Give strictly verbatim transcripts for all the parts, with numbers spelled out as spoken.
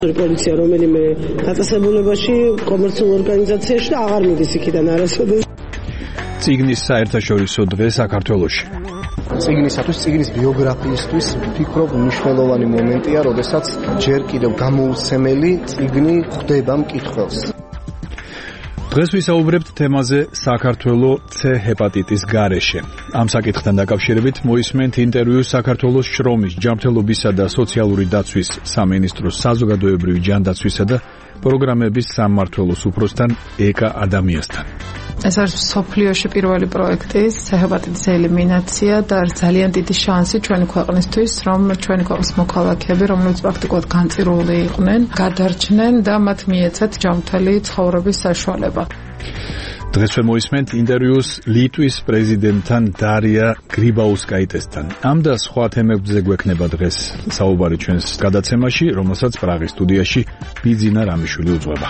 პოლიცია რომელიმე დაწესებულებაში კომერციულ ორგანიზაციაში და აღარ მიდის იქიდან არასოდეს. წიგნის საერთაშორისო დღე საქართველოში. წიგნისათვის, წიგნის ბიოგრაფიისთვის ვფიქრობ მნიშვნელოვანი მომენტია, როდესაც ჯერ კიდევ გამოუცემელი წიგნი ხვდება მკითხველს. დღეს ვისაუბრებთ თემაზე საქართველო C ჰეპატიტის გარეშე. ამ საკითხთან დაკავშირებით მოისმენთ ინტერვიუ საქართველოს შრომის, ჯანმრთელობისა და სოციალური დაცვის სამინისტროს საზოგადოებრივი ჯანდაცვისა და პროგრამების სამმართველოს უფროსთან ეკა ადამიანსთან. ეს არის სოფლიოში პირველი პროექტი C ჰეპატიტის ელიმინაცია და არის ძალიან დიდი შანსი ჩვენი ქვეყნისთვის, რომ ჩვენი ქვეყნის მოქალაქეები, რომლებიც პრაქტიკულად განწირული იყვნენ, გადარჩნენ და მათ მიეცათ ჯანმრთელი ცხოვრების საშუალება. დღეს მოისმენთ ინტერვიუს ლიტვის პრეზიდენტთან დარია გრიბაუსკაიტესთან. ამ და სხვა თემებზე გვექნება დღეს საუბარი ჩვენს გადაცემაში, რომელსაც პრაღის სტუდიაში ბიძინა რამიშვილი უძღვება.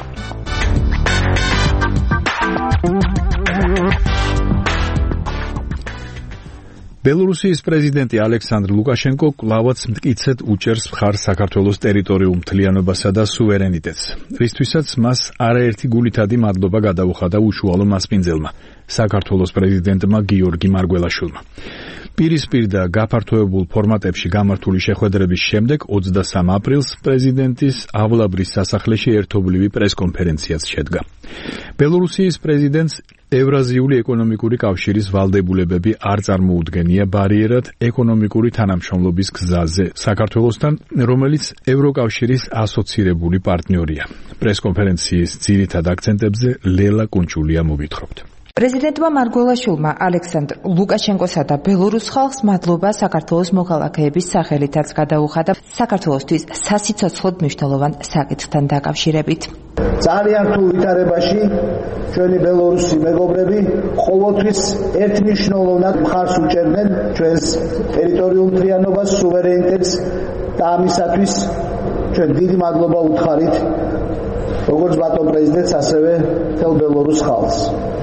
ბელორუსიის პრეზიდენტი ალექსანდრ ლუკაშენკო კვლავაც მტკიცედ უჭერს მხარს საქართველოს ტერიტორიულ მთლიანობასა და სუვერენიტეტს, რისთვისაც მას არაერთი გულითადი მადლობა გადაუხადა უშუალო მასპინძელმა, საქართველოს პრეზიდენტმა გიორგი მარგველაშვილმა. პირისპირ და გაფართოებულ ფორმატებში გამართული შეხვედრების შემდეგ ოცდასამ აპრილს პრეზიდენტის ავლაბრის სასახლეში ერთობლივი პრესკონფერენციაც შედგა. ბელორუსიის პრეზიდენტს ევრაზიული ეკონომიკური კავშირის ვალდებულებები არ წარმოუდგენია ბარიერად ეკონომიკური თანამშრომლობის გზაზე საქართველოსთან, რომელიც ევროკავშირის ასოცირებული პარტნიორია. პრესკონფერენციის ძირითად აქცენტებზე ლელა კუნჩულია მოვითხრობთ. პრეზიდენტმა მარგველაშვილმა ალექსანდრ ლუკაშენკოსა და ბელორუს ხალხს მადლობა საქართველოს მოქალაქეების სახელითაც გადაუხადა საქართველოსთვის სასიცოცხლოდ მნიშვნელოვან საკითხთან დაკავშირებით. ძალიან რთულ ვითარებაში ჩვენი ბელორუსი მეგობრები ყოველთვის ერთმნიშვნელოვნად მხარს უჭერდნენ ჩვენს ტერიტორიულ მთლიანობას, სუვერენიტეტს და ამისათვის ჩვენ დიდი მადლობა უთხარით როგორც ბატონ პრეზიდენტს, ასევე მთელ ბელორუს ხალხს.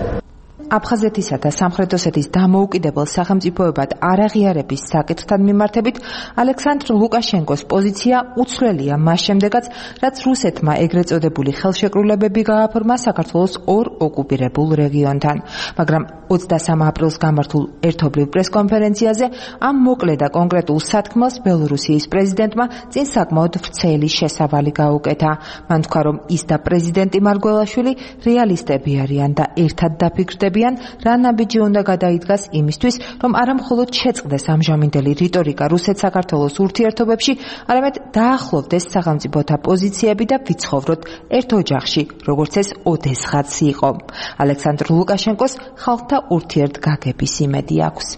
აფხაზეთისა და სამხრეთ ოსეთის დამოუკიდებელ სახელმწიფოებად არაღიარების საკითხთან მიმართებით ალექსანდრ ლუკაშენკოს პოზიცია უცვლელია მას შემდეგაც, რაც რუსეთმა ეგრეთ წოდებული ხელშეკრულებები გააფორმა საქართველოს ორ ოკუპირებულ რეგიონთან. მაგრამ ოცდასამ აპრილს გამართულ ერთობლივ პრესკონფერენციაზე ამ მოკლე და კონკრეტულ სათქმელს ბელორუსიის პრეზიდენტმა წინ საკმაოდ ვრცელი შესავალი გაუკეთა. მან თქვა, რომ ის და პრეზიდენტი მარგველაშვილი რეალისტები არიან და ერთად დაფიქრდებიან, რა ნაბიჯი უნდა გადაიდგას იმისთვის, რომ არა მხოლოდ შეწყდეს ამჟამინდელი რიტორიკა რუსეთ-საქართველოს ურთიერთობებში, არამედ დაახლოვდეს სახელმწიფოთა პოზიციები და ვიცხოვროთ ერთ ოჯახში, როგორც ეს ოდესღაც იყო. ალექსანდრ ლუკაშენკოს ხალხთა ურთიერთგაგების იმედი აქვს.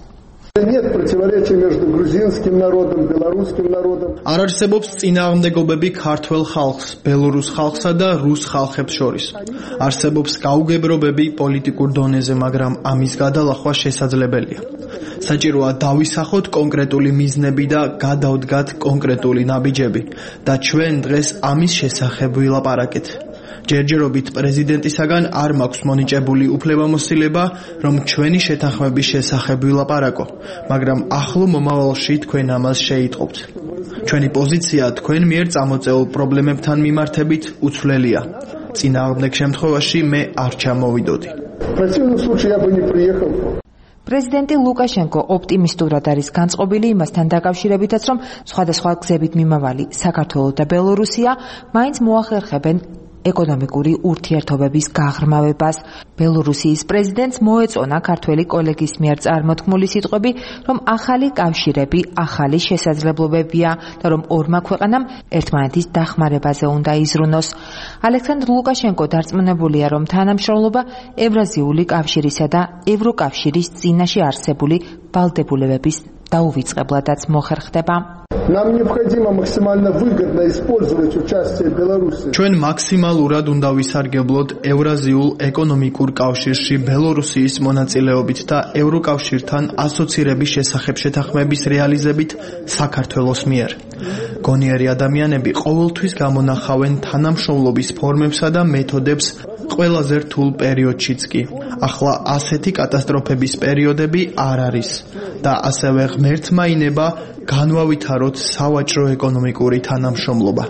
არ არსებობს წინააღმდეგობები ქართველ ხალხს, ბელორუს ხალხსა და რუს ხალხებს შორის. არსებობს გაუგებრობები პოლიტიკურ დონეზე, მაგრამ ამის გადალახვა შესაძლებელია. საჭიროა დავისახოთ კონკრეტული მიზნები და გადავდგათ კონკრეტული ნაბიჯები და ჩვენ დღეს ამის შესახებ ვილაპარაკეთ. ჯერჯერობით პრეზიდენტისაგან არ მაქვს მონიჭებული უფლებამოსილება, რომ ჩვენი შეთანხმების შესახებ ვილაპარაკო, მაგრამ ახლო მომავალში თქვენ ამას შეიტყობთ. ჩვენი პოზიცია თქვენ მიერ წამოწეულ პრობლემებთან მიმართებით უცვლელია. წინააღმდეგ შემთხვევაში მე არ ჩამოვიდოდი. პრეზიდენტი ლუკაშენკო ოპტიმისტურად არის განწყობილი იმასთან დაკავშირებითაც, რომ სხვადასხვა გზებით მიმავალი საქართველო და ბელორუსია მაინც მოახერხებენ ეკონომიკური ურთიერთობების გაღრმავებას. ბელორუსიის პრეზიდენტს მოეწონა ქართველი კოლეგის მიერ წარმოთქმული სიტყვები, რომ ახალი კავშირები ახალი შესაძლებლობებია და რომ ორმა ქვეყანამ ერთმანეთის დახმარებაზე უნდა იზრუნოს. ალექსანდრ ლუკაშენკო დარწმუნებულია, რომ თანამშრომლობა ევრაზიული კავშირისა და ევროკავშირის წინაშე არსებული ვალდებულებების დაუვიწყებლადაც მოხერხდება. ჩვენ მაქსიმალურად უნდა ვისარგებლოთ ევრაზიულ ეკონომიკურ კავშირში ბელორუსიის მონაწილეობით და ევროკავშირთან ასოცირების შესახებ შეთანხმების რეალიზებით საქართველოს მიერ. გონიერი ადამიანები ყოველთვის გამონახავენ თანამშრომლობის ფორმებსა და მეთოდებს ყველაზე რთულ პერიოდშიც კი. ახლა ასეთი კატასტროფების პერიოდები არ არის და ასევე ღმერთმა ინება განვავითაროთ სავაჭრო ეკონომიკური თანამშრომლობა.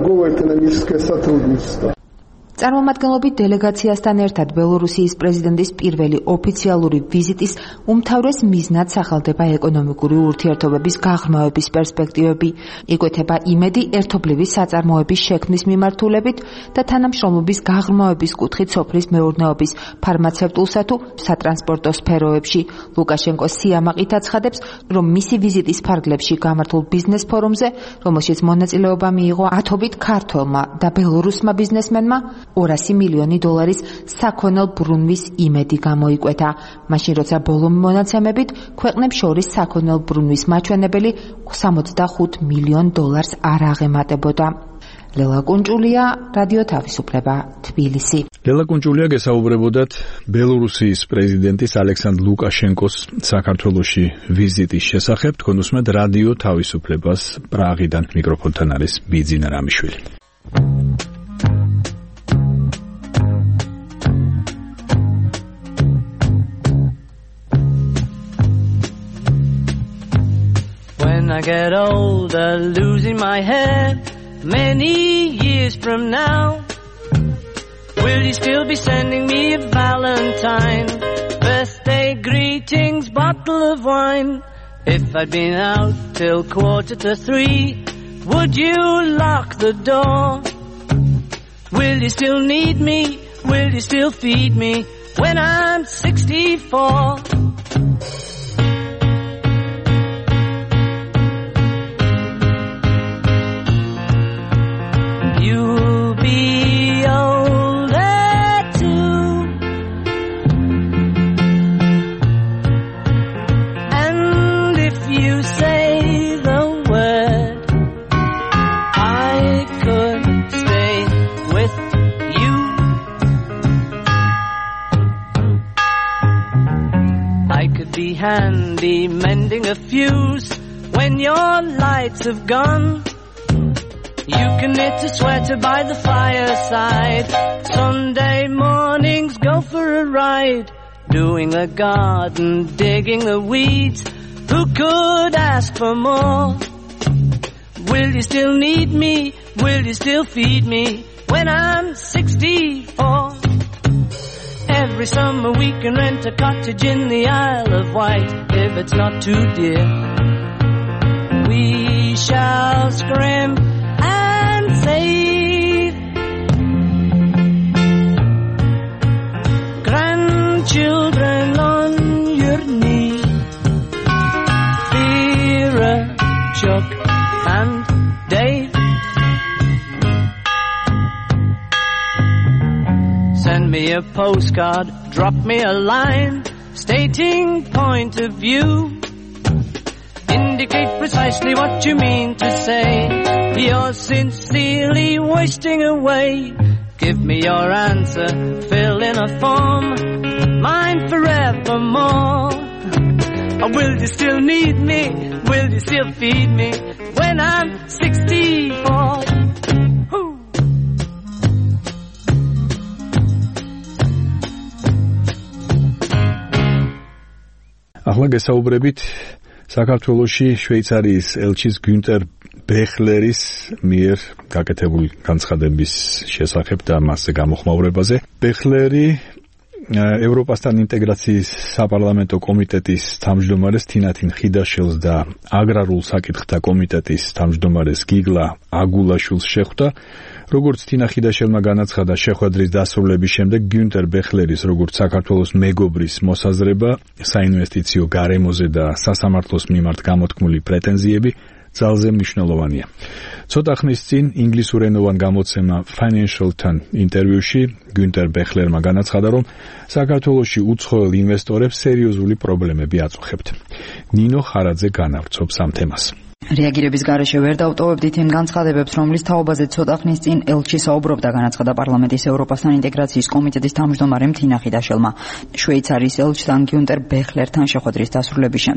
წარმომადგენლობით დელეგაციასთან ერთად ბელორუსიის პრეზიდენტის პირველი ოფიციალური ვიზიტის უმთავრეს მიზნად სახელდება ეკონომიკური ურთიერთობების გაღრმავების პერსპექტივები. იკვეთება იმედი ერთობლივი საწარმოების შექმნის მიმართულებით და თანამშრომლობის გაღრმავების კუთხით სოფლის მეურნეობის, ფარმაცევტულსა თუ სატრანსპორტო სფეროებში. ლუკაშენკოს სიამაყით აცხადებს, რომ მისი ვიზიტის ფარგლებში გამართულ ბიზნეს ფორუმზე, რომელშიც მონაწილეობა მიიღო ათობით ქართველმა და ბელორუსმა ბიზნესმენმა, ორასი მილიონი დოლარის საქონელ ბრუნვის იმედი გამოიკვეთა. მაშინ როცა ბოლო მონაცემებით ქვეყნებს შორის საქონელ ბრუნვის მაჩვენებელი სამოცდახუთ მილიონ დოლარს არ აღემატებოდა. ლელა კუნჭულია, რადიო თავისუფლება, თბილისი. ლელა კუნჭულია გესაუბრებოდათ ბელორუსიის პრეზიდენტის ალექსანდრ ლუკაშენკოს საქართველოში ვიზიტის შესახებ. თქვენ უსმენთ რადიო თავისუფლებას პრაღიდან. მიკროფონთან არის ბიძინა რამიშვილი. When I get older, losing my head, many years from now, will you still be sending me a valentine, birthday greetings, bottle of wine? If I'd been out till quarter to three, would you lock the door? Will you still need me? Will you still feed me when I'm sixty-four? You'll be older too, and if you say the word, I could stay with you. I could be handy mending a fuse when your lights have gone. You can knit a sweater by the fireside. Sunday mornings go for a ride, doing the garden, digging the weeds. Who could ask for more? Will you still need me? Will you still feed me when I'm sixty-four? Every summer we can rent a cottage in the Isle of Wight, if it's not too dear. We shall scrimp and save. Grandchildren on your knee, Vera, Chuck and Dave. Send me a postcard, drop me a line, stating point of view. Indicate precisely what you mean to say. You're sincerely wasting away. Give me your answer, fill in a form, mine forevermore. Or will you still need me? Will you still feed me when I'm sixty-four? Woo. ახლა გესაუბრებით საქართველოში შვეიცარიის ელჩის გუნტერ ბეხლერის მიერ გაკეთებული განცხადების შესახებ და მასზე გამოხმაურებაზე. ბეხლერი ევროპასთან ინტეგრაციის საპარლამენტო კომიტეტის თავმჯდომარეს თინათინ ხიდაშელს და აგრარულ საკითხთა კომიტეტის თავმჯდომარეს გიგლა აგულაშვილს შეხვდა. როგორც თინა ხიდაშელმა განაცხადა, შეხვედრის დასრულების შემდეგ გუნტერ ბეხლერის როგორც საქართველოს მეგობრის მოსაზრება საინვესტიციო გარემოზე და სასამართლოს მიმართ გამოთქმული პრეტენზიები ძალზე მნიშვნელოვანია. ცოტა ხნის წინ ინგლისურენოვან გამოცემა Financial-თან ინტერვიუში გუნტერ ბეხლერმა განაცხადა, რომ საქართველოში უცხოელ ინვესტორებს სერიოზული პრობლემები აწუხებთ. ნინო ხარაძე განავრცობს ამ თემას. რეაგირების გარეშე ვერ დავტოვებდით იმ განცხადებებს, რომლის თაობაზე ცოტა ხნის წინ ელჩი საუბრობდა, განაცხადა პარლამენტის ევროპასთან ინტეგრაციის კომიტეტის თავმჯდომარემ თინა ხიდაშელმა შვეიცარიის ელჩთან გუნტერ ბეხლერთან შეხვედრის დასრულების შემდეგ.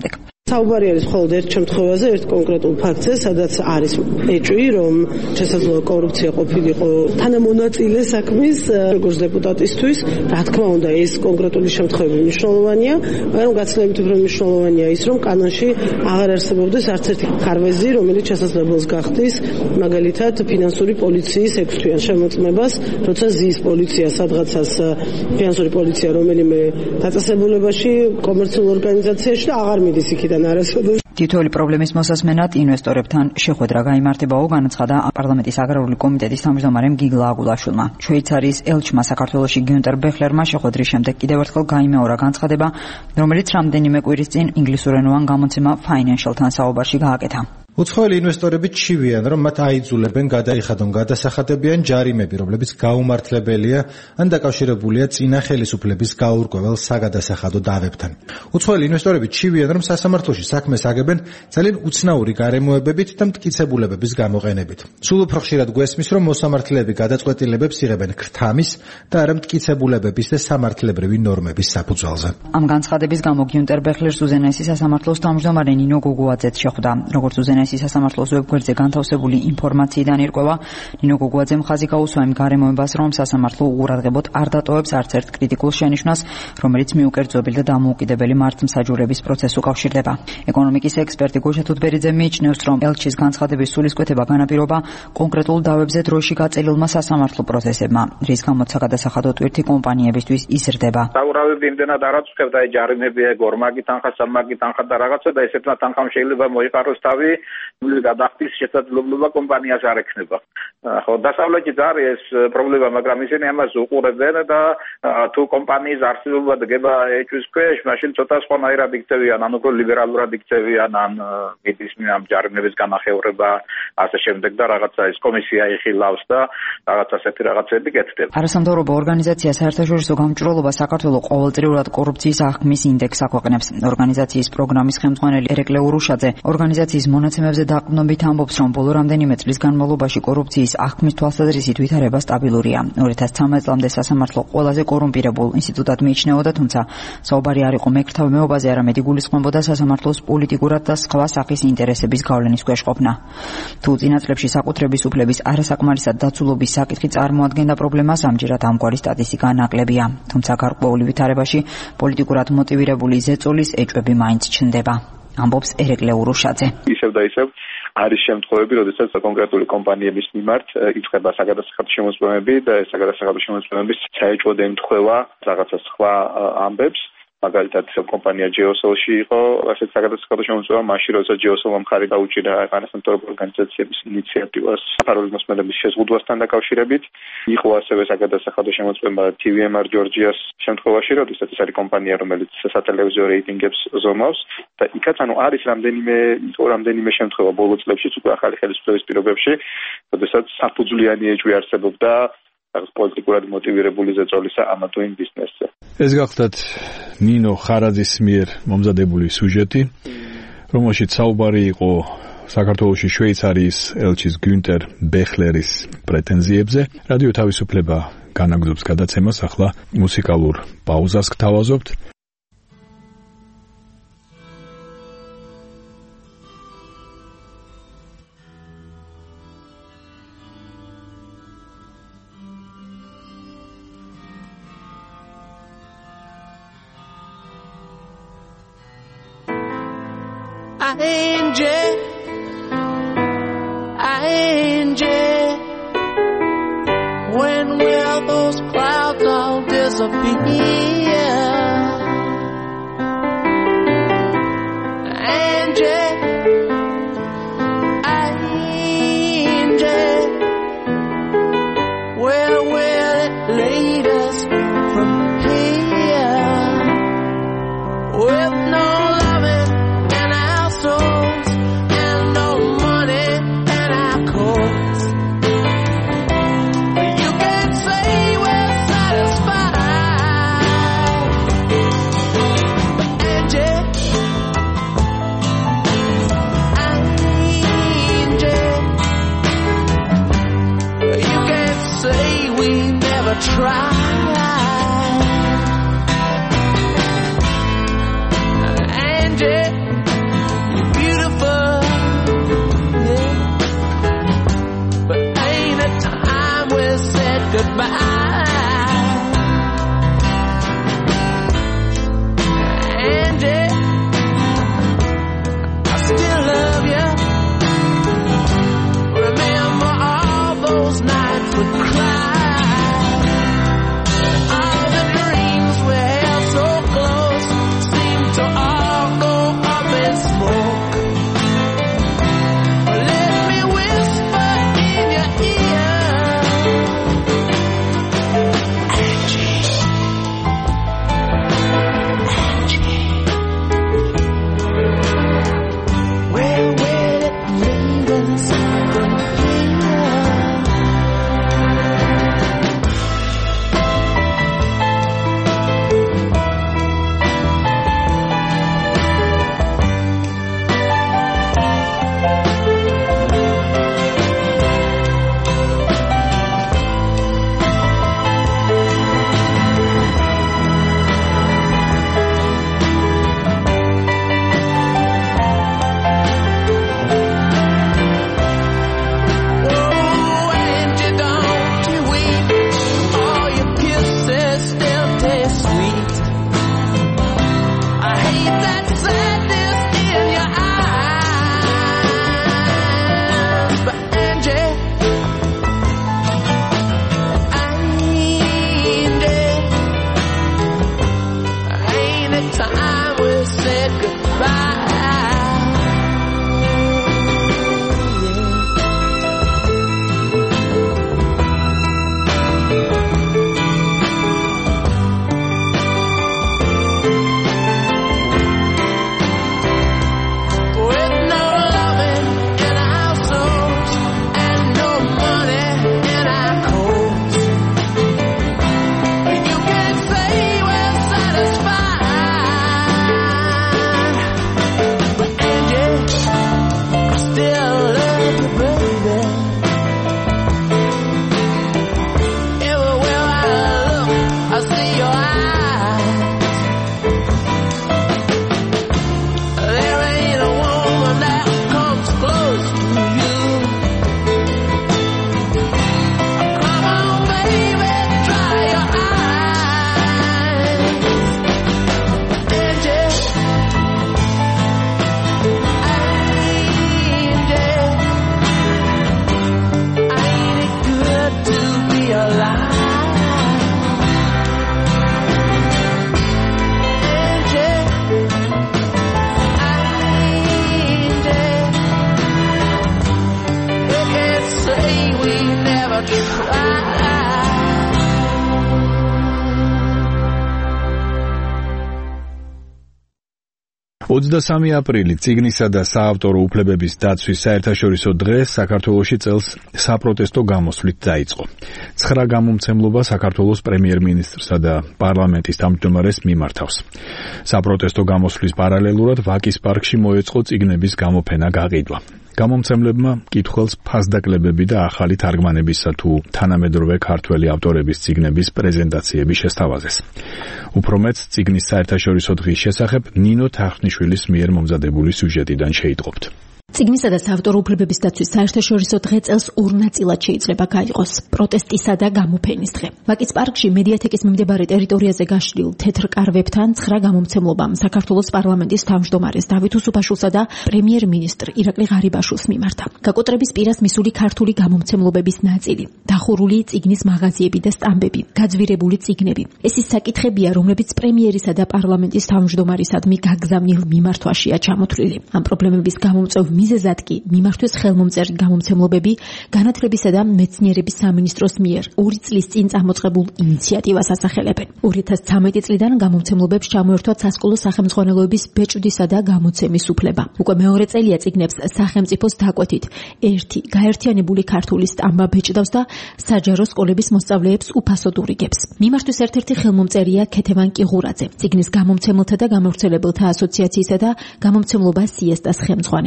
საუბარი არის მხოლოდ ერთ შემთხვევაზე, ერთ კონკრეტულ ფაქტზე, სადაც არის ეჭვი, რომ შესაძლოა კორუფცია ყოფილიყო თანამონაწილე საქმის, როგორც დეპუტატისთვის. რა თქმა უნდა, ეს კონკრეტული შემთხვევები მნიშვნელოვანია, მაგრამ გაცილებით უფრო მნიშვნელოვანია ის, რომ კანონში აღარ არსებობდეს არც ერთი ხარვეზი, რომელიც შესაძლებელს გახდის, მაგალითად, ფინანსური პოლიციის ექვსთვიან შემოწმებას, როცა ზის პოლიცია სადღაცას ფინანსური პოლიცია რომელიმე დაწესებულებაში, კომერციულ ორგანიზაციაში და აღარ მიდის იქიდან არასოდეს. თითოეული პრობლემის მოსასმენად ინვესტორებთან შეხვედრა გაიმართებაო, განაცხადა პარლამენტის აგრარული კომიტეტის თავმჯდომარემ გიგლა აგულაშვილმა. შვეიცარიის ელჩმა საქართველოში გიუნტერ ბეხლერმა შეხვედრის შემდეგ კიდევ ერთხელ გაიმეორა განცხადება, რომელიც რამდენიმე კვირის წინ ინგლისურენოვან გამოცემა Financial-თან საუბარში გააკეთა. უცხოელი ინვესტორები ჩივიან, რომ მათ აიძულებენ გადაიხადონ გადასახადებიან ჯარიმები, რომლებიც გაუმართლებელია ან დაკავშირებულია წინა ხელისუფლების გაურკვეველ საგადასახადო დავებთან. უცხოელი ინვესტორები ჩივიან, რომ სასამართლოში საქმეს აგებენ ძალიან უცნაური გარემოებებით და მტკიცებულებების გამოყენებით. სულ უფრო ხშირად გვესმის, რომ მოსამართლეები გადაწყვეტილებებს იღებენ ქრთამის და არა მტკიცებულებების და სამართლებრივი ნორმების საფუძველზე. ამ განცხადების გამო გიუნტერ ბეხლერს უზენაესი სასამართლოს თავმჯდომარე ნინო გოგუაძეც შეხვდა. როგორც უზენაესი სასამართლოს ვებგვერდზე განთავსებული ინფორმაციიდან ირკვევა, ნინო გოგუაძემ ხაზი გაუსვა იმ გარემოებას, რომ სასამართლო უყურადღებოდ არ დატოვებს არც ერთ კრიტიკულ შენიშვნას, რომელიც მიუკერძობილი და დამოუკიდებელი მართლმსაჯულების პროცესს უკავშირდება. ეკონომიკის ექსპერტი გოშა თუთბერიძე მიიჩნევს, რომ ელჩის განცხადების სულისკვეთება განაპირობა კონკრეტულ დავებზე დროში გაწელილმა სასამართლო პროცესებმა, რის გამოც საგადასახადო ტვირთი კომპანიებისთვის იზრდება. საურავები იმდენად არ აწუხებდა ჯარიმები, გორმაგი თანხა, სამმაგი თანხა და რაღაცა და ესეთმა თანხამ შეიძლება მოიყაროს თავი გადახდის შესაძლებლობა კომპანიას არ ექნება. ხო, დასავლეთით არის ეს პრობლემა, მაგრამ ისინი ამას უყურებენ და თუ კომპანიის არსებობა დგება ეჭვის ქვეშ, მაშინ ცოტა სხვანაირად იქცევიან, ან უფრო ლიბერალურად იქცევიან, ან მიდის ამ ჯარიმების განახევრება, ასე შემდეგ და რაღაცა ეს კომისია იხილავს და რაღაცა ასეთი რაღაცები კეთდება. არასამთავრობო ორგანიზაცია საერთაშორისო გამჭვირვალობა საქართველოს ყოველწლიურად კორუფციის აღქმის ინდექსს აქვეყნებს. ორგანიზაციის პროგრამის ხელმძღვანელი ერეკლე ურუშაძე ორგანიზაციის მონაცემებზე დაყრდნობით ამბობს, რომ ბოლო რამდენიმე წლის განმავლობაში კორუფციის აღქმის თვალსაზრისით ვითარება სტაბილურია. ორი ათას ცხრამეტ წლამდე სასამართლო ყველაზე კორუმპირებულ ინსტიტუტად მიიჩნეოდა, თუმცა საუბარი არ იყო მეკრთავ მეობაზე, არამედ იგულისხმებოდა სასამართლოს პოლიტიკურად და სხვა სახის ინტერესების გავლენის ქვეშ ყოფნა. თუ წინა წლებში საკუთრების უფლების არასაკმარისად დაცულობის საკითხი წარმოადგენდა პრობლემას, ამჯერად ამგვარი სტატისტიკა ნაკლებია. თუმცა გარკვეული ვითარებაში პოლიტიკურად მოტივირებული ზეწოლის ეჭვები მაინც ჩნდება. ამბობს ერეკლე ურუშაძე. ისევ და ისევ არის შემთხვევები, როდესაც კონკრეტული კომპანიების მიმართ იწყება საგადასახადო შემოწმებები და ეს საგადასახადო შემოწმებების საეჭვო ემთხვევა რაღაცა სხვა ამბებს. მაგალითად, კომპანია ჯეოსელში იყო ასეთ საგადასახადო შემოწმება, მაშინ როცა ჯეოსელმა მხარი დაუჭირა არასამთავრობო ორგანიზაციების ინიციატივას საფარული მოსმენების შეზღუდვასთან დაკავშირებით. იყო ასევე საგადასახადო შემოწმება თი ვი ემ არ ჯორჯიას შემთხვევაში, როდესაც ეს არის კომპანია, რომელიც სატელევიზიო რეიტინგებს ზომავს და იქაც ანუ არის რამდენიმე იყო რამდენიმე შემთხვევა ბოლო წლებშიც უკვე ახალი ხელისუფლების პირობებში, როდესაც საფუძვლიანი ეჭვი არსებობდა პოლიტიკურად მოტივირებული ზეწოლისა ამა თუ იმ ბიზნესზე. ეს გახლდათ ნინო ხარაძის მიერ მომზადებული სიუჟეტი, რომელშიც საუბარი იყო საქართველოში შვეიცარიის ელჩის გიუნტერ ბეხლერის პრეტენზიებზე. რადიო თავისუფლება განაგრძობს გადაცემას, ახლა მუსიკალურ პაუზას გთავაზობთ. Angel, angel, when will those clouds all disappear? Angel, angel, where will it lead us from here? With no loving souls and no money and our cause. You can't say we're satisfied. Angel, angel, you can't say we never tried. Angel, goodbye. Angie, I still love you. Remember all those nights we cried. All the dreams we held so close seem to all go up in smoke. Let me whisper in your ear, Angie, Angie, where will it lead us from here? Oh, Angie, don't you weep. All your kisses still taste sweet. I hate that sadness in your eyes, but Angie, Angie, ain't it time we said goodbye? With no loving in our souls and no money in our coats, you can't say we're satisfied. But Angie, I still love you, baby. Everywhere I look, I see your eyes. There ain't a woman that comes close to you. Come on, baby, dry your eyes. Angie, Angie, ain't it good to be alive? Angie, Angie, we can't say we never tried. ოცდასამი აპრილი წიგნისა და საავტორო უფლებების დაცვის საერთაშორისო დღე საქართველოში წელს საპროტესტო გამოსვლით დაიწყო. ცხრა გამომცემლობა საქართველოს პრემიერ-მინისტრსა და პარლამენტის თავმჯდომარეს მიმართავს. საპროტესტო გამოსვლის პარალელურად ვაკის პარკში მოეწყო წიგნების გამოფენა გაყიდვა. გამომცემლებმა კითხველს ფასდაკლებები და ახალი თარგმანებისა თუ თანამედროვე ქართველი ავტორების წიგნების პრეზენტაციები შესთავაზეს. უფრო მეტ წიგნის საერთაშორისო დღის შესახებ ნინო თახნიშვილის მიერ მომზადებული სიუჟეტიდან შეიტყობთ. წიგნისა და საავტორო უფლებების დაცვის საერთაშორისო დღე წელს ორ ნაწილად შეიძლება გაიყოს: პროტესტისა და გამოფენის დღე. ვაკის პარკში მედიათეკის მიმდებარე ტერიტორიაზე გაშლილ თეთრ კარვებთან ცხრა გამომცემლობამ საქართველოს პარლამენტის თავმჯდომარეს დავით უსუფაშვილსა და პრემიერ-მინისტრ ირაკლი ღარიბაშვილს მიმართა. გაკოტრების პირას მისული ქართული გამომცემლობების ნაწილი, დახურული წიგნის მაღაზიები და სტამბები, გაძვირებული წიგნები. ეს ის საკითხებია, რომლებიც პრემიერისა და პარლამენტის თავმჯდომარისადმი გაგზავნილ მიმართვაშია ჩამოთვლილი. ამ პრობლემების გამომწვევ მიზეზად კი მიმართვის ხელმომწერ გამომცემლობები განათლებისა და მეცნიერების სამინისტროს მიერ ორი წლის წინ წამოწყებულ ინიციატივას ასახელებენ. ორი ათას ცხრამეტი წლიდან გამომცემლობებს ჩამოერთვათ სასკოლო სახელმძღვანელოების ბეჭვდისა და გამოცემის უფლება. უკვე მეორე წელია წიგნებს სახელმწიფოს დაკვეთით ერთი გაერთიანებული ქართული სტამბა ბეჭდავს და საჯარო სკოლების მოსწავლეებს უფასოდ ურიგებს. მიმართვის ერთ-ერთი ხელმომწერია ქეთევან კიღურაძე, წიგნის გამომცემელთა და გამავრცელებელთა ასოციაციისა და გამომცემლობა სიესტას ხელმძღვანელი.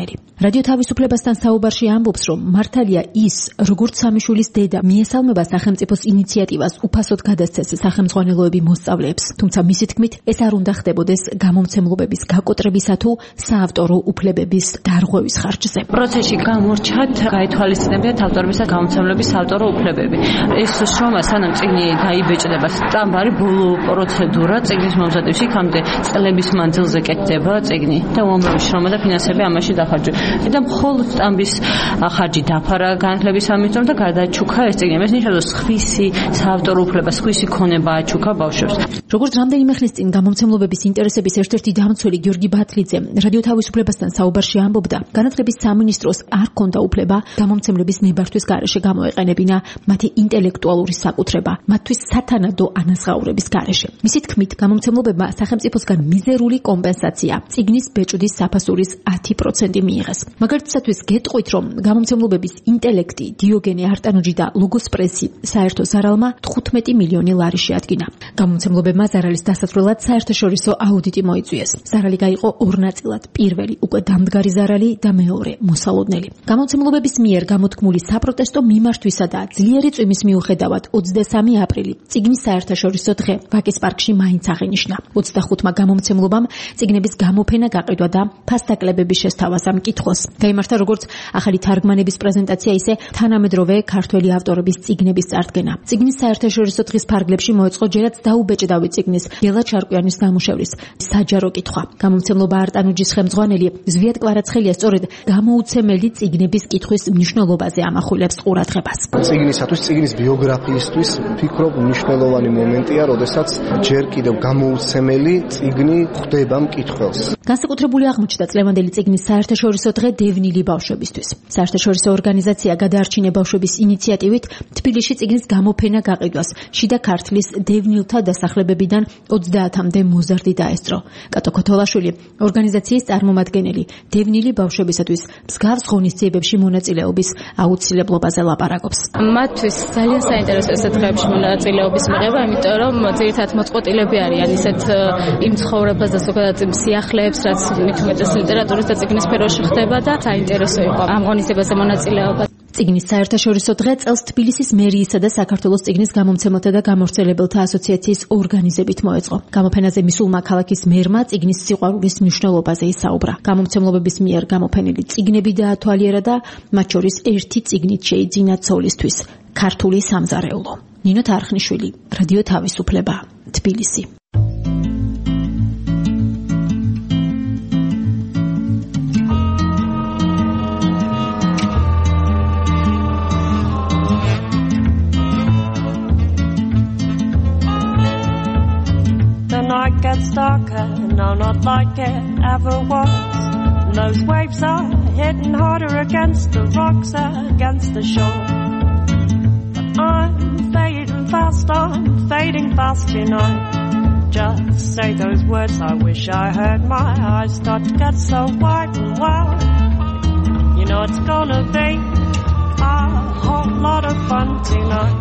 რადიო თავისუფლებასთან საუბარში ამბობს, რომ მართალია ის, როგორც სამი შვილის დედა, მიესალმება სახელმწიფოს ინიციატივას უფასოდ გადასცეს სახელმძღვანელოები მოსწავლეებს, თუმცა მისი თქმით, ეს არ უნდა ხდებოდეს გამომცემლობების გაკოტრებისა თუ საავტორო უფლებების დარღვევის ხარჯზე. პროცესში გამორჩათ გაითვალისწინებიათ ავტორების და გამომცემლების საავტორო უფლებები. ეს შრომა სანამ წიგნი დაიბეჭდება, სტამბარი ბოლო პროცედურა წიგნის მომზადებში, იქამდე წლების მანძილზე კეთდება წიგნი და უამრავი შრომა და ფინანსები ამაში დახარჯვა. და მხოლოდ სტამბის ხარჯი დაფარა განათლების სამინისტრომ და გადაჩუქა ეს წიგნი. ეს ნიშნავს, რომ სხვისი საავტორო უფლება, სხვისი ქონება აჩუქა ბავშვებს. როგორც რამდენიმე ხნის წინ გამომცემლობების ინტერესების ერთ-ერთი დამცველი გიორგი ბათლიძე რადიო თავისუფლებასთან საუბარში ამბობდა, განათლების სამინისტროს არ ჰქონდა უფლება გამომცემლების ნებართვის გარეშე გამოეყენებინა მათი ინტელექტუალური საკუთრება, მათთვის სათანადო ანაზღაურების გარეშე. მისი თქმით, გამომცემლობებმა სახელმწიფოსგან მიზერული კომპენსაცია წიგნის ბეჭდის საფასურის ათი პროცენტი მიიღეს. მაგალითად, გეტყვით, რომ გამომცემლობების ინტელექტი, დიოგენე არტანოჯი და ლოგოს პრესი საერთო ზარალმა თხუთმეტი მილიონი ლარი შეადგინა. გამომცემლობებმა ზარალის დასასრულად საერთაშორისო აუდიტი მოიწვიეს. ზარალი გაიყო ორ ნაწილად. პირველი უკვე დამდგარი ზარალი და მეორე მოსალოდნელი. გამომცემლობების მიერ გამოთქმული საპროტესტო მიმართვისა და ძლიერი წვიმის მიუხედავად ოცდამესამე აპრილი წიგნის საერთაშორისო დღე ვაკის პარკში მაინც აღინიშნა. ოცდახუთმა გამომცემლობამ წიგნების გამოფენა გაყიდვა და ფასდაკლებების შესთავაზა მკითხოს. გაიმართა როგორც ახალი თარგმანების პრეზენტაცია, ისე თანამედროვე ქართველი ავტორების წიგნების წარდგენა. წიგნის საერთაშორისო დღის ფარგლებში მოეწყო ჯერაც დაუბეჭდავი წიგნის ბელა ჩარკვიანის ნამუშევრის საჯარო კითხვა. გამომცემლობა არტანუჯის ხელმძღვანელი ზვიად კვარაცხელია სწორედ გამოუცემელი წიგნების კითხვის მნიშვნელობაზე ამახვილებს ყურადღებას. წიგნისათვის, წიგნის ბიოგრაფიისთვის ვფიქრობ მნიშვნელოვანი მომენტია, როდესაც ჯერ კიდევ გამოუცემელი წიგნი ხვდება მკითხველს. განსაკუთრებული აღმოჩნდა წლევანდელი წიგნის საერთაშორისო დღე დევნილი ბავშვებისთვის. საერთაშორისო ორგანიზაცია გადაარჩინე ბავშვების ინიციატივით თბილისში წიგნის გამოფენა გაყიდვას შიდა ქართლის დევნილთა დასახლებებიდან ოცდაათამდე მოზარდი დაესწრო. კატო ქოთოლაშვილი, ორგანიზაციის წარმომადგენელი, დევნილი ბავშვებისათვის მსგავს ღონისძიებებში მონაწილეობის აუცილებლობაზე ლაპარაკობს. მათთვის ძალიან საინტერესო ეს დღეებში მონაწილეობის მიღება, იმიტომ რომ ძირითადად მოწყობილები არიან ისეთ იმ ცხოვრებას და ზოგადად იმ სიახლეებს, რაც მით უმეტეს ლიტერატურის და წიგნის სფეროში ხდება და საინტერესო იყო ამ ღონისძიებაზე მონაწილეობა. წიგნის საერთაშორისო დღე წელს თბილისის მერიისა და საქართველოს წიგნის გამომცემელთა და გამავრცელებელთა ასოციაციის ორგანიზებით მოეწყო. გამოფენაზე მისულმა ქალაქის მერმა წიგნის სიყვარულის მნიშვნელობაზე ისაუბრა. გამომცემლობების მიერ გამოფენილი წიგნები დაათვალიერა და მათ შორის ერთი წიგნით შეიძინა ცოლისთვის, ქართული სამზარეულო. ნინო თარხნიშვილი, რადიო თავისუფლება, თბილისი. Night gets darker, no, not like it ever was. And those waves are hitting harder against the rocks, against the shore. But I'm fading fast, I'm fading fast tonight. Just say those words I wish I heard. My eyes start to get so wide and wild. You know it's gonna be a whole lot of fun tonight.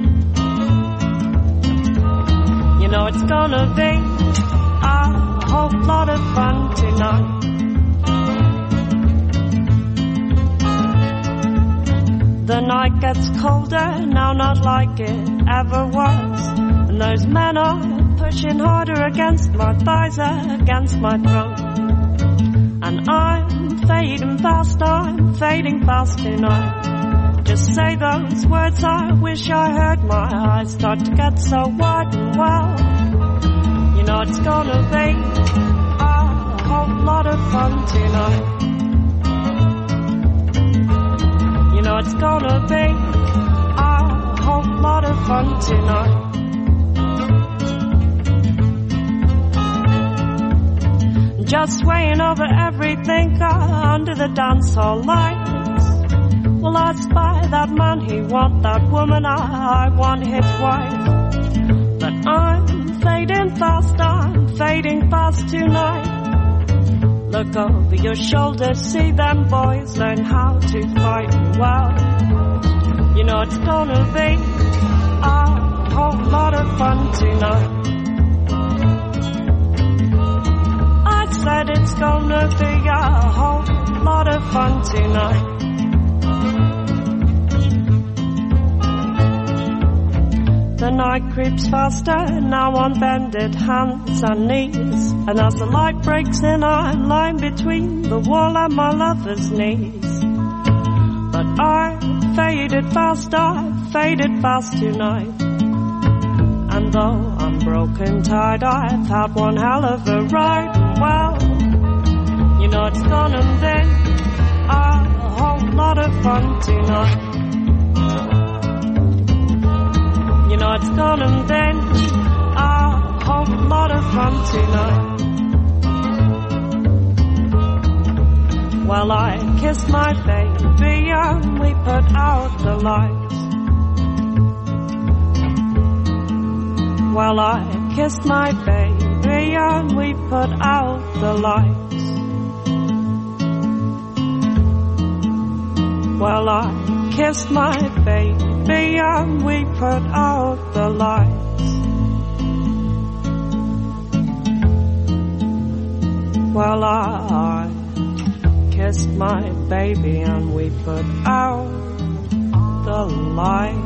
You know it's gonna be a whole lot of fun tonight. The night gets colder, now not like it ever was. And those men are pushing harder against my thighs, against my throat. And I'm fading fast, I'm fading fast tonight. Just say those words I wish I heard. My eyes start to get so wide and wild. You know it's gonna be a whole lot of fun tonight. You know it's gonna be a whole lot of fun tonight. Just swaying over everything under the dance hall lights. Well, I spy that man, he want that woman, I want his wife. But I'm fading fast, I'm fading fast tonight. Look over your shoulder, see them boys learn how to fight well. You know it's gonna be a whole lot of fun tonight. I said it's gonna be a whole lot of fun tonight. The night creeps faster, now on bended hands and knees. And as the light breaks in, I'm lying between the wall and my lover's knees. But I faded fast, I faded fast tonight. And though I'm broken tired, I've had one hell of a ride. Well, you know it's gonna be a whole lot of fun tonight. You know it's gonna be a whole lot of fun tonight. Well, I kissed my baby and we put out the lights. Well, I kissed my baby and we put out the lights. Well, I kissed my baby and we put out the lights. Well, I kissed my baby and we put out the lights.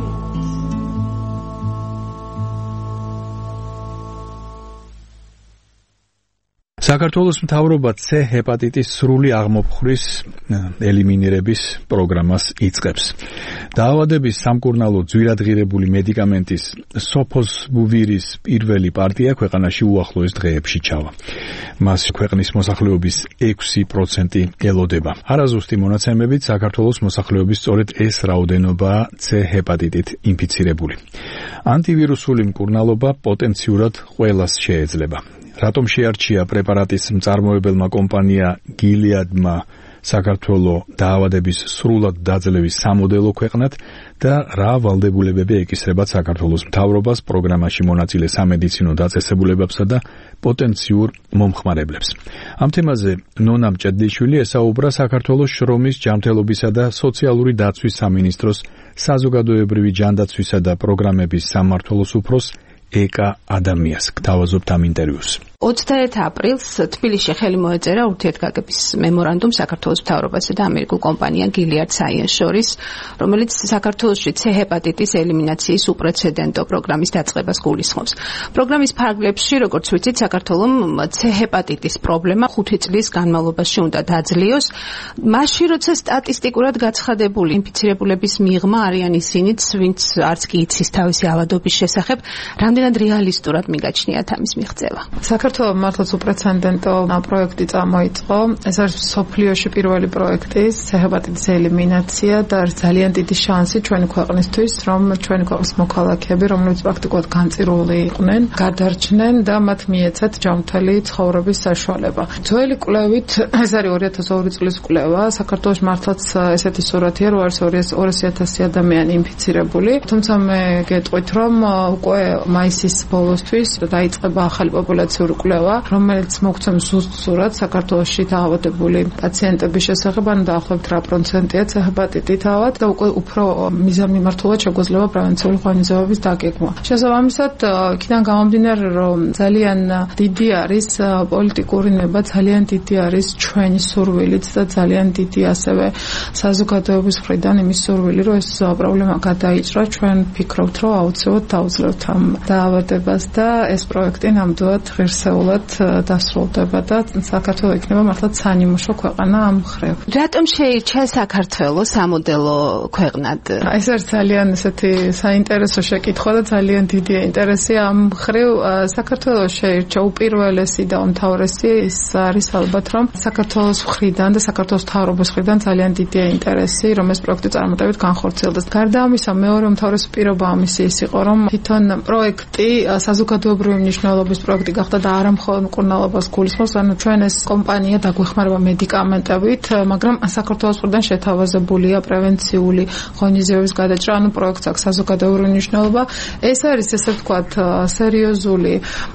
საქართველოს მთავრობა C ჰეპატიტის სრული აღმოფხვრის ელიმინირების პროგრამას იწყებს. დაავადების სამკურნალო ძვირადღირებული მედიკამენტის სოფოსბუვირის პირველი პარტია ქვეყანაში უახლოეს დღეებში ჩავა. მას ქვეყნის მოსახლეობის ექვსი პროცენტი ელოდება. არაზუსტი მონაცემებით საქართველოს მოსახლეობის სწორედ ეს რაოდენობაა C ჰეპატიტით ინფიცირებული. ანტივირუსული მკურნალობა პოტენციურად ყველას შეეძლება. რატომ შეარჩია პრეპარატის მწარმოებელმა კომპანია გილიადმა საქართველოს დაავადების სრულად დაძლევის სამოდელო ქვეყნად და რა ვალდებულებები ეკისრება საქართველოს მთავრობას პროგრამაში მონაწილე სამედიცინო დაწესებულებებსა და პოტენციურ მომხმარებლებს. ამ თემაზე ნონა მჭედლიშვილი ესაუბრა საქართველოს შრომის, ჯანმრთელობისა და სოციალური დაცვის სამინისტროს საზოგადოებრივი ჯანდაცვისა და პროგრამების სამმართველოს უფროს ეკა ადამიანს. გთავაზობთ ამ ინტერვიუს. ოცდაერთი აპრილს თბილისში ხელი მოეწერა ურთიერთგაგების მემორანდუმ საქართველოს მთავრობასა და ამერიკულ კომპანია Gilead Sciences შორის, რომელიც საქართველოში C ჰეპატიტის ელიმინაციის უპრეცედენტო პროგრამის დაწყებას გულისხმობს. პროგრამის ფარგლებში, როგორც ვიცით, საქართველოს C ჰეპატიტის პრობლემა ხუთი წლის განმავლობაში უნდა დაძლიოს. მაშინ, როცა სტატისტიკურად გაცხადებული ინფიცირებულების მიღმა არიან ისინიც, ვინც არც კი იცის თავისი ავადობის შესახებ, რამდენად რეალისტურად მიგაჩნიათ ამის მიღწევა. საქართველოს მართლაც უპრეცედენტო პროექტი წამოიწყო. ეს არის სოფლიოში პირველი პროექტი C ჰეპატიტის ელიმინაცია და არის ძალიან დიდი შანსი ჩვენი ქვეყნისთვის, რომ ჩვენი ქვეყნის მოქალაქეები, რომლებიც პრაქტიკულად განწირული იყვნენ, გადარჩნენ და მათ მიეცათ ჯანმრთელი ცხოვრების საშუალება. ძველი კვლევით, ეს არის ორი ათას ორი წლის კვლევა, საქართველოს მართლაც ესეთი სურათია, რომ არის ორასი ათასი ადამიანი ინფიცირებული. თუმცა მე გეტყვით, რომ უკვე მაისის ბოლოსთვის დაიწყება ახალი პოპულაციური კვლევა, რომელიც მოგცემს ზუსტ სურათს საქართველოში დაავადებული პაციენტების შესახებ, ან დაახლოებით რა პროცენტია C ჰეპატიტით დაავად და უკვე უფრო მიზანმიმართულად შეგვეძლება პრევენციული ღონისძიებების დაგეგმვა. შესაბამისად, იქიდან გამომდინარე, რომ ძალიან დიდი არის პოლიტიკური ნება, ძალიან დიდი არის ჩვენი სურვილიც და ძალიან დიდი ასევე საზოგადოების მხრიდან იმის სურვილი, რომ ეს პრობლემა გადაიჭრა. ჩვენ ვფიქრობთ, რომ აუცილებლად დავუძლევთ ამ დაავადებას და ეს პროექტი ნამდვილად ღირსეულად დასრულდება და საქართველოს იქნება მართლაც სანიმუშო ქვეყანა ამ მხრივ. რატომ შეირჩა საქართველოს სამოდელო ქვეყნად? ეს არის ძალიან ესეთი საინტერესო შეკითხვა და ძალიან დიდი ინტერესი ამ მხრივ. საქართველოს შეირჩა უპირველესი და უმთავრესი ის არის ალბათ, რომ საქართველოს მხრიდან და საქართველოს მთავრობის მხრიდან ძალიან დიდი ინტერესი, რომ ეს პროექტი წარმატებით განხორციელდეს. გარდა ამისა, მეორე უმთავრესი პირობა ამისი ის იყო, რომ თვითონ პროექტი საზოგადოებრივი მნიშვნელობის პროექტი გახდა და არა მხოლოდ მკურნალობას გულისხმობს, ანუ ჩვენ ეს კომპანია დაგვეხმარება მედიკამენტებით, მაგრამ საქართველოს მხრიდან შეთავაზებულია პრევენციული ღონისძიებების გადაჭრა, ანუ პროექტს აქვს საზოგადოებრივი მნიშვნელობა. ეს არის ესე ვთქვათ სერიოზული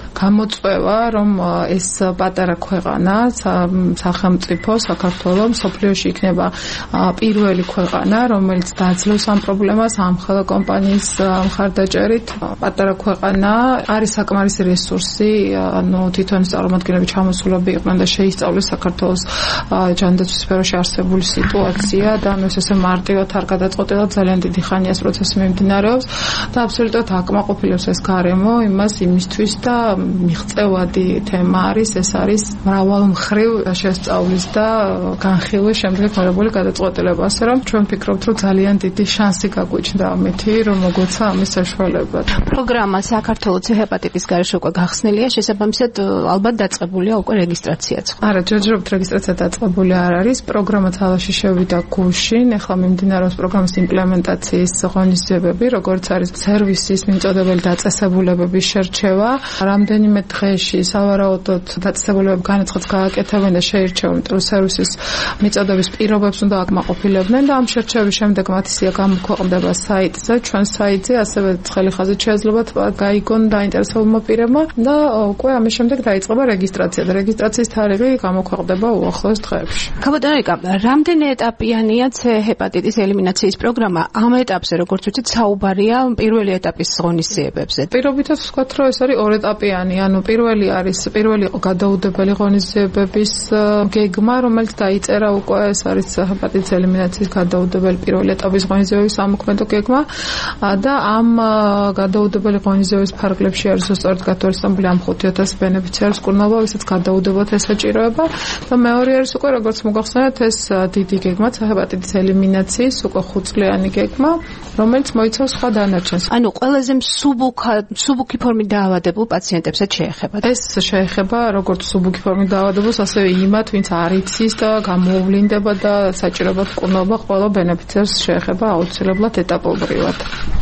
გამოწვევა, რომ ეს პატარა ქვეყანა, სახელმწიფო საქართველოს სოფლიოში იქნება პირველი ქვეყანა, რომელიც დაძლევს ამ პრობლემას ამ ხელა კომპანიის მხარდაჭერით. პატარა ქვეყანა არის საკმარისი რესურსი, ანუ თვითონ წარმომადგენლები ჩამოსულები იყვნენ და შეისწავლეს საქართველოს ჯანდაცვის სფეროში არსებული სიტუაცია და ანუ ესე მარტივად არ გადაწყვეტილა, ძალიან დიდი ხანია ეს პროცესი მიმდინარეობს და აბსოლუტურად აკმაყოფილებს ეს გარემო იმას იმისთვის და მიღწევადი თემა არის, ეს არის მრავალმხრივ შესწავლის და განხილვის შემდეგ მიღებული გადაწყვეტილება, ასე რომ ჩვენ ვფიქრობთ, რომ ძალიან დიდი შანსი გაგვიჩნდა ამითი, რომ მოგვეცა ამის საშუალება. პროგრამა საქართველოს ჰეპატიტის გარეშე უკვე გახსნილია, შესაბამისად ალბათ დაწყებულია უკვე რეგისტრაციაც. არა, ჯერჯერობით რეგისტრაცია დაწყებული არ არის, პროგრამა თალაში შევიდა გუშინ, ახლა მიმდინარეობს პროგრამის იმპლემენტაციის ღონისძიებები, როგორც არის სერვისის მიმწოდებელი დაწესებულებების შერჩევა. რამდენიმე დღეში სავარაუდოდ დაწესებულებები განაცხადს გააკეთებენ და შეირჩევენ, რომ სერვისის მიწოდების პირობებს უნდა აკმაყოფილებდნენ და ამ შერჩევის შემდეგ მათი სია გამოქვეყნდება საიტზე, ჩვენ საიტზე, ასევე ცხელი ხაზით შეეძლებათ გაიგონ დაინტერესებულმა პირებმა და უკვე ამის შემდეგ დაიწყება რეგისტრაცია და რეგისტრაციის თარიღი გამოქვეყნდება უახლოეს დღეებში. ქაბატონიკა, რამდენი ეტაპიანია C ჰეპატიტის ელიმინაციის პროგრამა? ამ ეტაპზე, როგორც ვიცით, საუბარია პირველი ეტაპის ღონისძიებებზე. პირობითად ვთქვათ, რომ ეს არის ორეტაპიანი, ანუ პირველი არის პირველი იყო გადაუდებელი ღონისძიებების გეგმა, რომელიც დაიწერა უკვე, ეს არის ჰეპატიტის ელიმინაციის გადაუდებელი პირველი ეტაპის ღონისძიებების ამოქმედო გეგმა და ამ გადაუდებელი ღონისძიების ფარგლებში არის სწორედ გათვალისწინებული ამ ხუთი ათასი ბენეფიციარის კურნალობა, ვისაც გადაუდებელად ესაჭიროება და მეორე არის უკვე როგორც მოგახსენეთ ეს დიდი გეგმა ჰეპატიტის ელიმინაციის უკვე ხუთწლიანი გეგმა, რომელიც მოიცავს სხვა დანარჩენს. ანუ ყველაზე მსუბუქა მსუბუქი ფორმით დაავადებულ პაციენტებსაც შეეხება. ეს შეეხება როგორც მსუბუქი ფორმით დაავადებულს, ასევე იმათ, ვინც არ იცის და გამოუვლინდება და საჭიროება კურნალობა ყველა ბენეფიციარს შეეხება აუცილებლად ეტაპობრივად.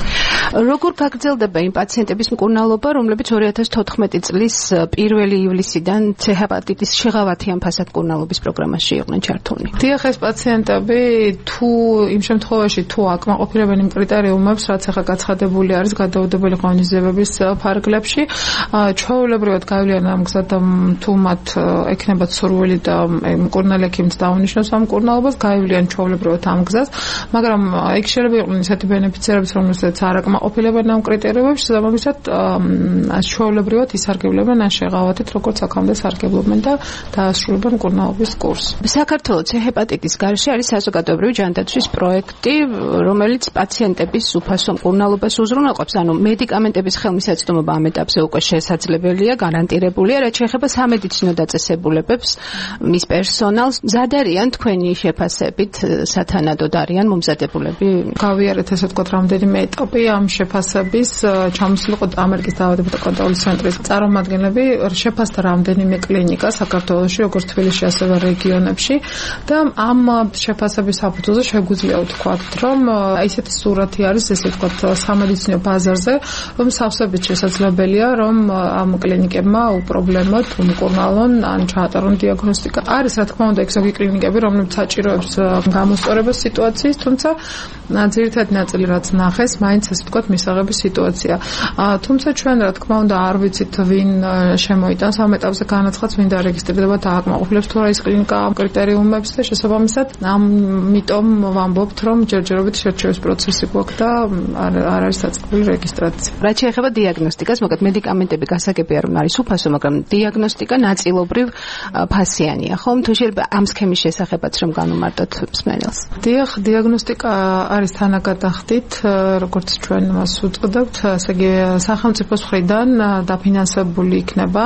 როგორ გაგრძელდება იმ პაციენტების მკურნალობა, რომლებიც ორი ათას თოთხმეტი წლის პირველი ივლისიდან C ჰეპატიტის შეღავათიან ფასად მკურნალობის პროგრამაში იყვნენ ჩართულნი? დიახ, ეს პაციენტები თუ იმ შემთხვევაში თუ აკმაყოფილებენ იმ კრიტერიუმებს, რაც ახლა გაცხადებული არის გადაუდებელი ღონისძიებების ფარგლებში, ჩვეულებრივად გავლიან ამ გზად და თუ მათ ექნებათ სურვილი და მკურნალი ექიმიც დაუნიშნოს ამ მკურნალობას, გავლიან ჩვეულებრივად ამ გზას, მაგრამ იქ შეიძლება იყვნენ ისეთი ბენეფიციარები, რომელსაც არ აკმაყოფილებენ ამ კრიტერიუმებს, შესაბამისად ჩვეულებრივად ისარგებლებენ ან შეღავათით, როგორც აქამდე სარგებლობენ და დაასრულებენ მკურნალობის კურსს. საქართველოს C ჰეპატიტის გარეშე არის საზოგადოებრივი ჯანდაცვის პროექტი, რომელიც პაციენტების უფასო მკურნალობას უზრუნველყოფს, ანუ მედიკამენტების ხელმისაწვდომობა ამ ეტაპზე უკვე შესაძლებელია, გარანტირებულია, რაც შეეხება სამედიცინო დაწესებულებებს, მის პერსონალს. მზად არიან თქვენი შეფასებით, სათანადოდ არიან მომზადებულები? გავიარეთ ესე ვთქვათ რამდენიმე ეტაპი ამ შეფასების, ჩამოსულიყო ამერიკის დაავადებათა კონტროლის ცენტრის წარმომადგენლები, შეფასდა რამდენიმე კლინიკა საქართველოში, როგორც თბილისში, ასევე რეგიონებში და ამ შეფასების საფუძველზე შეგვიძლია ვთქვათ, რომ ისეთი სურათი არის, ესე ვთქვათ, სამედიცინო ბაზარზე, რომ სავსებით შესაძლებელია, რომ ამ კლინიკებმა უპრობლემოდ უმკურნალონ ან ჩაატარონ დიაგნოსტიკა. არის, რა თქმა უნდა, ეგ კლინიკები, რომლებიც საჭიროებს გამოსწორებას სიტუაციის, თუმცა ძირითადი ნაწილი რაც ნახეს, მაინც ესე ვთქვათ, მისაღების სიტუაცია. თუმცა ჩვენ, რა თქმა უნდა, არ ვიცით ვინ შემოიტანს ამ ეტაპზე განაცხადს, ვინ დარეგისტრირდება და აკმაყოფილებს თუ რა ის კლინიკა ამ კრიტერიუმებს და შესაბამისად, ამიტომ ვამბობთ, რომ ჯერჯერობით შერჩევის პროცესი გვაქვს და არ არის დაწყებული რეგისტრაცია. რაც შეეხება დიაგნოსტიკას, მოკლედ მედიკამენტები გასაგებია, რომ არის უფასო, მაგრამ დიაგნოსტიკა ნაწილობრივ ფასიანია, ხომ? თუ შეიძლება ამ სქემის შესახებაც რომ განუმარტოთ მსმენელს. დიახ, დიაგნოსტიკა არის თანაგადახდით, როგორც ჩვენ მას უწოდებთ, ასე იგი სახელმწიფოს მხრიდან დაფინანსებული იქნება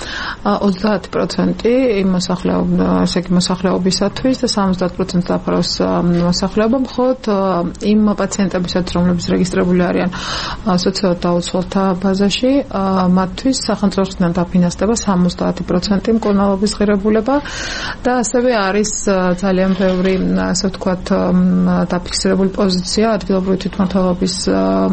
ოცდაათი პროცენტი იმ მოსახლეობის, ესე იგი მოსახლეობისათვის და სამოცდაათ პროცენტი დაფარავს მოსახლეობა, მხოლოდ იმ პაციენტებისაც, რომლებიც რეგისტრირებული არიან სოციალურ დაუცველთა ბაზაში, მათთვის სახელმწიფოს მხრიდან დაფინანსდება სამოცდაათი პროცენტი მკურნალობის ღირებულება და ასევე არის ძალიან ბევრი, ასე ვთქვათ, დაფიქსირებული პოზიცია ადგილობრივი თვითმმართველობის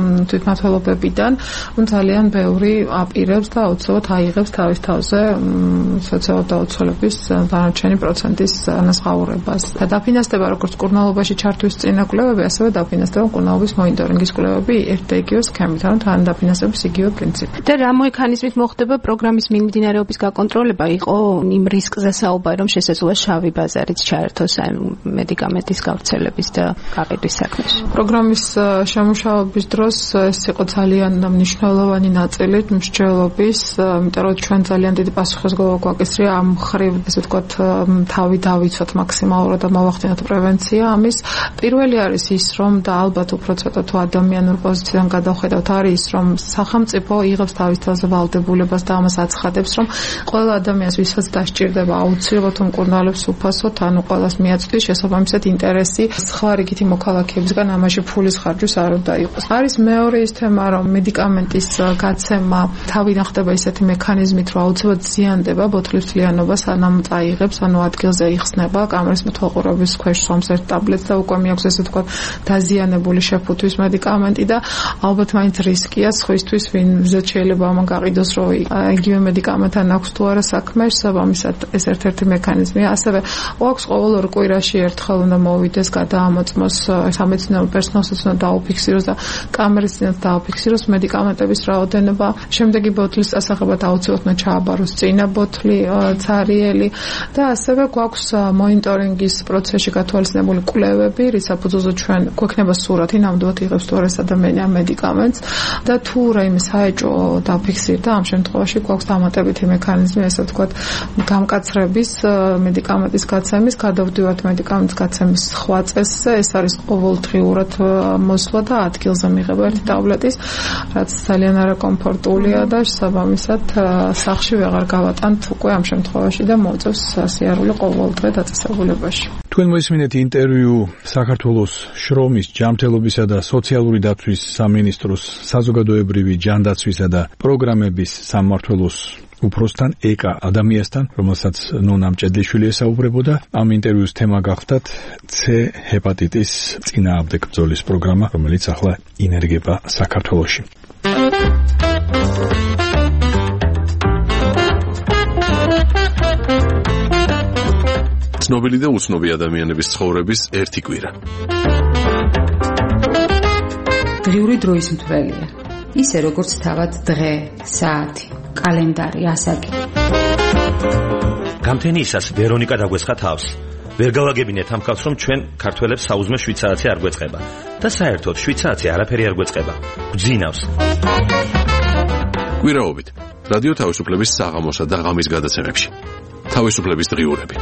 თვითმმართველობებიდან, ну ძალიან ბევრი აპირებს და აუცილებლად აიღებს თავის თავზე სოციალურ დაუცველების დანარჩენი პროცენტის ანაზღაურებას. და დაფინანსდება როგორც კურნალობაში ჩართვის წინა კვლევები, ასევე დაფინანსდება კურნალობის მონიტორინგის კვლევები ერთ და იგივე სქემით, ანუ თან დაფინანსების იგივე პრინციპი. და რა მექანიზმით მოხდება პროგრამის მიმდინარეობის გაკონტროლება? იყო იმ რისკზე საუბარი, რომ შესაძლოა შავი ბაზარიც ჩაერთოს ამ მედიკამენტის გავრცელების და გაყიდვის საქმეში. პროგრამის შემუშავების დროს ეს იყო ძალიან მნიშვნელოვანი ნაწილი მსჯელობის, იმიტომ რომ ჩვენ ძალიან დიდი პასუხისმგებლობა გვაკისრია ამ ხრივ, ესე ვთქვათ, თავი დავიცვათ მაქსიმალურად და მოვახდინოთ პრევენცია ამის. პირველი არის ის, რომ და ალბათ უფრო ცოტა თუ ადამიანურ პოზიციიდან გადავხედავთ, არის ის, რომ სახელმწიფო იღებს თავის თავზე ვალდებულებას და ამას აცხადებს, რომ ყველა ადამიანს, ვისაც დასჭირდება აუცილებლად უმკურნალებს უფასოდ, ანუ ყველას მიაწვდის შესაბამისად ინტერესი სხვა რიგითი მოქალაქეებისგან ამაში ფულის ხარჯვის არ უნდა იყოს. არის მეორე ის თემა, რომ მედიკამენტის გაცემა თავიდან ხდება ისეთი მექანიზმით, რომ აუცილებლად ზიანდება ბოთლის მთლიანობა, სანამ წაიღებს, ანუ ადგილზე იხსნება კამერის მეთვალყურების ქვეშ სვამს ერთ ტაბლეტს და უკვე მიაქვს ესე ვთქვათ დაზიანებული შეფუთვის მედიკამენტი და ალბათ მაინც რისკია სხვისთვის, ვინმზეც შეიძლება ამან გაყიდოს, რომ იგივე მედიკამენტთან აქვს თუ არა საქმე, შესაბამისად ეს ერთ-ერთი მექანიზმია. ასევე აქვს ყოველ ორ კვირაში ერთხელ უნდა მოვიდეს, გადაამოწმოს სამედიცინო პერსონალსაც უნდა დაუფიქსიროს და კამერის წინათ დაუფიქსიროს მედიკამენტების რაოდენობა. შემდეგი ბოთლის ასახებად აუცილებლად უნდა ჩააბაროს წინა ბოთლი, ცარიელი და ასევე გვაქვს მონიტორინგის პროცესში გათვალისწინებული კვლევები, რის საფუძველზე ჩვენ გვექნება სურათი, ნამდვილად იღებს თუ არა ეს ადამიანი ამ მედიკამენტს და თუ რაიმე საეჭვო დაფიქსირდა, ამ შემთხვევაში გვაქვს დამატებითი მექანიზმი, ესე ვთქვათ, გამკაცრების მედიკამენტის გაცემის, გადავდივართ მედიკამენტის გაცემის სხვა წესზე, ეს არის ყოველდღიურად მოსვლა და ადგილზე მიღება ერთი ტაბლეტის, რაც ძალიან არაკომფორტულია და შესაბამისად სახლში ვეღარ გავატანთ უკვე ამ შემთხვევაში და მოწევს სასიარული ყოველდღე დაწესებულებაში. თქვენ მოისმინეთ ინტერვიუ საქართველოს შრომის, ჯანმრთელობისა და სოციალური დაცვის სამინისტროს საზოგადოებრივი ჯანდაცვისა და პროგრამების სამმართველოს უფროსთან ეკა ადამიანთან, რომელსაც ნონა მჭედლიშვილი ესაუბრებოდა. ამ ინტერვიუს თემა გახდათ C ჰეპატიტის წინააღმდეგ ბრძოლის პროგრამა, რომელიც ახლა ინერგება საქართველოში. ცნობილი და უცნობი ადამიანების ცხოვრების ერთი კვირა. დღიური დროის მთვრელია. ისე როგორც თავად დღე, საათი, კალენდარი, ასაკი. გამთენიისას ვერონიკა დაგვესხა თავს. ვერ გავაგებინეთ ამ ხალხს, რომ ჩვენ ქართველებს საუზმე შვიცარიცი არ გვეწყება და საერთოდ შვიცარიცი არაფერი არ გვეწყება. გძინავს. კვირაობით რადიო თავისუფლების საღამოსა და ღამის გადაცემებში. თავისუფლების დღიურები.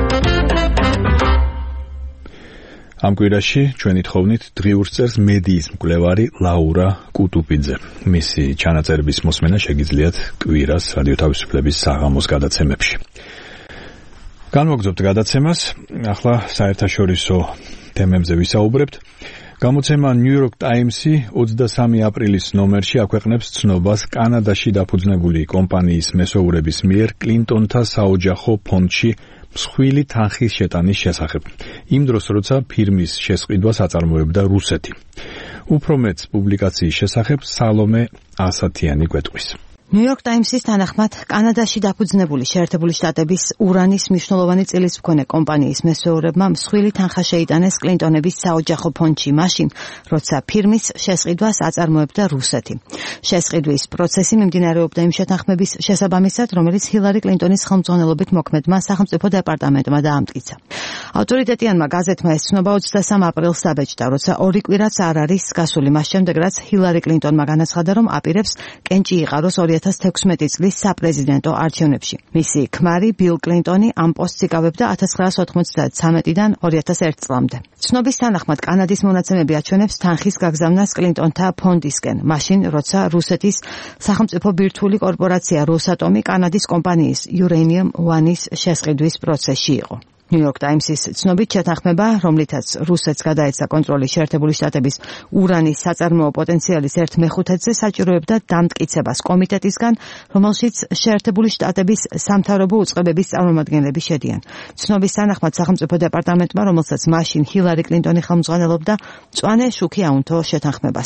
ამ კვირაში ჩვენი თხოვნით დღიურს წერს მედიის მკვლევარი ლაურა კუტუპიძე. მისი ჩანაწერების მოსმენა შეგიძლიათ კვირას რადიო თავისუფლების საღამოს გადაცემებში. განვაგრძობთ გადაცემას, ახლა საერთაშორისო თემებზე ვისაუბრებთ. გამოცემა New York Times-ი ოცდასამი აპრილის ნომერში აქვეყნებს ცნობას კანადაში დაფუძნებული კომპანიის მესოურების მიერ კლინტონთა საოჯახო ფონდში მსხვილი თანხის შეტანის შესახებ. იმ დროს, როცა ფირმის შესყიდვას აწარმოებდა რუსეთი. უფრო მეც პუბლიკაციის შესახებ სალომე ასათიანი გვეტყვის. New York Times-ის თანახმად, კანადაში დაფუძნებული შეერთებული შტატების ურანის მნიშვნელოვანი წილის მქონე კომპანიის მესოურებმა მსხვილი თანხა შეიტანეს კლინტონების საოჯახო ფონდში მაშინ, როცა ფირმის შესყიდვას აწარმოებდა რუსეთი. შესყიდვის პროცესი მიმდინარეობდა იმ შეთანხმების შესაბამისად, რომელიც ჰილარი კლინტონის ხელმძღვანელობით მოქმედმა სახელმწიფო დეპარტამენტმა დაამტკიცა. ავტორიტეტიანმა გაზეთმა ეს ცნობა ოცდასამ აპრილს დაბეჭდა, როცა ორი კვირაც არ არის გასული მას შემდეგ, რაც ჰილარი კლინტონმა განაცხადა, რომ აპირებს კენჭი იყაროს ორი ათას თექვსმეტი წლის საპრეზიდენტო არჩევნებში. მისი ქმარი ბილ კლინტონი ამ პოსტს იკავებდა ათას ცხრაასი ოთხმოცდაათიდან ორი ათას ერთ წლამდე. ცნობის თანახმად კანადის მონაცემები აჩვენებს თანხის გაგზავნას კლინტონთა ფონდისკენ, მაშინ როცა რუსეთის სახელმწიფო ბირთვული კორპორაცია როსატომი კანადის კომპანიის Uranium One-ის შესყიდვის პროცესში იყო. New York Times-ის ცნობით შეთანხმება, რომლითაც რუსეთს გადაეცა კონტროლი შეერთებული შტატების ურანის საწარმოო პოტენციალის ერთ მეხუთედზე საჭიროებდა დამტკიცებას კომიტეტისგან, რომელშიც შეერთებული შტატების სამთავრობო უწყებების წარმომადგენლები შედიან. ცნობის თანახმად სახელმწიფო დეპარტამენტმა, რომელსაც მაშინ ჰილარი კლინტონი ხელმძღვანელობდა, მწვანე შუქი აუნთო შეთანხმებას.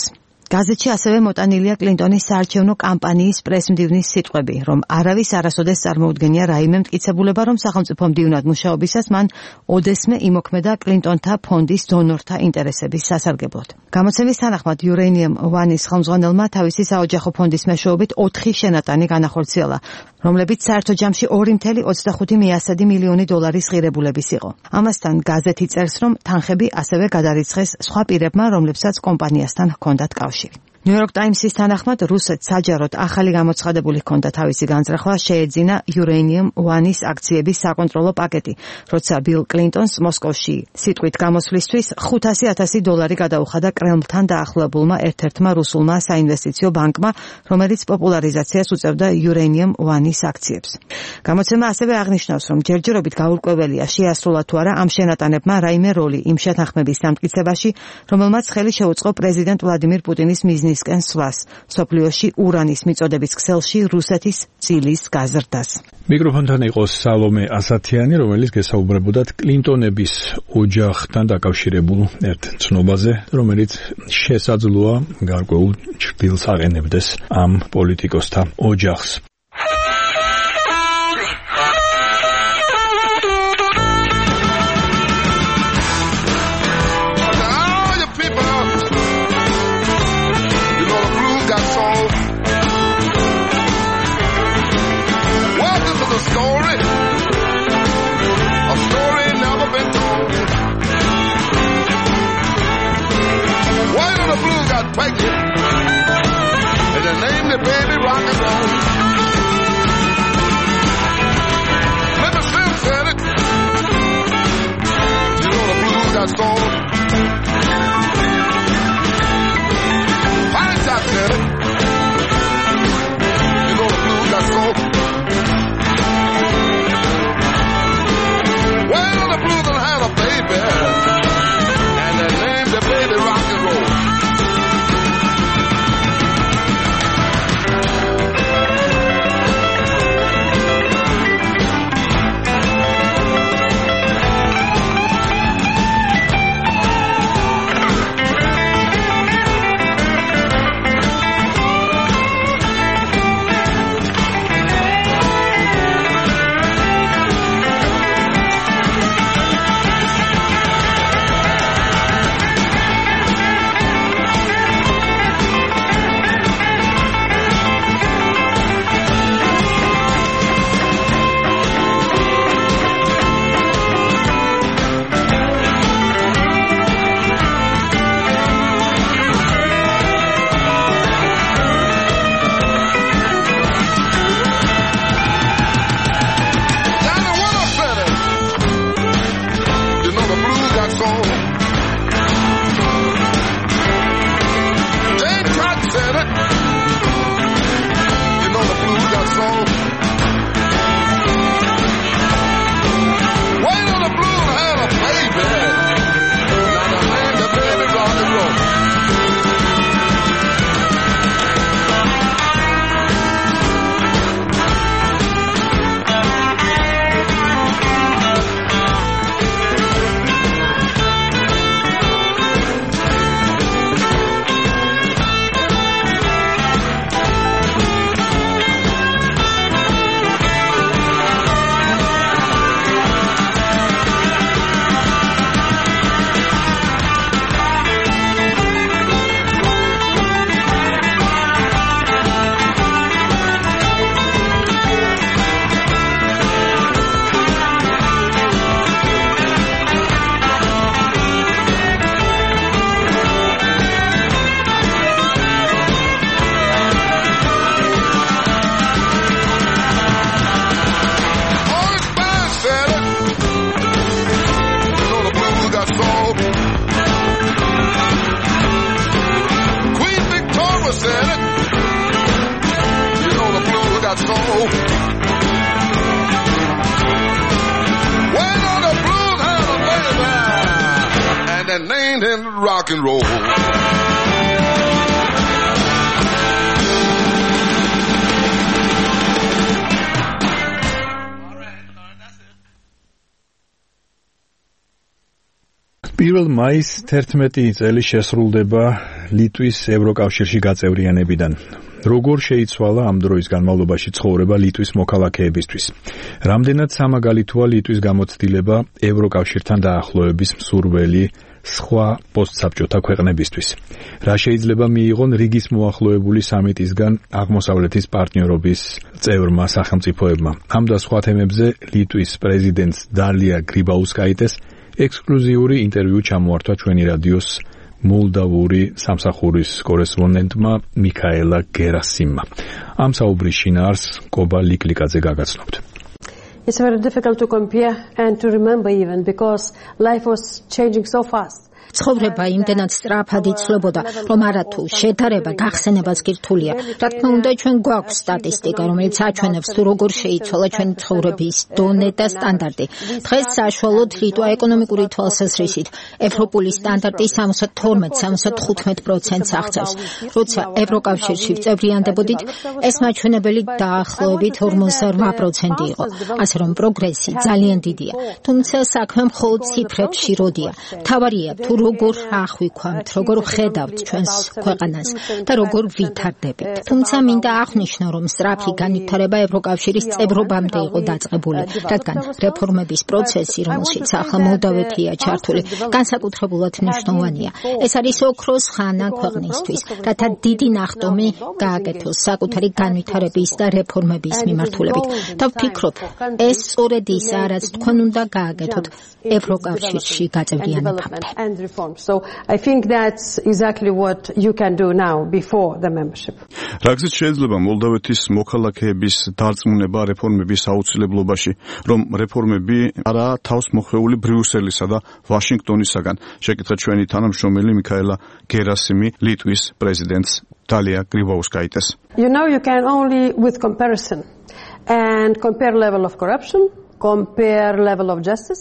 გაზეთში ასევე მოტანილია კლინტონის საარჩევნო კამპანიის პრესმდივნის სიტყვები, რომ არავის არასოდეს წარმოუდგენია რაიმე მტკიცებულება, რომ სახელმწიფო მდივნად მუშაობისას მან ოდესმე იმოქმედა კლინტონთა ფონდის დონორთა ინტერესების სასარგებლოდ. გამოცემის თანახმად Uranium One-ის ხელმძღვანელმა თავისი საოჯახო ფონდის მეშვეობით ოთხი შენატანი განახორციელა, რომლებიც საერთო ჯამში ორი წუთი ოცდახუთი მილიონი დოლარის ღირებულების იყო. ამასთან გაზეთი წერს, რომ თანხები ასევე გადარიცხეს სხვა პირებმა, რომლებსაც კომპანიასთან ჰქონდათ კავშირი. New York Times-ის თანახმად რუსეთს საჯაროდ ახალი გამოცხადებული ჰქონდა თავისი განზრახვა შეეძინა Uranium One-ის აქციების საკონტროლო პაკეტი, როცა Bill Clinton-ს მოსკოვში სიტყვით გამოსვლისთვის ხუთასი ათასი დოლარი გადაუხადა კრემლთან დაახლოებულმა ერთ-ერთმა რუსულმა საინვესტიციო ბანკმა, რომელიც პოპულარიზაციას უწევდა Uranium One-ის აქციებს. გამოცემა ასევე აღნიშნავს, რომ ჯერჯერობით გაურკვეველია შეასრულა თუ არა ამ შენატანებმა რაიმე როლი იმ შეთანხმების დამტკიცებაში, რომელმაც ხელი შეუწყო პრეზიდენტ ვლადიმირ პუტინის მიზნის კენ სვას სოფლიოში ურანის მიწოდების ქსელში რუსეთის წილის გაზრდას. მიკროფონთან იყო სალომე ასათიანი, რომელიც გესაუბრებოდათ კლინტონების ოჯახთან დაკავშირებულ ერთ ცნობაზე, რომელიც შესაძლოა გარკვეულ ჩრდილს აყენებდეს ამ პოლიტიკოსთა ოჯახს. And they named the baby rock and roll. Never Slim said it. You know the blues got soul. Pine Top said it. You know the blues got soul. Well, the blues done had a baby. And they named the baby rock and roll. Named him rock and roll. პირველ მაისს თერთმეტი წელი შესრულდება ლიტვის ევროკავშირში გაწევრიანებიდან. როგორ შეიცვალა ამ დროის განმავლობაში ცხოვრება ლიტვის მოქალაქეებისთვის? რამდენად სამაგალითოა ლიტვის გამოცდილება ევროკავშირთან დაახლოების მსურველი სხვა პოსტსაბჭოთა ქვეყნებისთვის? რა შეიძლება მიიღონ რიგის მოახლოებული სამიტისგან აღმოსავლეთის პარტნიორობის წევრმა სახელმწიფოებმა? ამ და სხვა თემებზე ლიტვის პრეზიდენტს დალია გრიბაუსკაიტეს ექსკლუზიური ინტერვიუ ჩამოართვა ჩვენი რადიოს მოლდავური სამსახურის კორესპონდენტმა მიქაელა გერასიმმა. ამ საუბრის შინაარსს კობა ლიკლიკაძე გაგაცნობთ. It's very difficult to compare and to remember even because life was changing so fast. ცხოვრება იმდენად სწრაფად იცვლებოდა, რომ არათუ შედარება გახსენებას კი რთულია. რა თქმა უნდა, ჩვენ გვაქვს სტატისტიკა, რომელიც აჩვენებს თუ როგორ შეიცვალა ჩვენი ცხოვრების დონე და სტანდარტი. დღეს საშუალოდ ლიტვა ეკონომიკური თვალსაზრისით ევროპული სტანდარტი სამოცდათი სამოცდათი ხუთი პროცენტს აღწევს. როცა ევროკავშირში წევრიანდებოდით, ეს მაჩვენებელი დაახლოებით ორმოცდარვა პროცენტი იყო. ასე რომ პროგრესი ძალიან დიდია. თუმცა საქმე მხოლოდ ციფრებში როდია. მთავარია თუ როგორ აღვიქვამთ, როგორ ხედავთ ჩვენს ქვეყანას და როგორ ვითარდებით. თუმცა მინდა აღნიშნო, რომ სწრაფი განვითარება ევროკავშირის წევრობამდე იყო დაწყებული, რადგან რეფორმების პროცესი, რომელშიც ახლა მოლდავეთია ჩართული, განსაკუთრებულად მნიშვნელოვანია. ეს არის ოქროს ხანა ქვეყნისთვის, რათა დიდი ნახტომი გააკეთოს საკუთარი განვითარების და რეფორმების მიმართულებით. და ვფიქრობ, ეს სწორედ ისაა, რაც თქვენ უნდა გააკეთოთ ევროკავშირში გაწევრიანებამდე. So I think that's exactly what you can do now before the membership. რაგზით შეიძლება მოლდავეთის მოქალაქეების დარწმუნება რეფორმების აუცილებლობაში, რომ რეფორმები არაა თავს მოხვეული ბრიუსელისა და ვაშინგტონისაგან? შეკითხა ჩვენი თანამშრომელი მიქაელა გერასიმი ლიტვის პრეზიდენტს დალია გრიბაუსკაიტეს. You know you can only with comparison and compare level of corruption, compare level of justice.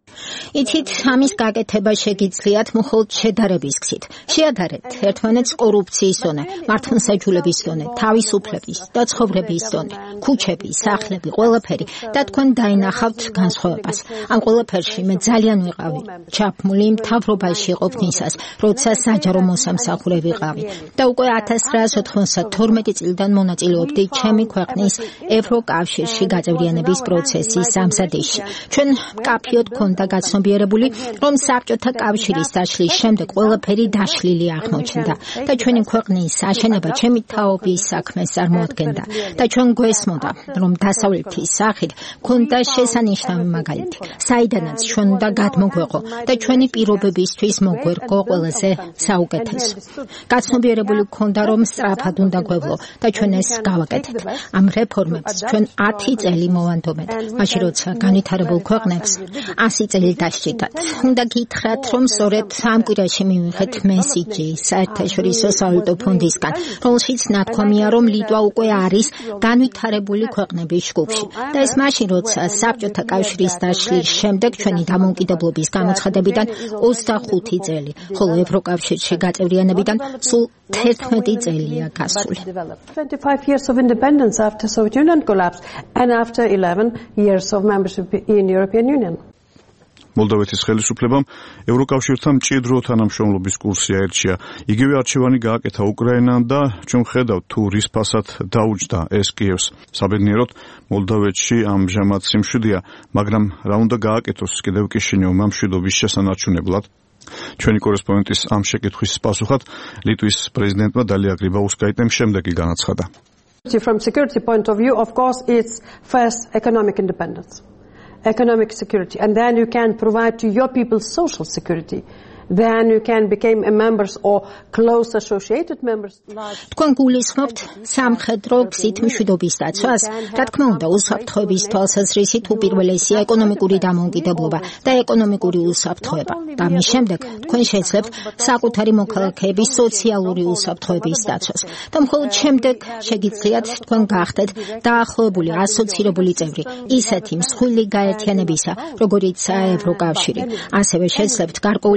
იცით, ამის გაკეთება შეგიძლიათ მხოლოდ შედარების გზით. შეადარეთ ერთმანეთს კორუფციის დონე, მართლმსაჯულების დონე, თავისუფლების და ცხოვრების დონე, ქუჩები, სახლები, ყველაფერი და თქვენ დაინახავთ განსხვავებას. ამ ყველაფერში მე ძალიან ვიყავი ჩაფმული მთავრობაში ყოფნისას, როცა საჯარო მოსამსახურე ვიყავი და უკვე ათას რვაასი ოთხმოცდათორმეტი წლიდან მონაწილეობდი ჩემი ქვეყნის ევროკავშირში გაწევრიანების პროცესის ამზადისში. ჩვენ მკაფიოდ გქონდა გაცნობიერებული, რომ საბჭოთა კავშირის დაშლის შემდეგ ყველაფერი დაშლილი აღმოჩნდა და ჩვენი ქვეყნის აშენება ჩემი თაობის საქმეს წარმოადგენდა და ჩვენ გვესმოდა, რომ დასავლეთის სახით ქონდა შესანიშნავი მაგალითი, საიდანაც ჩვენ უნდა გადმოგვეყო და ჩვენი პირობებისთვის მოგვერგო ყველაზე საუკეთესო. გაცნობიერებული გქონდა, რომ სწრაფად უნდა გვევლო და ჩვენ ეს გავაკეთეთ. ამ რეფორმებს ჩვენ ათი წელი მოვანდომეთ, მაშინ როცა განვითარებულ ქვეყნებს ასი წელი დასჭირდათ. უნდა გითხრათ, რომ სწორედ ამ კვირაში მივიღეთ მესიჯი საერთაშორისო სავალუტო ფონდისგან, რომელშიც ნათქვამია, რომ ლიტვა უკვე არის განვითარებული ქვეყნების ჯგუფში. და ეს მაშინ, როცა საბჭოთა კავშირის დაშლის შემდეგ ჩვენი დამოუკიდებლობის გამოცხადებიდან ოცდახუთი წელი, ხოლო ევროკავშირში გაწევრიანებიდან სულ თერთმეტი წელია გასული. twenty-five years of independence after Soviet Union collapse and after eleven years of membership in European Union. მოლდავეთის ხელისუფლებამ ევროკავშირთან მჭიდრო თანამშრომლობის კურსი აერჩია. იგივე არჩევანი გააკეთა უკრაინამ და ჩვენ ხედავთ თუ რის ფასად დაუჯდა ეს კიევს. საბედნიეროდ მოლდავეთში ამჟამად სიმშვიდეა, მაგრამ რა უნდა გააკეთოს კიდევ კიშინიოვმა მშვიდობის შესანარჩუნებლად? ჩვენი კორესპონდენტის ამ შეკითხვის პასუხად ლიტვის პრეზიდენტმა დალია გრიბაუსკაიტემ შემდეგი განაცხადა. From security point of view, of course, it's first economic independence. Economic security, and then you can provide to your people social security. Then you can become a members or close associated members. თქვენ გულისხმობთ სამხედრო გზით მშვიდობის დაცვას? რა თქმა უნდა, უსაფრთხოების თვალსაზრისით უპირველესია ეკონომიკური დამოუკიდებლობა და ეკონომიკური უსაფრთხოება. და მის შემდეგ თქვენ შეძლებთ საკუთარი მოქალაქეების სოციალური უსაფრთხოების დაცვას. და მხოლოდ შემდეგ შეგიძლიათ თქვენ გახდეთ დაახლოებული ასოცირებული წევრი ისეთი მსხვილი გაერთიანებისა, როგორიცაა ევროკავშირი. ასევე შეძლებთ გარკვეული თანამშრომლობა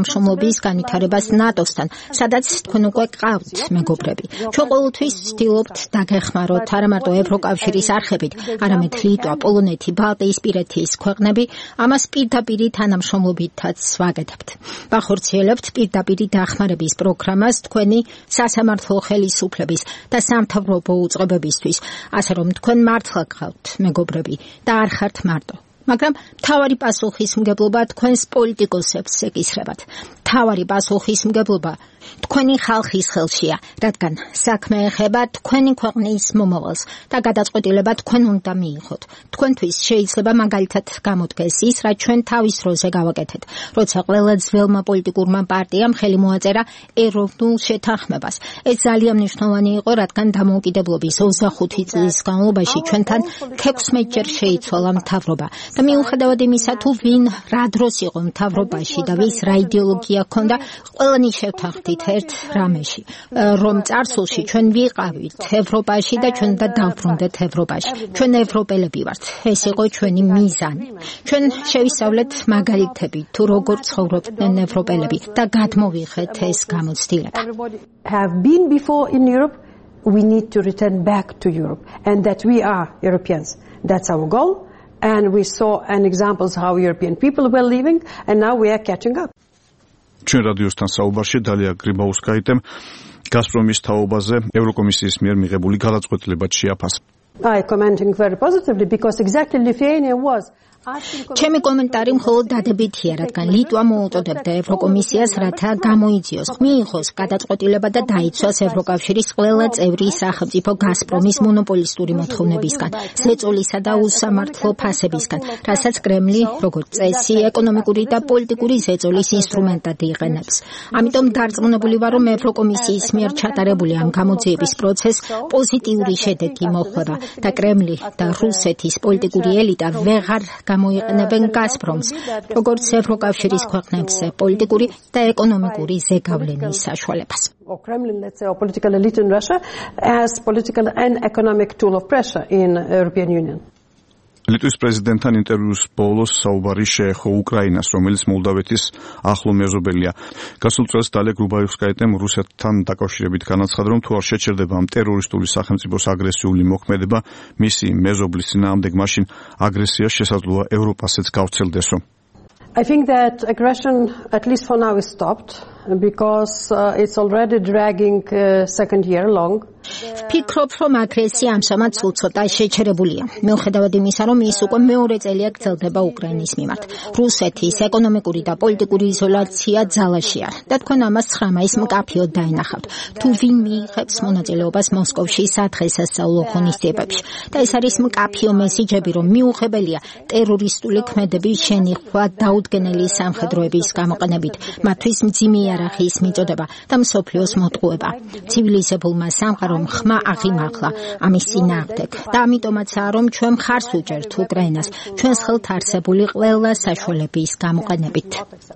თანამშრომლობის განვითარებას ნატოსთან, სადაც თქვენ უკვე გყავთ მეგობრები. ჩვენ ყოველთვის ვცდილობთ დაგეხმაროთ არა მარტო ევროკავშირის არხებით, არამედ ლიტვა, პოლონეთი, ბალტიისპირეთის ქვეყნები ამას პირდაპირი თანამშრომლობითაც ვაკეთებთ. ვახორციელებთ პირდაპირი დახმარების პროგრამას თქვენი სასამართლო ხელისუფლების და სამთავრობო უწყებებისთვის, ასე რომ თქვენ მართლა გყავთ მეგობრები და არ ხართ მარტო. მაგრამ თავარი პასუხისმგებლობა თქვენს პოლიტიკოსებს ეკისრებათ. თავარი პასუხისმგებლობა თქვენი ხალხის ხელშია, რადგან საქმე ეხება თქვენი ქვეყნის მომავალს და გადაწყვეტილება თქვენ უნდა მიიღოთ. თქვენთვის შეიძლება მაგალითად გამოდგეს ის, რაც ჩვენ თავის დროზე გავაკეთეთ, როცა ყველა ძველმა პოლიტიკურმა პარტიამ ხელი მოაწერა ეროვნულ შეთანხმებას. ეს ძალიან მნიშვნელოვანი იყო, რადგან დამოუკიდებლობის ოცდახუთი წლის განმავლობაში ჩვენთან თექვსმეტჯერ შეიცვალა მთავრობა და მიუხედავად იმისა, თუ ვინ რა დროს იყო მთავრობაში და ვის რა იდეოლოგია ჰქონდა, ყველანი შევთანხმდით ერთ რამეში, რომ წარსულში ჩვენ ვიყავით ევროპაში და ჩვენ და დავბრუნდეთ ევროპაში. ჩვენ ევროპელები ვართ. ეს იყო ჩვენი მიზანი. ჩვენ შევისწავლეთ მაგალითები, თუ როგორ ცხოვრობდნენ ევროპელები და გადმოვიღეთ ეს გამოცდილება. Have been before in Europe, we need to return back to Europe, and that we are Europeans. That's our goal, and we saw an examples how European people were living, and now we are catching up. ჩვენ რადიოსთან საუბარში დალია გრიბაუსკაიტემ გაზპრომის თაობაზე ევროკომისიის მიერ მიღებული გადაწყვეტილებად შეაფასა. I commenting very positively because exactly Lithuania was ჩემი კომენტარი მხოლოდ დადებითია, რადგან ლიტვა მოუწოდებდა ევროკომისიას, რათა გამოიძიოს, მიიღოს გადაწყვეტილება და დაიცვას ევროკავშირის ყველა წევრი სახელმწიფო გაზპრომის მონოპოლისტური მოთხოვნებისგან, ზეწოლისა და უსამართლო ფასებისგან, რასაც კრემლი, როგორც წესი, ეკონომიკური და პოლიტიკური ზეწოლის ინსტრუმენტად იყენებს. ამიტომ დარწმუნებული ვარ, რომ ევროკომისიის მიერ ჩატარებული ამ გამოძიების პროცესს პოზიტიური შედეგი მოჰყვება და კრემლი და რუსეთის პოლიტიკური ელიტა ვეღარ გამოიყენებენ გაზპრომს, როგორც ევროკავშირის ქვეყნებზე პოლიტიკური და ეკონომიკური ზეგავლენის საშუალებას. Or Kremlin, let's say, or political elite in Russia as political and economic tool of pressure in European Union. ლიტვის პრეზიდენტთან ინტერვიუს ბოლოს საუბარი შეეხო უკრაინას, რომელიც მოლდავეთის ახლო მეზობელია. გასულ წელს დალია გრიბაუსკაიტემ რუსეთთან დაკავშირებით განაცხადა, რომ თუ არ შეჩერდება ამ ტერორისტული სახელმწიფოს აგრესიული მოქმედება მისი მეზობლის წინააღმდეგ, მაშინ აგრესია შესაძლოა ევროპასაც გავრცელდესო. I think that aggression, at least for now, is stopped because uh, it's already dragging uh, second year long. ვფიქრობ, რომ აგრესია ამჟამად სულ ცოტა შეჩერებულია. მიუხედავად იმისა, რომ ის უკვე მეორე წელია გრძელდება უკრაინის მიმართ. რუსეთის ეკონომიკური და პოლიტიკური იზოლაცია ძალაშია და თქვენ ამას ცხრა მაისს მკაფიოდ დაინახავთ. თუ ვინ მიიღებს მონაწილეობას მოსკოვში სადღესასწაულო ღონისძიებებში და ეს არის მკაფიო მესიჯები, რომ მიუღებელია ტერორისტული ქმედების შენიხვა დაუდგენელი სამხედროების გამოყენებით, მათთვის მძიმე იარაღის მიწოდება და მსოფლიოს მოტყუება. ცივილიზებულმა სამყარომ ხმა აღიმაღლა ამის წინააღმდეგ და ამიტომაცაა, რომ ჩვენ მხარს უჭერთ უკრაინას ჩვენს ხელთ არსებული ყველა საშუალების გამოყენებით.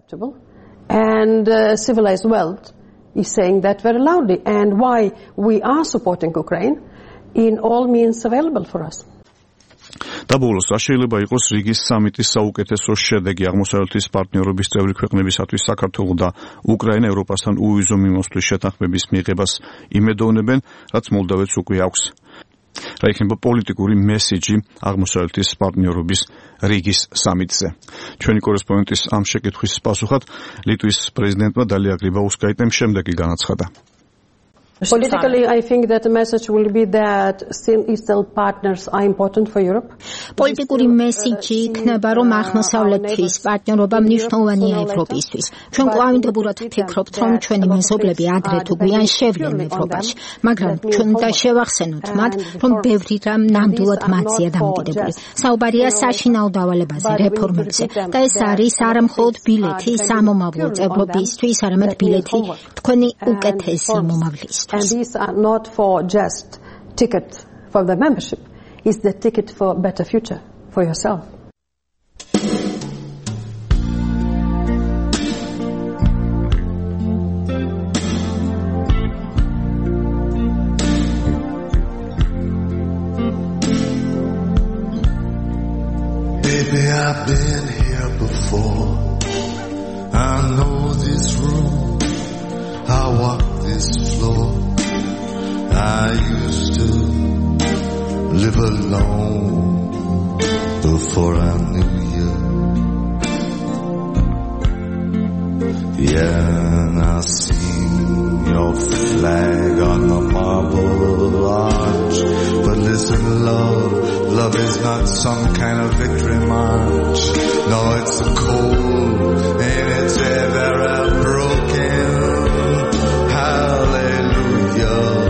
And uh, civilized world is saying that very loudly, and why we are supporting Ukraine in all means available for us. და ბოლოს, რა შეიძლება იყოს რიგის სამიტის საუკეთესო შედეგი აღმოსავლეთის პარტნიორობის წევრი ქვეყნებისათვის? საქართველო და უკრაინა ევროპასთან უვიზო მიმოსვლის შეთანხმების მიღებას იმედოვნებენ, რაც მოლდავეთს უკვე აქვს. რა იქნება პოლიტიკური მესიჯი აღმოსავლეთის პარტნიორობის რიგის სამიტზე? ჩვენი კორესპონდენტის ამ შეკითხვის პასუხად ლიტვის პრეზიდენტმა დალია გრიბაუსკაიტემ შემდეგი განაცხადა. Politically, I think that the message will be that still Eastern partners are important for Europe. პოლიტიკური მესიჯი იქნება, რომ აღმოსავლეთის პარტნიორობა მნიშვნელოვანია ევროპისთვის. ჩვენ კვლავინდებურად ვფიქრობთ, რომ ჩვენი მეზობლები ადრე თუ გვიან შევლენ ევროპაში, მაგრამ ჩვენ უნდა შევახსენოთ მათ, რომ ბევრი რამ ნამდვილად მათზეა დამოკიდებული. საუბარია საშინაო დავალებაზე, რეფორმებზე და ეს არის არა მხოლოდ ბილეთი სამომავლო წევრობისთვის, არამედ ბილეთი თქვენი უკეთესი მომავლის. And these are not for just ticket for the membership. It's the ticket for a better future for yourself. Baby, I've been here before. I know this this room, I walk this floor. I used to live alone before I knew you. Yeah, and I seen your flag on the marble arch. But listen, love, love is not some kind of victory march. No, it's a cold and it's ever broken. Hallelujah.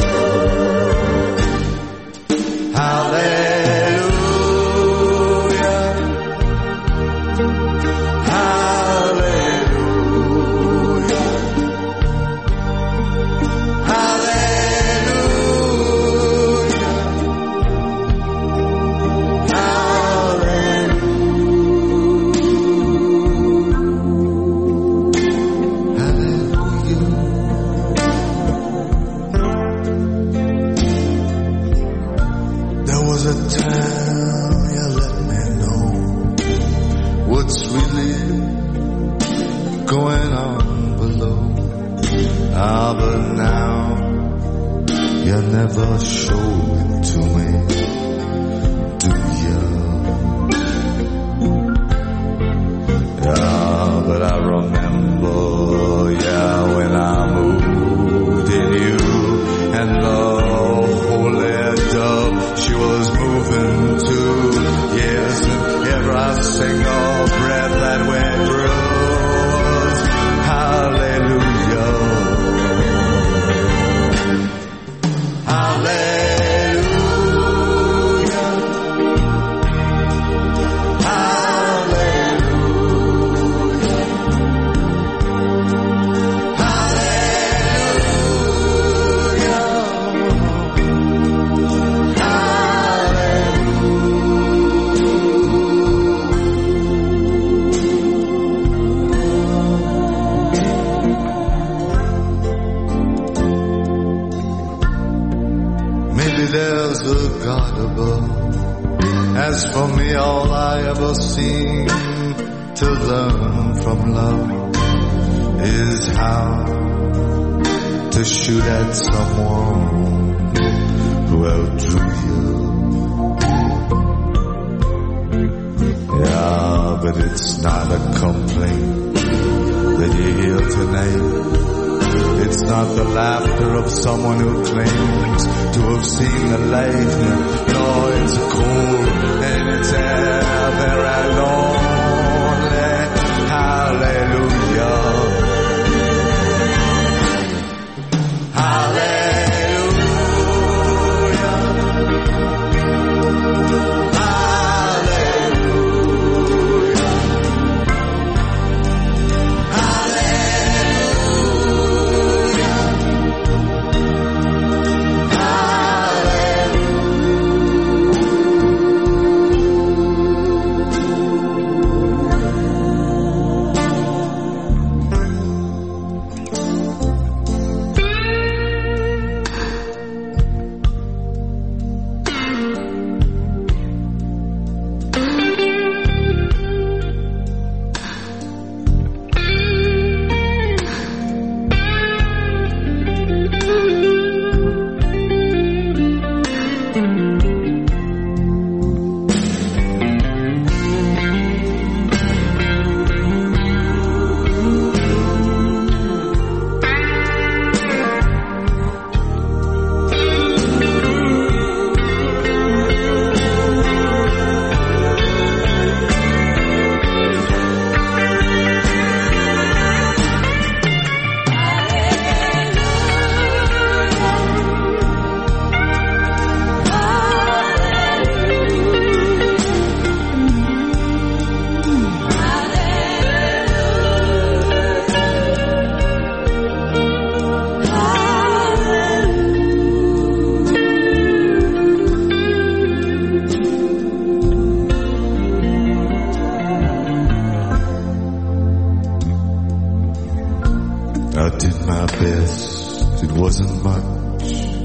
Never show it to me, do you? Yeah, but I remember, yeah, when I moved in you, and the holy dove, she was moving too. Yes, and every single breath that went through was hallelujah. There's a God above. As for me, all I ever seem to learn from love is how to shoot at someone who outdrew you. Yeah, but it's not a complaint that you hear tonight. It's not the laughter of someone who claims to have seen the light. No, it's cold and it's ever lonely. Hallelujah. Hallelujah. I did my best, it wasn't much.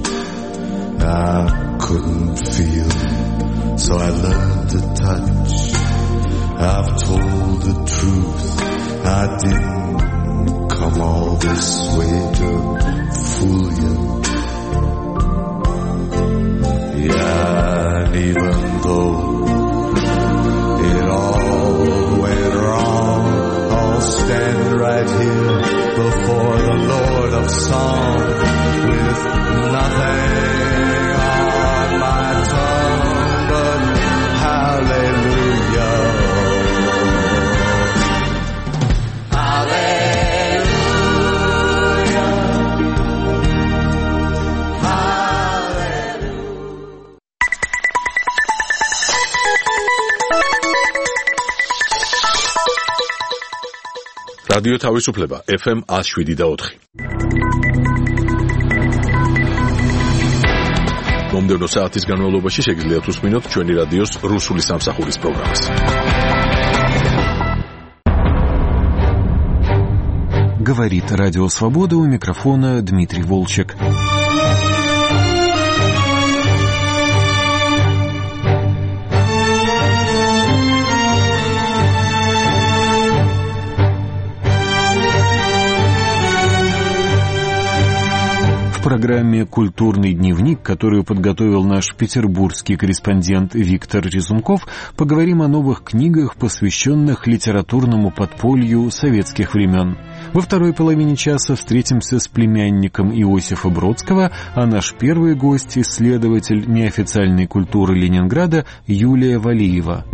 I couldn't feel, so I learned to touch. I've told the truth, I didn't come all this way to fool you. Yeah, and even though it all went wrong, I'll stand right here before the Lord of Song with nothing on my tongue but hallelujah. რადიო თავისუფლება ეფ ემ one oh seven და four. მომდევნო საათის განმავლობაში შეგიძლიათ უსმინოთ ჩვენი რადიოს რუსული სამსახურის პროგრამას. Говорит Радио Свобода, у микрофона Дмитрий Волчек. В программе «Культурный дневник», которую подготовил наш петербургский корреспондент Виктор Резунков, поговорим о новых книгах, посвященных литературному подполью советских времен. Во второй половине часа встретимся с племянником Иосифа Бродского, а наш первый гость – исследователь неофициальной культуры Ленинграда Юлия Валиева.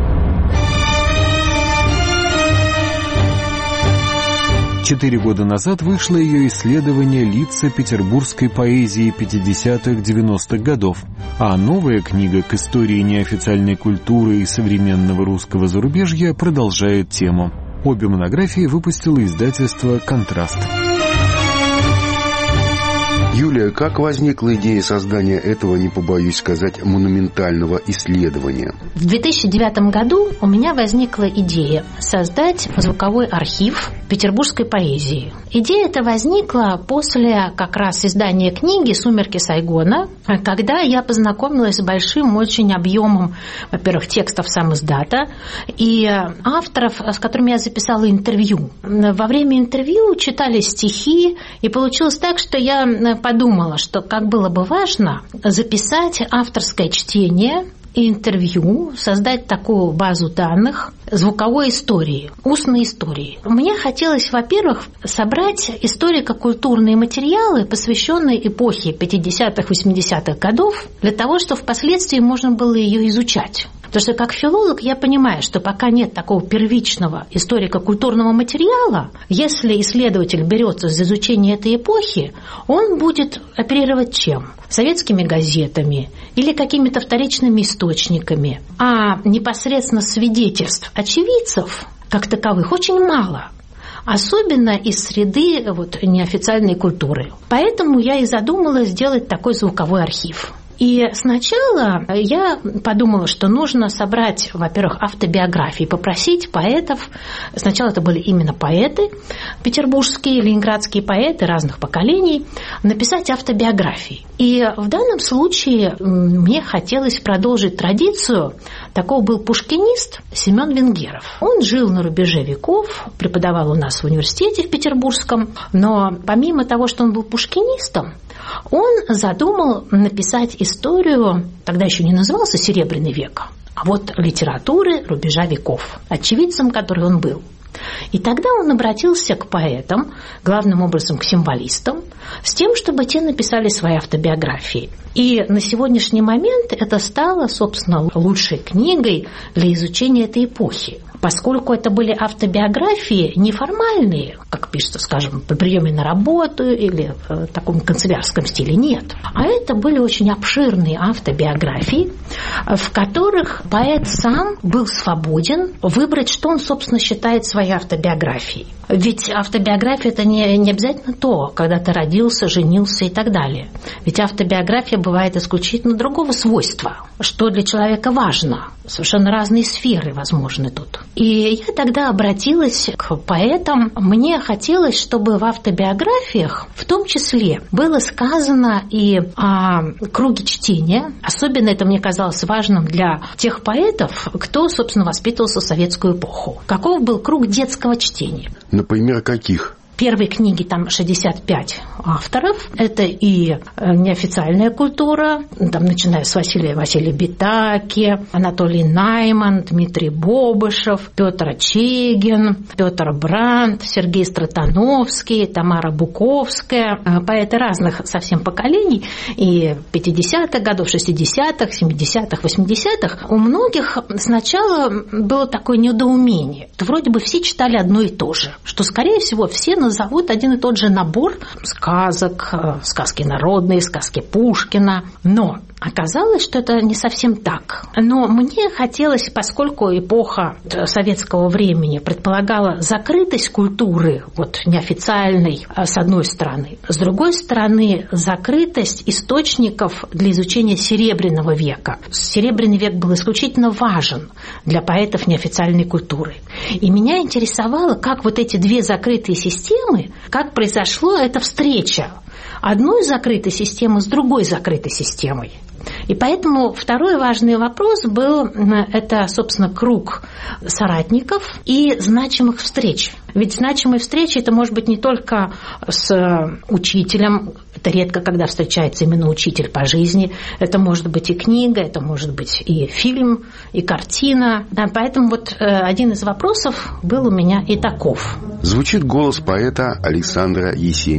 Четыре года назад вышло ее исследование «Лица петербургской поэзии пятидесятых-девяностых годов», а новая книга к истории неофициальной культуры и современного русского зарубежья продолжает тему. Обе монографии выпустило издательство «Контраст». Юлия, как возникла идея создания этого, не побоюсь сказать, монументального исследования? В две тысячи девятом году у меня возникла идея создать звуковой архив петербургской поэзии. Идея эта возникла после как раз издания книги «Сумерки Сайгона», когда я познакомилась с большим очень объемом, во-первых, текстов самиздата и авторов, с которыми я записала интервью. Во время интервью читали стихи, и получилось так, что я подумала, что как было бы важно записать авторское чтение и интервью, создать такую базу данных звуковой истории, устной истории. Мне хотелось, во-первых, собрать историко-культурные материалы, посвященные эпохе пятидесятых-восьмидесятых годов, для того, чтобы впоследствии можно было ее изучать. Потому что как филолог я понимаю, что пока нет такого первичного историко-культурного материала, если исследователь берется за изучение этой эпохи, он будет оперировать чем? Советскими газетами или какими-то вторичными источниками. А непосредственно свидетельств очевидцев, как таковых, очень мало. Особенно из среды вот, неофициальной культуры. Поэтому я и задумала сделать такой звуковой архив. И сначала я подумала, что нужно собрать, во-первых, автобиографии, попросить поэтов. Сначала это были именно поэты, петербургские, ленинградские поэты разных поколений, написать автобиографии. И в данном случае мне хотелось продолжить традицию. Такой был пушкинист Семен Венгеров. Он жил на рубеже веков, преподавал у нас в университете в Петербургском, но помимо того, что он был пушкинистом, он задумал написать историю, тогда еще не назывался «Серебряный век», а вот литературы рубежа веков, очевидцем которой он был. И тогда он обратился к поэтам, главным образом к символистам, с тем, чтобы те написали свои автобиографии. И на сегодняшний момент это стало, собственно, лучшей книгой для изучения этой эпохи. Поскольку это были автобиографии неформальные, как пишется, скажем, при приеме на работу или в таком канцелярском стиле, нет. А это были очень обширные автобиографии, в которых поэт сам был свободен выбрать, что он, собственно, считает своей автобиографией. Ведь автобиография – это не, не обязательно то, когда ты родился, женился и так далее. Ведь автобиография бывает исключительно другого свойства, что для человека важно. Совершенно разные сферы возможны тут. И я тогда обратилась к поэтам. Мне хотелось, чтобы в автобиографиях в том числе было сказано и о круге чтения. Особенно это мне казалось важным для тех поэтов, кто, собственно, воспитывался в советскую эпоху. Каков был круг детского чтения? Например, каких? первой книге там шестьдесят пять авторов. Это и неофициальная культура, там, начиная с Василия Василия Битаки, Анатолий Найман, Дмитрий Бобышев, Петр Очегин, Петр Брандт, Сергей Стратановский, Тамара Буковская, поэты разных совсем поколений, и пятидесятых годов, шестидесятых, семидесятых, восьмидесятых. У многих сначала было такое недоумение. Вроде бы все читали одно и то же, что, скорее всего, все назовут один и тот же набор сказок, сказки народные, сказки Пушкина. Но оказалось, что это не совсем так. Но мне хотелось, поскольку эпоха советского времени предполагала закрытость культуры, вот неофициальной, с одной стороны, с другой стороны, закрытость источников для изучения Серебряного века. Серебряный век был исключительно важен для поэтов неофициальной культуры. И меня интересовало, как вот эти две закрытые системы, как произошла эта встреча одной закрытой системы с другой закрытой системой. И поэтому второй важный вопрос был, это, собственно, круг соратников и значимых встреч. Ведь значимые встречи – это может быть не только с учителем, это редко, когда встречается именно учитель по жизни, это может быть и книга, это может быть и фильм, и картина. Да, поэтому вот один из вопросов был у меня и таков. Звучит голос поэта Александра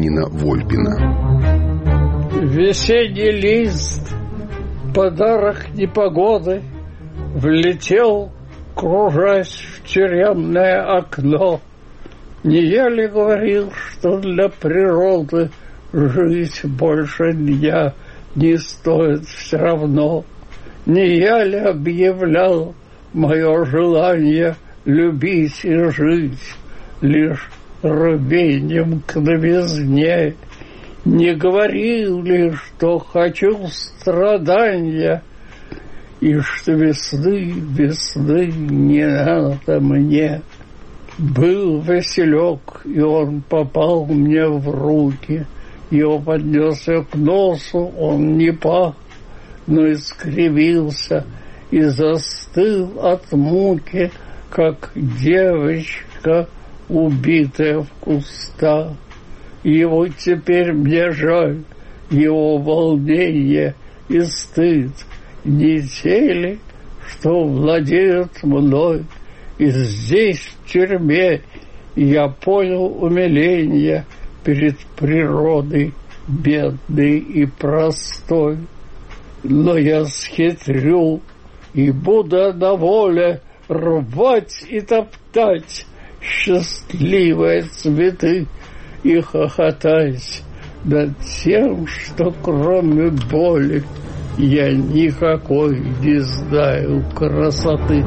Есенина-Вольпина. Весенний лист, подарок непогоды, влетел, кружась в тюремное окно. Не я ли говорил, что для природы жить больше дня не стоит все равно? Не я ли объявлял мое желание любить и жить лишь рвением к новизне? Не говорил ли, что хочу страдания, и что весны, весны не надо мне? Был Василек, и он попал мне в руки. Его поднес я к носу, он не пах, но искривился и застыл от муки, как девочка, убитая в кустах. Его теперь мне жаль, его волнение и стыд не те ли, что владеют мной. И здесь, в тюрьме, я понял умиление перед природой бедной и простой. Но я схитрю и буду на воле рвать и топтать счастливые цветы и хохотать над тем, что кроме боли я никакой не знаю красоты.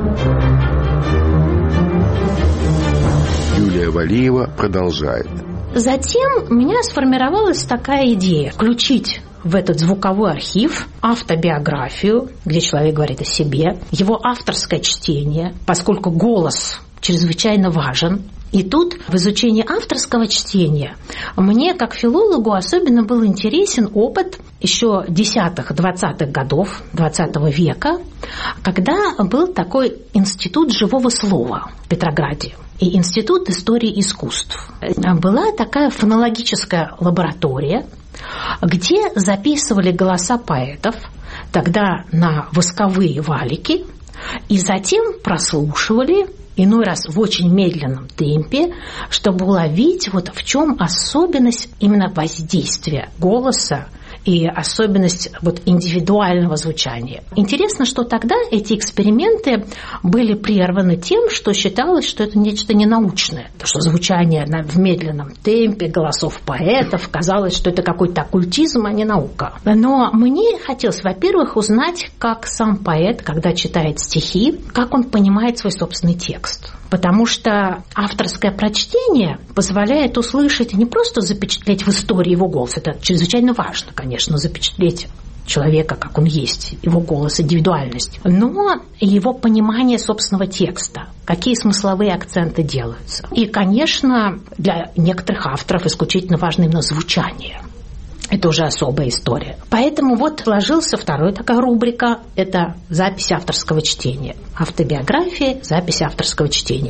Юлия Валиева продолжает. Затем у меня сформировалась такая идея включить в этот звуковой архив автобиографию, где человек говорит о себе, его авторское чтение, поскольку голос чрезвычайно важен. И тут в изучении авторского чтения мне, как филологу, особенно был интересен опыт еще десятых-двадцатых годов двадцатого века, когда был такой институт живого слова в Петрограде и институт истории искусств. Была такая фонологическая лаборатория, где записывали голоса поэтов, тогда на восковые валики, и затем прослушивали, иной раз в очень медленном темпе, чтобы уловить, вот в чем особенность именно воздействия голоса и особенность вот индивидуального звучания. Интересно, что тогда эти эксперименты были прерваны тем, что считалось, что это нечто ненаучное, то, что звучание в медленном темпе голосов поэтов, казалось, что это какой-то оккультизм, а не наука. Но мне хотелось, во-первых, узнать, как сам поэт, когда читает стихи, как он понимает свой собственный текст. Потому что авторское прочтение позволяет услышать, не просто запечатлеть в истории его голос, это чрезвычайно важно, конечно, запечатлеть человека, как он есть, его голос, индивидуальность, но его понимание собственного текста, какие смысловые акценты делаются. И, конечно, для некоторых авторов исключительно важно именно звучание. Это уже особая история. Поэтому вот сложился второй такая рубрика. Это запись авторского чтения. Автобиография, запись авторского чтения.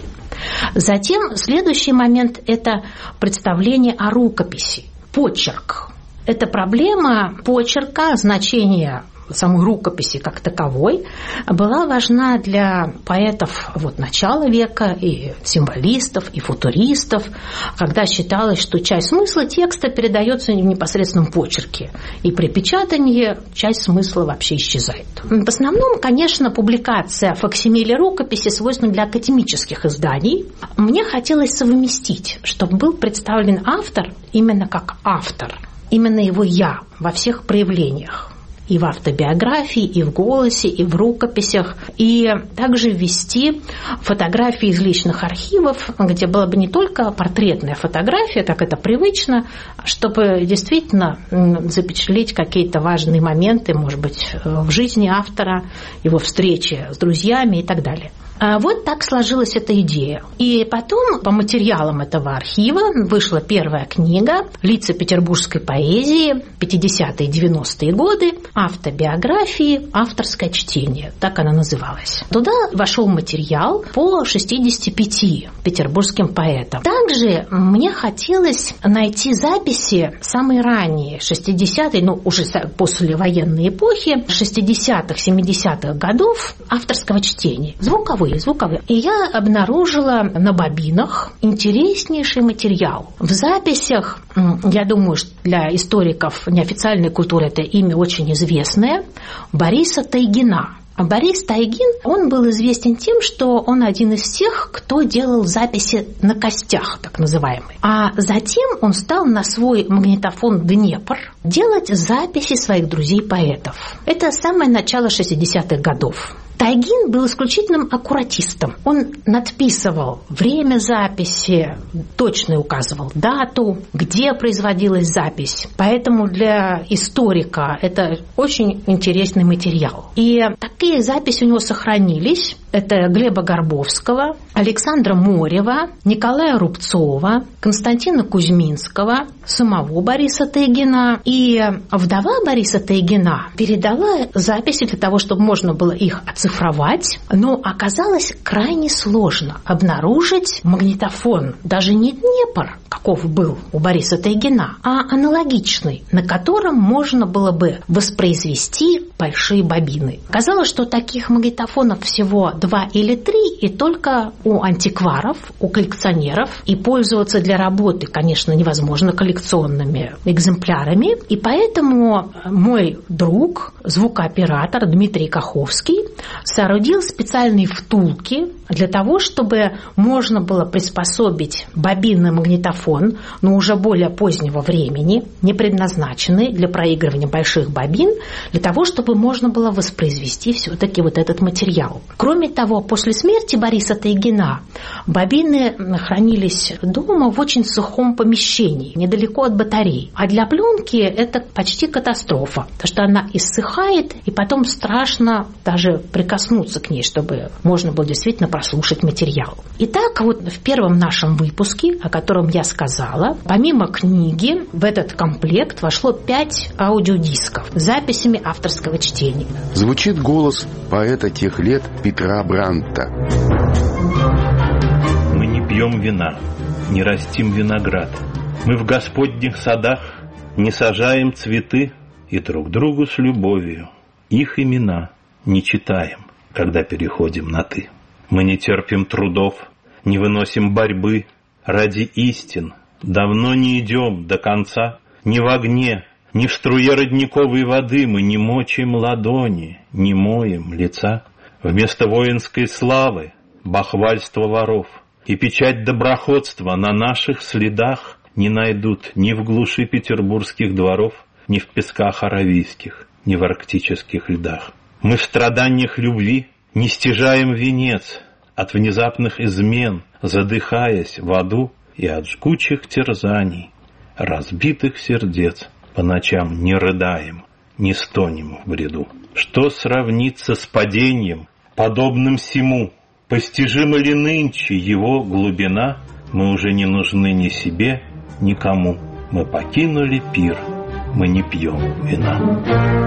Затем следующий момент – это представление о рукописи. Почерк. Это проблема почерка, значения самой рукописи как таковой была важна для поэтов вот, начала века, и символистов, и футуристов, когда считалось, что часть смысла текста передается в непосредственном почерке, и при печатании часть смысла вообще исчезает. В основном, конечно, публикация факсимиле рукописи свойственна для академических изданий. Мне хотелось совместить, чтобы был представлен автор именно как автор, именно его «я» во всех проявлениях. И в автобиографии, и в голосе, и в рукописях. И также ввести фотографии из личных архивов, где была бы не только портретная фотография, как это привычно, чтобы действительно запечатлеть какие-то важные моменты, может быть, в жизни автора, его встречи с друзьями и так далее. Вот так сложилась эта идея. И потом, по материалам этого архива, вышла первая книга «Лица петербургской поэзии. пятидесятые и девяностые годы. Автобиографии. Авторское чтение». Так она называлась. Туда вошел материал по шестидесяти пяти петербургским поэтам. Также мне хотелось найти записи самые ранние, шестидесятые, ну, уже послевоенной эпохи, шестидесятых, семидесятых годов авторского чтения. Звуковой. звуковые. И я обнаружила на бобинах интереснейший материал. В записях, я думаю, что для историков неофициальной культуры это имя очень известное, Бориса Тайгина. А Борис Тайгин, он был известен тем, что он один из тех, кто делал записи на костях, так называемые. А затем он стал на свой магнитофон «Днепр» делать записи своих друзей-поэтов. Это самое начало шестидесятых годов. Тайгин был исключительным аккуратистом. Он надписывал время записи, точно указывал дату, где производилась запись. Поэтому для историка это очень интересный материал. И такие записи у него сохранились. Это Глеба Горбовского, Александра Морева, Николая Рубцова, Константина Кузьминского, самого Бориса Тайгина. И вдова Бориса Тайгина передала записи для того, чтобы можно было их оцифровать. Но оказалось крайне сложно обнаружить магнитофон, даже не Днепр, каков был у Бориса Тайгина, а аналогичный, на котором можно было бы воспроизвести большие бобины. Оказалось, что таких магнитофонов всего два или три, и только у антикваров, у коллекционеров. И пользоваться для работы, конечно, невозможно коллекционными экземплярами. И поэтому мой друг, звукооператор Дмитрий Каховский, соорудил специальные втулки для того, чтобы можно было приспособить бобинный магнитофон, но уже более позднего времени, не предназначенный для проигрывания больших бобин, для того, чтобы можно было воспроизвести все-таки вот этот материал. Кроме того, после смерти Бориса Тайгина бобины хранились дома в очень сухом помещении, недалеко от батарей. А для пленки это почти катастрофа, потому что она иссыхает, и потом страшно даже прикоснуться к ней, чтобы можно было действительно прослушать материал. Итак, вот в первом нашем выпуске, о котором я сказала, помимо книги в этот комплект вошло пять аудиодисков с записями авторского чтения. Звучит голос поэта тех лет Петра Бранта. Мы не пьем вина, не растим виноград. Мы в Господних садах не сажаем цветы, и друг другу с любовью их имена не читаем, когда переходим на «ты». Мы не терпим трудов, не выносим борьбы ради истин. Давно не идем до конца, ни в огне, ни в струе родниковой воды мы не мочим ладони, не моем лица. Вместо воинской славы бахвальство воров и печать доброходства на наших следах не найдут ни в глуши петербургских дворов, ни в песках аравийских, ни в арктических льдах. Мы в страданиях любви не стяжаем венец от внезапных измен, задыхаясь в аду и от жгучих терзаний, разбитых сердец. По ночам не рыдаем, не стонем в бреду. Что сравнится с падением, подобным сему? Постижима ли нынче его глубина? Мы уже не нужны ни себе, никому. Мы покинули пир, мы не пьем вина.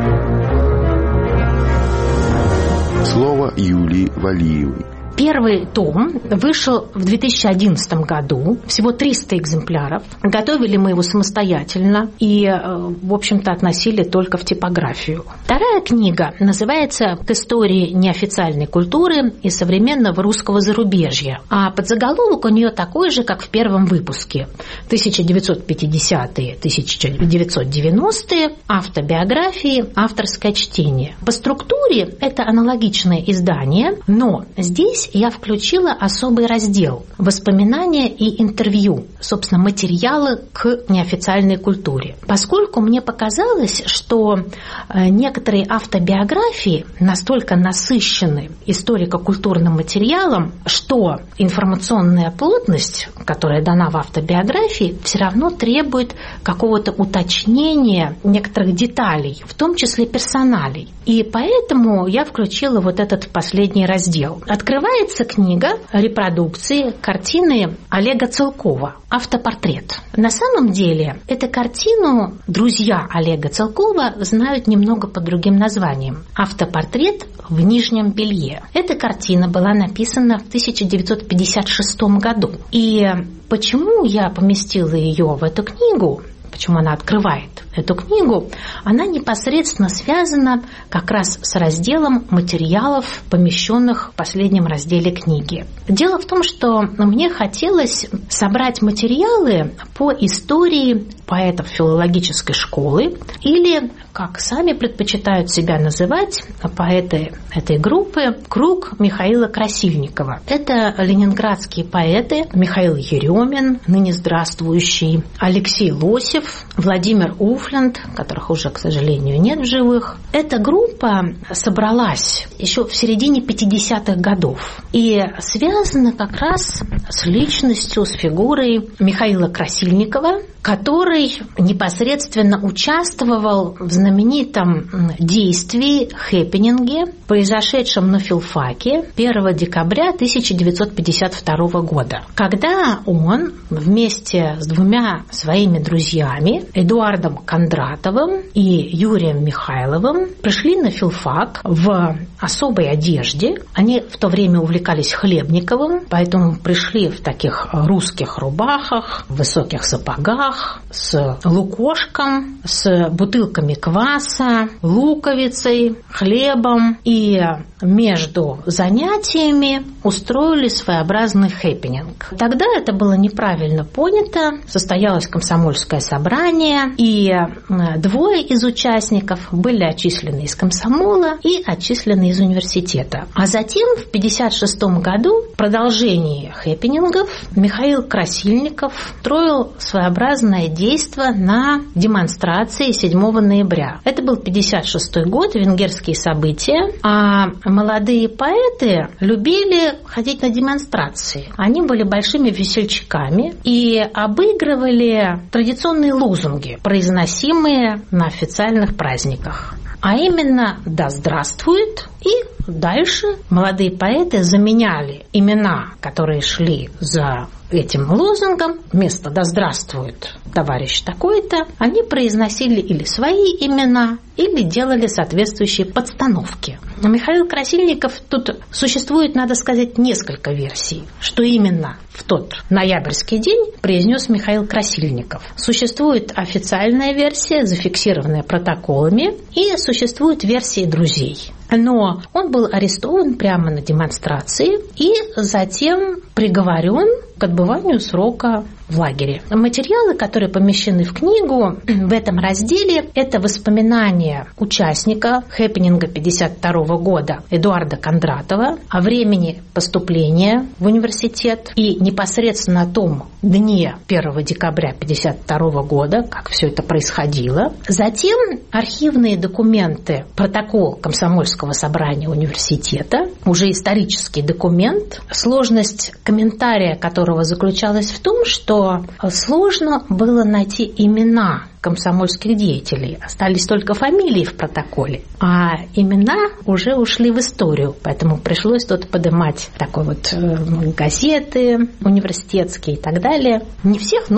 Слово Юлии Валиевой. Первый том вышел в две тысячи одиннадцатом году, всего триста экземпляров. Готовили мы его самостоятельно и, в общем-то, относили только в типографию. Вторая книга называется «К истории неофициальной культуры и современного русского зарубежья», а подзаголовок у нее такой же, как в первом выпуске. тысяча девятьсот пятидесятые — тысяча девятьсот девяностые, автобиографии, авторское чтение. По структуре это аналогичное издание, но здесь я включила особый раздел «Воспоминания и интервью», собственно, материалы к неофициальной культуре. Поскольку мне показалось, что некоторые автобиографии настолько насыщены историко-культурным материалом, что информационная плотность, которая дана в автобиографии, все равно требует какого-то уточнения некоторых деталей, в том числе персоналей. И поэтому я включила вот этот последний раздел. Открывается книга репродукции картины Олега Целкова «Автопортрет». На самом деле эту картину друзья Олега Целкова знают немного под другим названием «Автопортрет в нижнем белье». Эта картина была написана в тысяча девятьсот пятьдесят шестом году. И почему я поместила ее в эту книгу, почему она открывает эту книгу, она непосредственно связана как раз с разделом материалов, помещенных в последнем разделе книги. Дело в том, что мне хотелось собрать материалы по истории поэтов филологической школы или, как сами предпочитают себя называть поэты этой группы, круг Михаила Красильникова. Это ленинградские поэты Михаил Еремин, ныне здравствующий, Алексей Лосев, Владимир Уфлянд, которых уже, к сожалению, нет в живых. Эта группа собралась еще в середине пятидесятых годов и связана как раз с личностью, с фигурой Михаила Красильникова, который непосредственно участвовал в знаменитом действии, хэппининге, произошедшем на филфаке первого декабря тысяча девятьсот пятьдесят второго года, когда он вместе с двумя своими друзьями, Эдуардом Кондратовым и Юрием Михайловым, пришли на филфак в особой одежде. Они в то время увлекались Хлебниковым, поэтому пришли в таких русских рубахах, в высоких сапогах, с лукошком, с бутылками кваса, луковицей, хлебом. И между занятиями устроили своеобразный хэппининг. Тогда это было неправильно понято. Состоялось комсомольское собрание, и двое из участников были отчислены из комсомола и отчислены из университета. А затем в пятьдесят шестом году в продолжении хэппинингов Михаил Красильников строил своеобразное действо на демонстрации седьмого ноября. Это был пятьдесят шестой год, венгерские события, а молодые поэты любили ходить на демонстрации. Они были большими весельчаками и обыгрывали традиционные лозунги, произносимые на официальных праздниках. А именно «Да здравствует!» и дальше молодые поэты заменяли имена, которые шли за этим лозунгом. Вместо «Да здравствует товарищ такой-то» они произносили или свои имена, или делали соответствующие подстановки. Михаил Красильников, тут существует, надо сказать, несколько версий, что именно в тот ноябрьский день произнес Михаил Красильников. Существует официальная версия, зафиксированная протоколами, и существуют версии друзей. Но он был арестован прямо на демонстрации и затем приговорен к отбыванию срока в лагере. Материалы, которые помещены в книгу, в этом разделе, это воспоминания участника хэппининга пятьдесят второго года Эдуарда Кондратова о времени поступления в университет и непосредственно о том дне первого декабря пятьдесят второго года, как все это происходило. Затем архивные документы, протокол комсомольского собрания университета, уже исторический документ, сложность комментария которого заключалась в том, что сложно было найти имена комсомольских деятелей. Остались только фамилии в протоколе, а имена уже ушли в историю. Поэтому пришлось тут поднимать такой вот э, газеты университетские и так далее. Не всех, но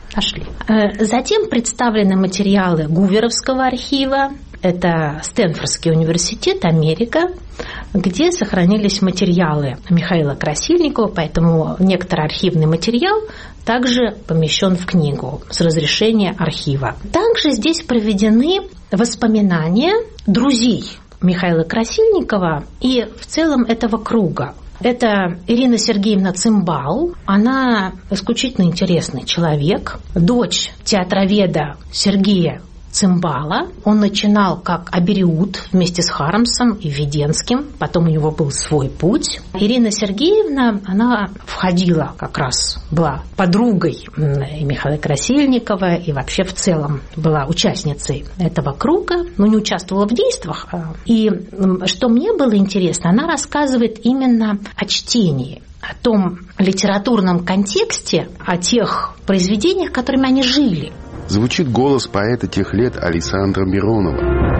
Нашли. Затем представлены материалы Гуверовского архива. Это Стэнфордский университет, Америка, где сохранились материалы Михаила Красильникова, поэтому некоторый архивный материал также помещен в книгу с разрешения архива. Также здесь проведены воспоминания друзей Михаила Красильникова и в целом этого круга. Это Ирина Сергеевна Цимбал, она исключительно интересный человек, дочь театроведа Сергея Цимбала. Он начинал как абериут вместе с Хармсом и Введенским, потом у него был свой путь. Ирина Сергеевна, она входила как раз, была подругой и Михаила Красильникова, и вообще в целом была участницей этого круга, но не участвовала в действиях. И что мне было интересно, она рассказывает именно о чтении, о том литературном контексте, о тех произведениях, которыми они жили. Звучит голос поэта тех лет Александра Миронова.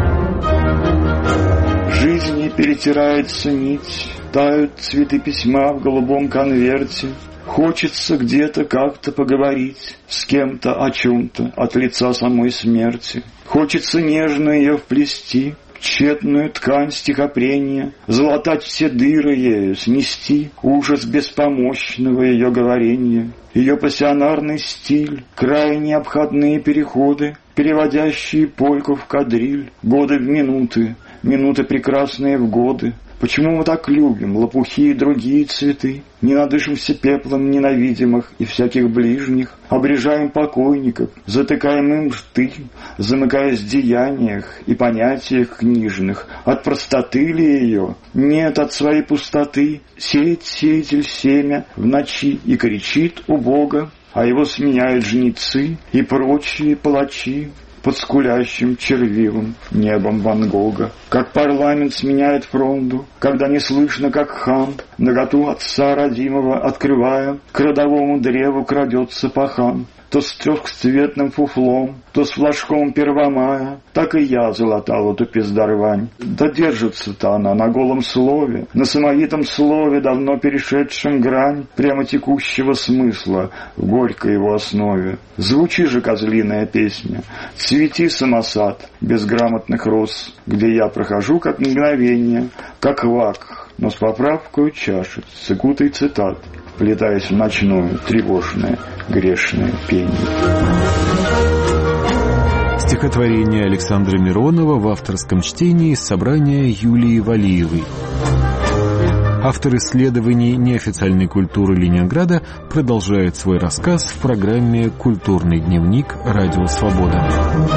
Жизни перетирается нить, тают цветы письма в голубом конверте. Хочется где-то как-то поговорить с кем-то о чем-то от лица самой смерти. Хочется нежно ее вплести в тщетную ткань стихопрения, залатать все дыры ею, снести ужас беспомощного ее говорения. Ее пассионарный стиль, крайне обходные переходы, переводящие польку в кадриль, годы в минуты, минуты прекрасные в годы. Почему мы так любим лопухи и другие цветы? Не надышимся пеплом ненавидимых и всяких ближних, обрежаем покойников, затыкаем им рты, замыкаясь в деяниях и понятиях книжных. От простоты ли ее? Нет, от своей пустоты. Сеет сеятель семя в ночи и кричит у Бога, а его сменяют жнецы и прочие палачи под скулящим червивым небом Ван Гога. Как парламент сменяет фронду, когда не слышно, как хан, наготу отца родимого открывая, к родовому древу крадется пахан. То с трехцветным фуфлом, то с флажком Первомая, так и я залатал эту пиздарвань. Да держится-то она на голом слове, на самовитом слове, давно перешедшем грань прямо текущего смысла в горькой его основе. Звучи же, козлиная песня, цвети, самосад, безграмотных роз, где я прохожу как мгновение, как вак, но с поправкой чаши, с икутой цитат, вплетаясь в ночное, тревожное, грешное пение. Стихотворение Александра Миронова в авторском чтении из собрания Юлии Валиевой. Автор исследований неофициальной культуры Ленинграда продолжает свой рассказ в программе «Культурный дневник. Радио Свобода».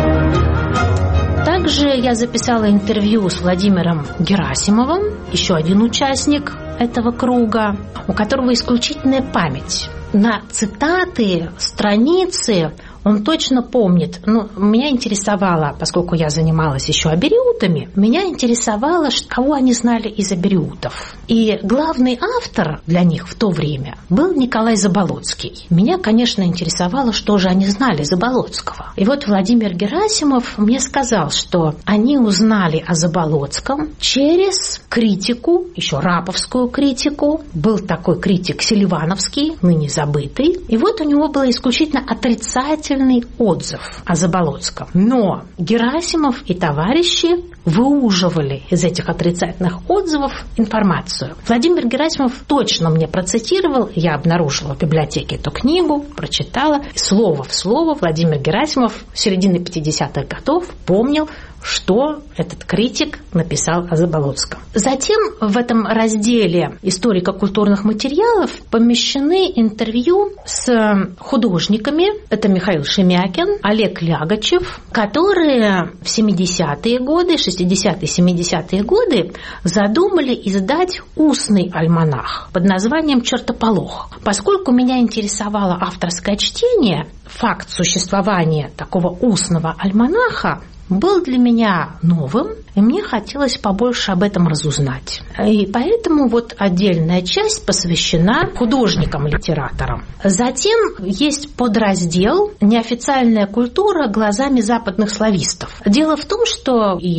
Также я записала интервью с Владимиром Герасимовым, еще один участник этого круга, у которого исключительная память. На цитаты, страницы он точно помнит. Ну, меня интересовало, поскольку я занималась еще абериутами, меня интересовало, кого они знали из абериутов. И главный автор для них в то время был Николай Заболоцкий. Меня, конечно, интересовало, что же они знали Заболоцкого. И вот Владимир Герасимов мне сказал, что они узнали о Заболоцком через критику, еще раповскую критику. Был такой критик Селивановский, ныне забытый. И вот у него было исключительно отрицательное отзыв о Заболоцком. Но Герасимов и товарищи выуживали из этих отрицательных отзывов информацию. Владимир Герасимов точно мне процитировал, я обнаружила в библиотеке эту книгу, прочитала. Слово в слово Владимир Герасимов с середины пятидесятых годов помнил, что этот критик написал о Заболоцком. Затем в этом разделе историко-культурных материалов помещены интервью с художниками. Это Михаил Шемякин, Олег Лягачев, которые в семидесятые годы, шестидесятые, семидесятые годы задумали издать устный альманах под названием «Чертополох». Поскольку меня интересовало авторское чтение, факт существования такого устного альманаха был для меня новым, и мне хотелось побольше об этом разузнать. И поэтому вот отдельная часть посвящена художникам-литераторам. Затем есть подраздел «Неофициальная культура глазами западных славистов». Дело в том, что и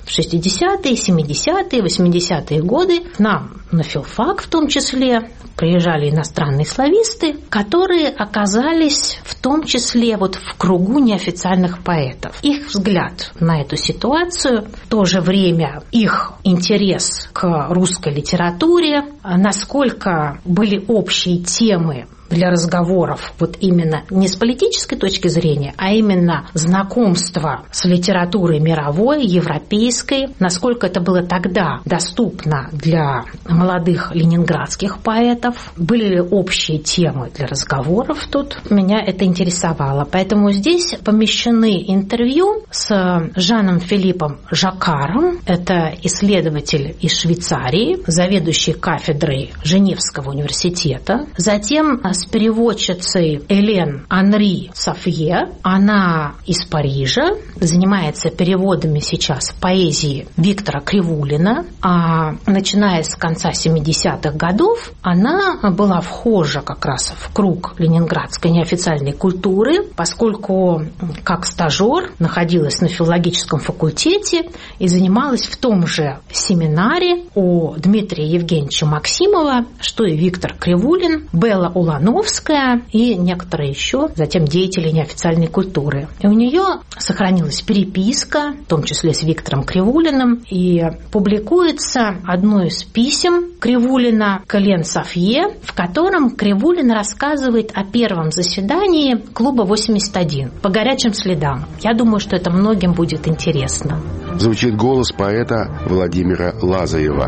в шестидесятые, семидесятые, восьмидесятые годы к нам на филфак в том числе приезжали иностранные слависты, которые оказались в том числе вот в кругу неофициальных поэтов. Их взгляд на эту ситуацию, в то же время их интерес к русской литературе, насколько были общие темы для разговоров вот именно не с политической точки зрения, а именно знакомство с литературой мировой, европейской, насколько это было тогда доступно для молодых ленинградских поэтов, были ли общие темы для разговоров тут, меня это интересовало. Поэтому здесь помещены интервью с Жаном Филиппом Жакаром, это исследователь из Швейцарии, заведующий кафедрой Женевского университета, затем с переводчицей Элен Анри Сафье. Она из Парижа, занимается переводами сейчас поэзии Виктора Кривулина, а начиная с конца семидесятых годов она была вхожа как раз в круг ленинградской неофициальной культуры, поскольку как стажер находилась на филологическом факультете и занималась в том же семинаре у Дмитрия Евгеньевича Максимова, что и Виктор Кривулин, Белла Улановская и некоторые еще, затем деятели неофициальной культуры. И у нее сохранилась переписка, в том числе с Виктором Кривулиным, и публикуется одно из писем Кривулина к Элен Сафье, в котором Кривулин рассказывает о первом заседании клуба восемьдесят один по горячим следам. Я думаю, что это многим будет интересно. Звучит голос поэта Владимира Лазарева.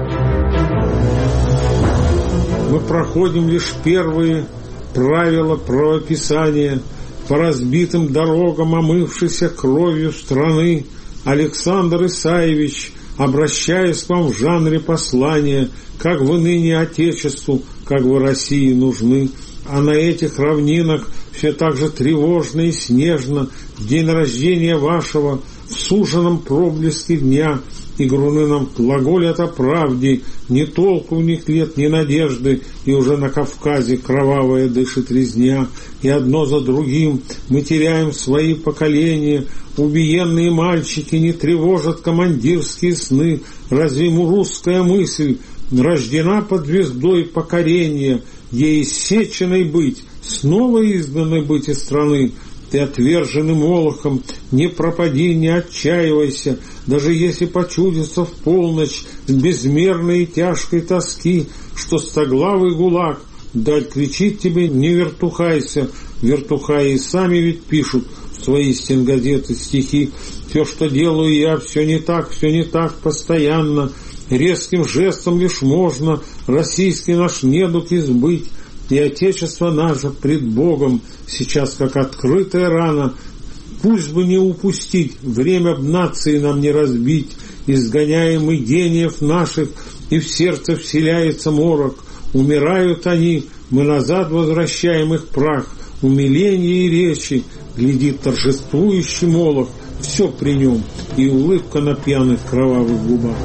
Мы проходим лишь первые правила правописания по разбитым дорогам, омывшейся кровью страны. Александр Исаевич, обращаясь к вам в жанре послания, как вы ныне Отечеству, как вы России нужны, а на этих равнинах все так же тревожно и снежно в день рождения вашего, в суженном проблеске дня, и груны нам глаголят о правде, ни толку у них нет, ни надежды, и уже на Кавказе кровавая дышит резня, и одно за другим мы теряем свои поколения, убиенные мальчики не тревожат командирские сны, разве ему русская мысль рождена под звездой покорения, ей иссеченной быть, снова изгнанной быть из страны? Ты отверженный молохом, не пропади, не отчаивайся, даже если почудится в полночь с безмерной и тяжкой тоски, что стоглавый гулаг дать кричит тебе, не вертухайся. Вертухаи и сами ведь пишут в свои стенгазеты стихи. Все, что делаю я, все не так, все не так постоянно. Резким жестом лишь можно российский наш недуг избыть. И Отечество наше пред Богом сейчас как открытая рана. Пусть бы не упустить, время б нации нам не разбить. Изгоняемый гениев наших, и в сердце вселяется морок. Умирают они, мы назад возвращаем их прах. Умиление и речи, глядит торжествующий молох. Все при нем, и улыбка на пьяных кровавых губах.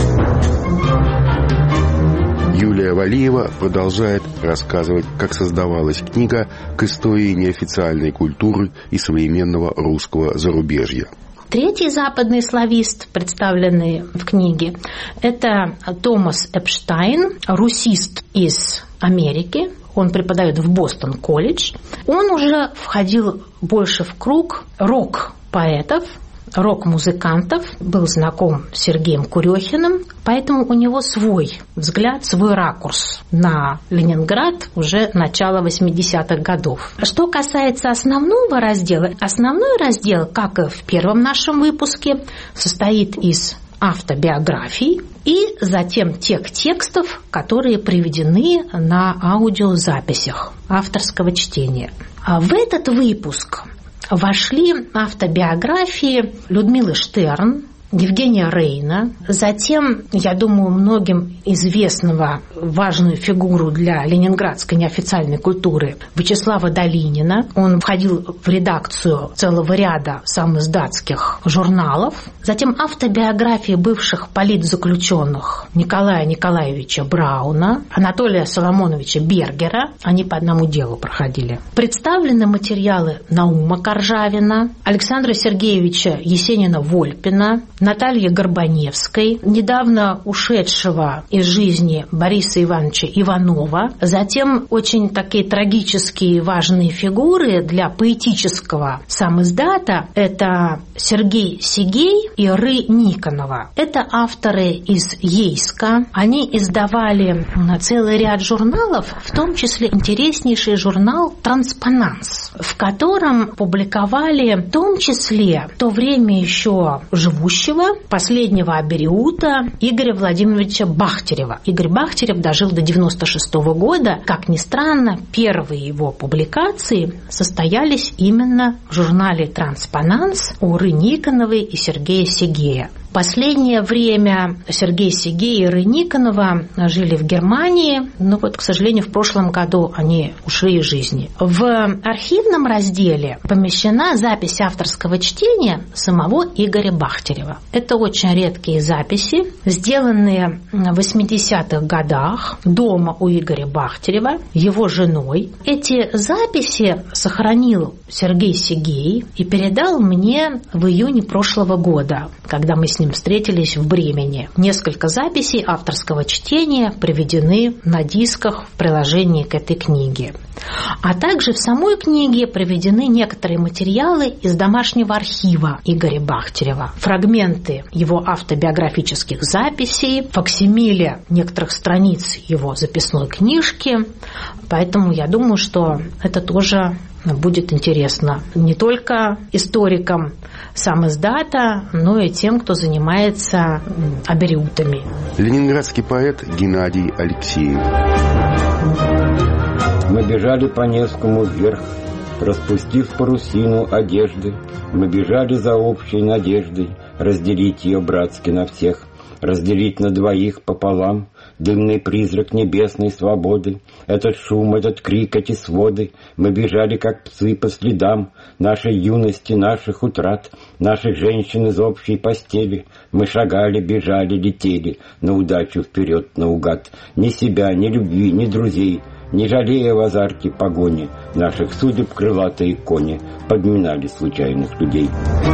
Юлия Валиева продолжает рассказывать, как создавалась книга к истории неофициальной культуры и современного русского зарубежья. Третий западный славист, представленный в книге, это Томас Эпштайн, русист из Америки. Он преподает в Бостон-колледж. Он уже входил больше в круг рок-поэтов, рок-музыкантов, был знаком с Сергеем Курехиным, поэтому у него свой взгляд, свой ракурс на Ленинград уже начала восьмидесятых годов. Что касается основного раздела, основной раздел, как и в первом нашем выпуске, состоит из автобиографий и затем тех текстов, которые приведены на аудиозаписях авторского чтения. А в этот выпуск вошли автобиографии Людмилы Штерн, Евгения Рейна, затем, я думаю, многим известного важную фигуру для ленинградской неофициальной культуры Вячеслава Долинина. Он входил в редакцию целого ряда самиздатских журналов. Затем автобиографии бывших политзаключенных Николая Николаевича Брауна, Анатолия Соломоновича Бергера. Они по одному делу проходили. Представлены материалы Наума Коржавина, Александра Сергеевича Есенина-Вольпина, Натальи Горбаневской, недавно ушедшего из жизни Бориса Ивановича Иванова, затем очень такие трагические важные фигуры для поэтического самиздата – это Сергей Сегей и Ры Никонова. Это авторы из Ейска. Они издавали целый ряд журналов, в том числе интереснейший журнал «Транспонанс», в котором публиковали в том числе в то время еще живущего последнего абериута Игоря Владимировича Бахтерева. Игорь Бахтерев дожил до девяносто шестого года. Как ни странно, первые его публикации состоялись именно в журнале «Транспонанс» у Ры Никоновой и Сергея Сегея. В последнее время Сергей Сегей и Ры Никонова жили в Германии, но вот, к сожалению, в прошлом году они ушли из жизни. В архивном разделе помещена запись авторского чтения самого Игоря Бахтерева. Это очень редкие записи, сделанные в восьмидесятых годах дома у Игоря Бахтерева, его женой. Эти записи сохранил Сергей Сегей и передал мне в июне прошлого года, когда мы с ним встретились в Бремени. Несколько записей авторского чтения приведены на дисках в приложении к этой книге. А также в самой книге приведены некоторые материалы из домашнего архива Игоря Бахтерева. Фрагменты его автобиографических записей, факсимиле некоторых страниц его записной книжки. Поэтому я думаю, что это тоже будет интересно не только историкам самиздата, но и тем, кто занимается абериутами. Ленинградский поэт Геннадий Алексеев. Мы бежали по Невскому вверх, распустив парусину одежды. Мы бежали за общей надеждой разделить ее братски на всех, разделить на двоих пополам. Дымный призрак небесной свободы, этот шум, этот крик, эти своды. Мы бежали, как псы, по следам нашей юности, наших утрат, наших женщин из общей постели. Мы шагали, бежали, летели на удачу вперед наугад. Ни себя, ни любви, ни друзей, не жалея в азарте погони, наших судеб крылатые кони подминали случайных людей.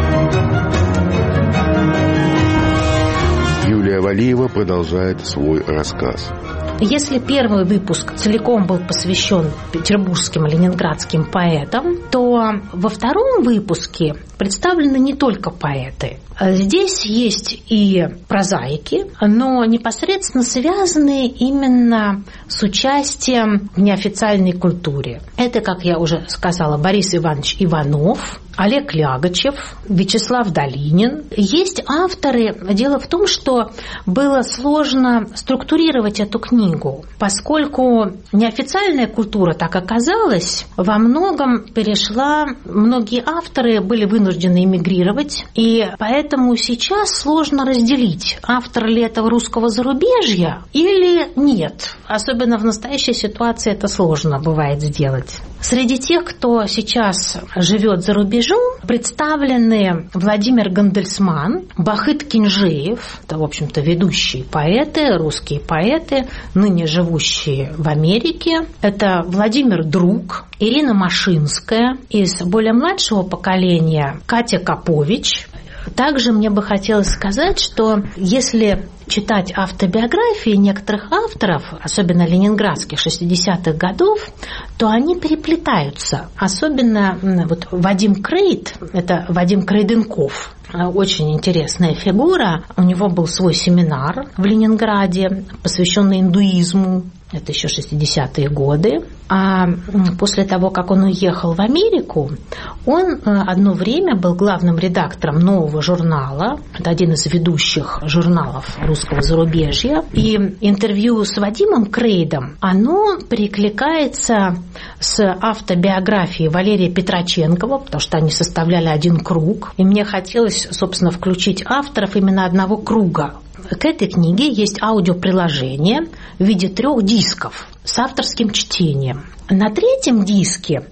Юлия Валиева продолжает свой рассказ. Если первый выпуск целиком был посвящен петербургским и ленинградским поэтам, то во втором выпуске представлены не только поэты. Здесь есть и прозаики, но непосредственно связанные именно с участием в неофициальной культуре. Это, как я уже сказала, Борис Иванович Иванов, Олег Лягочев, Вячеслав Долинин. Есть авторы. Дело в том, что было сложно структурировать эту книгу, поскольку неофициальная культура, так оказалось, во многом перешла, многие авторы были вынуждены эмигрировать, и поэтому сейчас сложно разделить, автор ли этого русского зарубежья или нет. Особенно в настоящей ситуации это сложно бывает сделать. Среди тех, кто сейчас живет за рубежом, представлены Владимир Гандельсман, Бахыт Кинжеев, это, в общем-то, ведущие поэты, русские поэты, ныне живущие в Америке. Это Владимир Друг, Ирина Машинская, из более младшего поколения Катя Капович. Также мне бы хотелось сказать, что если читать автобиографии некоторых авторов, особенно ленинградских шестидесятых годов, то они переплетаются. Особенно вот Вадим Крейд, это Вадим Крейденков, очень интересная фигура. У него был свой семинар в Ленинграде, посвященный индуизму. Это еще шестидесятые годы. А после того, как он уехал в Америку, он одно время был главным редактором нового журнала. Это один из ведущих журналов русского зарубежья. И интервью с Вадимом Крейдом, оно перекликается с автобиографией Валерия Петроченкова, потому что они составляли один круг. И мне хотелось, собственно, включить авторов именно одного круга. К этой книге есть аудиоприложение в виде трех дисков с авторским чтением. На третьем диске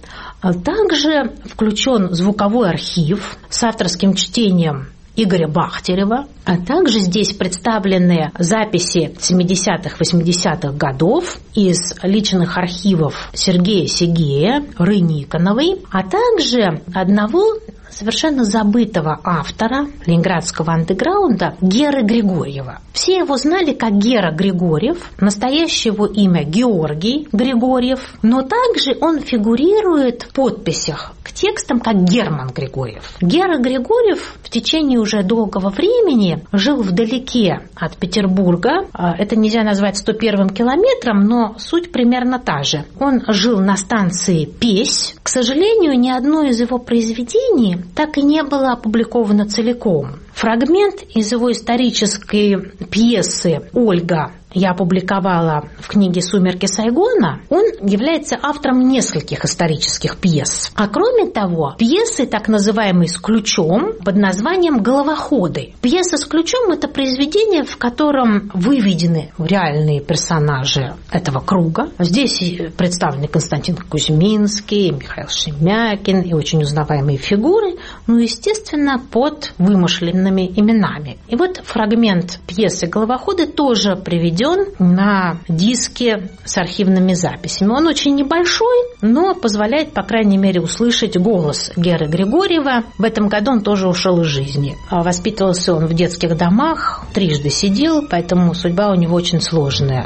также включен звуковой архив с авторским чтением Игоря Бахтерева, а также здесь представлены записи семидесятых, восьмидесятых годов из личных архивов Сергея Сегея, Ры Никоновой, а также одного совершенно забытого автора ленинградского андеграунда Геры Григорьева. Все его знали как Гера Григорьев, настоящее его имя Георгий Григорьев, но также он фигурирует в подписях к текстам как Герман Григорьев. Гера Григорьев в течение уже долгого времени жил вдалеке от Петербурга. Это нельзя назвать сто первым километром, но суть примерно та же. Он жил на станции Песь. К сожалению, ни одно из его произведений так и не было опубликовано целиком. Фрагмент из его исторической пьесы «Ольга» я опубликовала в книге «Сумерки Сайгона». Он является автором нескольких исторических пьес. А кроме того, пьесы, так называемые «С ключом», под названием «Головоходы». Пьеса «С ключом» — это произведение, в котором выведены реальные персонажи этого круга. Здесь представлены Константин Кузьминский, Михаил Шемякин и очень узнаваемые фигуры, ну, естественно, под вымышленными именами. И вот фрагмент пьесы «Головоходы» тоже приведен на диске с архивными записями. Он очень небольшой, но позволяет, по крайней мере, услышать голос Геры Григорьева. В этом году он тоже ушел из жизни. Воспитывался он в детских домах, трижды сидел, поэтому судьба у него очень сложная.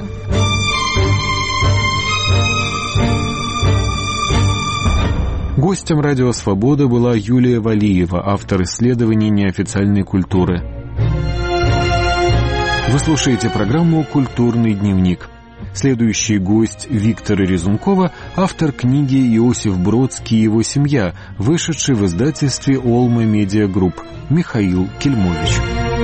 Гостем «Радио Свобода» была Юлия Валиева, автор исследований неофициальной культуры. Вы слушаете программу «Культурный дневник». Следующий гость Виктора Резункова, автор книги «Иосиф Бродский и его семья», вышедший в издательстве «Олма Медиа Групп», Михаил Кельмович.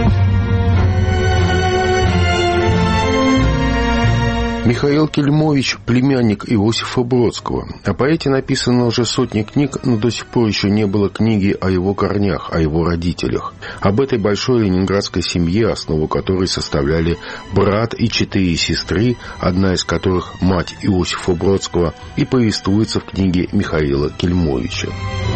Михаил Кельмович – племянник Иосифа Бродского. О поэте написано уже сотни книг, но до сих пор еще не было книги о его корнях, о его родителях. Об этой большой ленинградской семье, основу которой составляли брат и четыре сестры, одна из которых мать Иосифа Бродского, и повествуется в книге Михаила Кельмовича.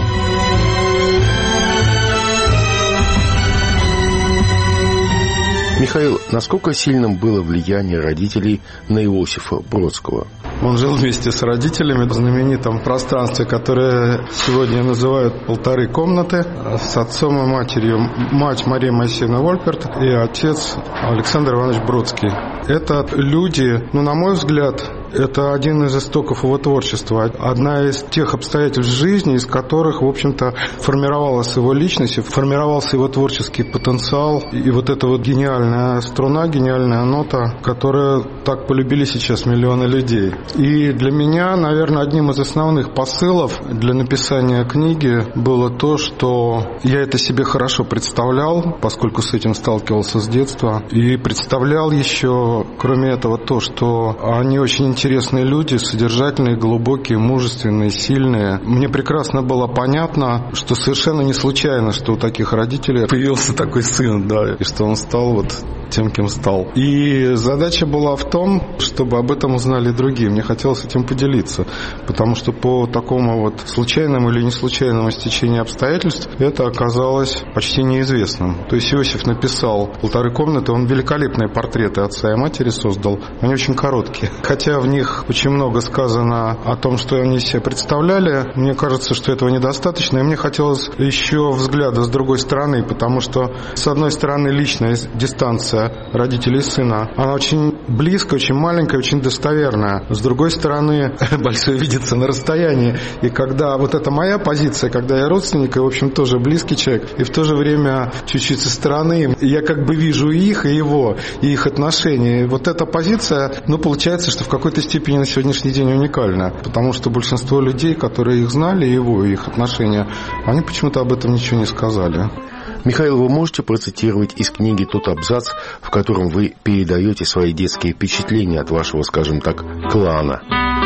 Михаил, насколько сильным было влияние родителей на Иосифа Бродского? Он жил вместе с родителями в знаменитом пространстве, которое сегодня называют «полторы комнаты», с отцом и матерью. Мать Мария Моисеевна Вольперт и отец Александр Иванович Бродский. Это люди, ну, на мой взгляд, это один из истоков его творчества. Одна из тех обстоятельств жизни, из которых, в общем-то, формировалась его личность, формировался его творческий потенциал. И вот эта вот гениальная струна, гениальная нота, которую так полюбили сейчас миллионы людей. И для меня, наверное, одним из основных посылов для написания книги было то, что я это себе хорошо представлял, поскольку с этим сталкивался с детства. И представлял еще, кроме этого, то, что они очень интересны. Интересные люди, содержательные, глубокие, мужественные, сильные. Мне прекрасно было понятно, что совершенно не случайно, что у таких родителей появился такой сын, да, и что он стал вот тем, кем стал. И задача была в том, чтобы об этом узнали другие. Мне хотелось этим поделиться, потому что по такому вот случайному или не случайному стечению обстоятельств это оказалось почти неизвестным. То есть Иосиф написал «Полторы комнаты», он великолепные портреты отца и матери создал, они очень короткие. Хотя в них очень много сказано о том, что они себе представляли, мне кажется, что этого недостаточно, и мне хотелось еще взгляда с другой стороны, потому что, с одной стороны, личная дистанция родителей и сына, она очень близкая, очень маленькая, очень достоверная. С другой стороны, большое видится на расстоянии, и когда вот это моя позиция, когда я родственник, и, в общем, тоже близкий человек, и в то же время чуть-чуть со стороны, я как бы вижу и их, и его, и их отношения. И вот эта позиция, ну, получается, что в какой-то степени на сегодняшний день уникальна, потому что большинство людей, которые их знали, его и их отношения, они почему-то об этом ничего не сказали. Михаил, вы можете процитировать из книги тот абзац, в котором вы передаете свои детские впечатления от вашего, скажем так, клана?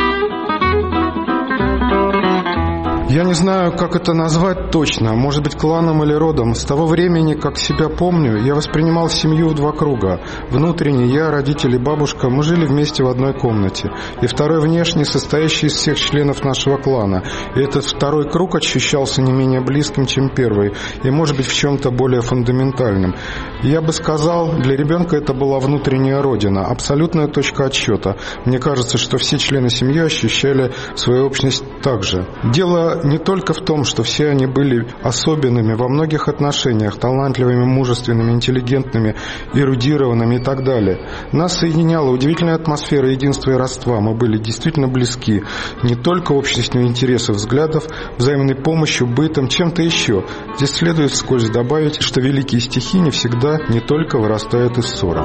Я не знаю, как это назвать точно, может быть, кланом или родом. С того времени, как себя помню, я воспринимал семью в два круга. Внутренний, я, родители, бабушка, мы жили вместе в одной комнате. И второй внешний, состоящий из всех членов нашего клана. И этот второй круг ощущался не менее близким, чем первый. И, может быть, в чем-то более фундаментальным. Я бы сказал, для ребенка это была внутренняя родина, абсолютная точка отсчета. Мне кажется, что все члены семьи ощущали свою общность так же. Дело Дело не только в том, что все они были особенными во многих отношениях, талантливыми, мужественными, интеллигентными, эрудированными и так далее. Нас соединяла удивительная атмосфера единства и родства. Мы были действительно близки. Не только общностью интересов, взглядов, взаимной помощью, бытом, чем-то еще. Здесь следует вскользь добавить, что великие стихи не всегда не только вырастают из ссора.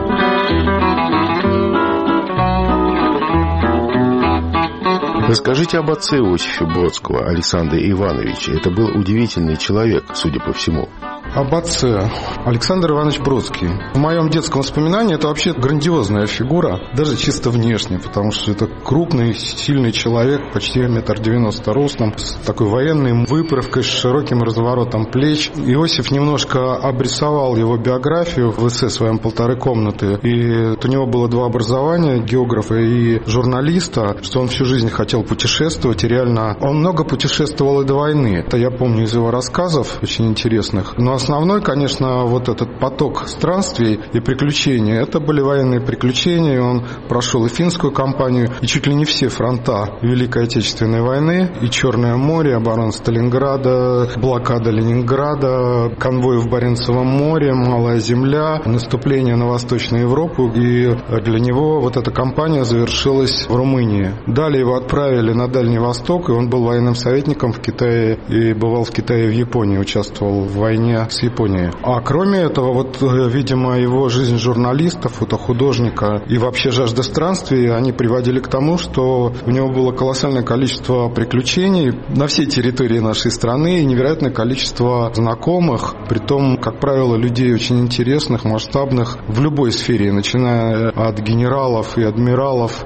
Расскажите об отце Иосифа Бродского, Александре Ивановиче. Это был удивительный человек, судя по всему. Об отце. Александр Иванович Бродский. В моем детском воспоминании это вообще грандиозная фигура, даже чисто внешне, потому что это крупный, сильный человек, почти метр девяносто ростом, с такой военной выправкой, с широким разворотом плеч. Иосиф немножко обрисовал его биографию в эссе своем «Полторы комнаты». И у него было два образования, географа и журналиста, что он всю жизнь хотел путешествовать, и реально он много путешествовал и до войны. Это я помню из его рассказов, очень интересных. Но основной, конечно, вот этот поток странствий и приключений, это были военные приключения. Он прошел и финскую кампанию, и чуть ли не все фронта Великой Отечественной войны, и Черное море, оборона Сталинграда, блокада Ленинграда, конвой в Баренцевом море, Малая Земля, наступление на Восточную Европу. И для него вот эта кампания завершилась в Румынии. Далее его отправили на Дальний Восток, и он был военным советником в Китае, и бывал в Китае и в Японии, участвовал в войне с Японией. А кроме этого, вот, видимо, его жизнь журналиста, фотохудожника и вообще жажда странствий, они приводили к тому, что у него было колоссальное количество приключений на всей территории нашей страны и невероятное количество знакомых, притом, как правило, людей очень интересных, масштабных в любой сфере, начиная от генералов и адмиралов,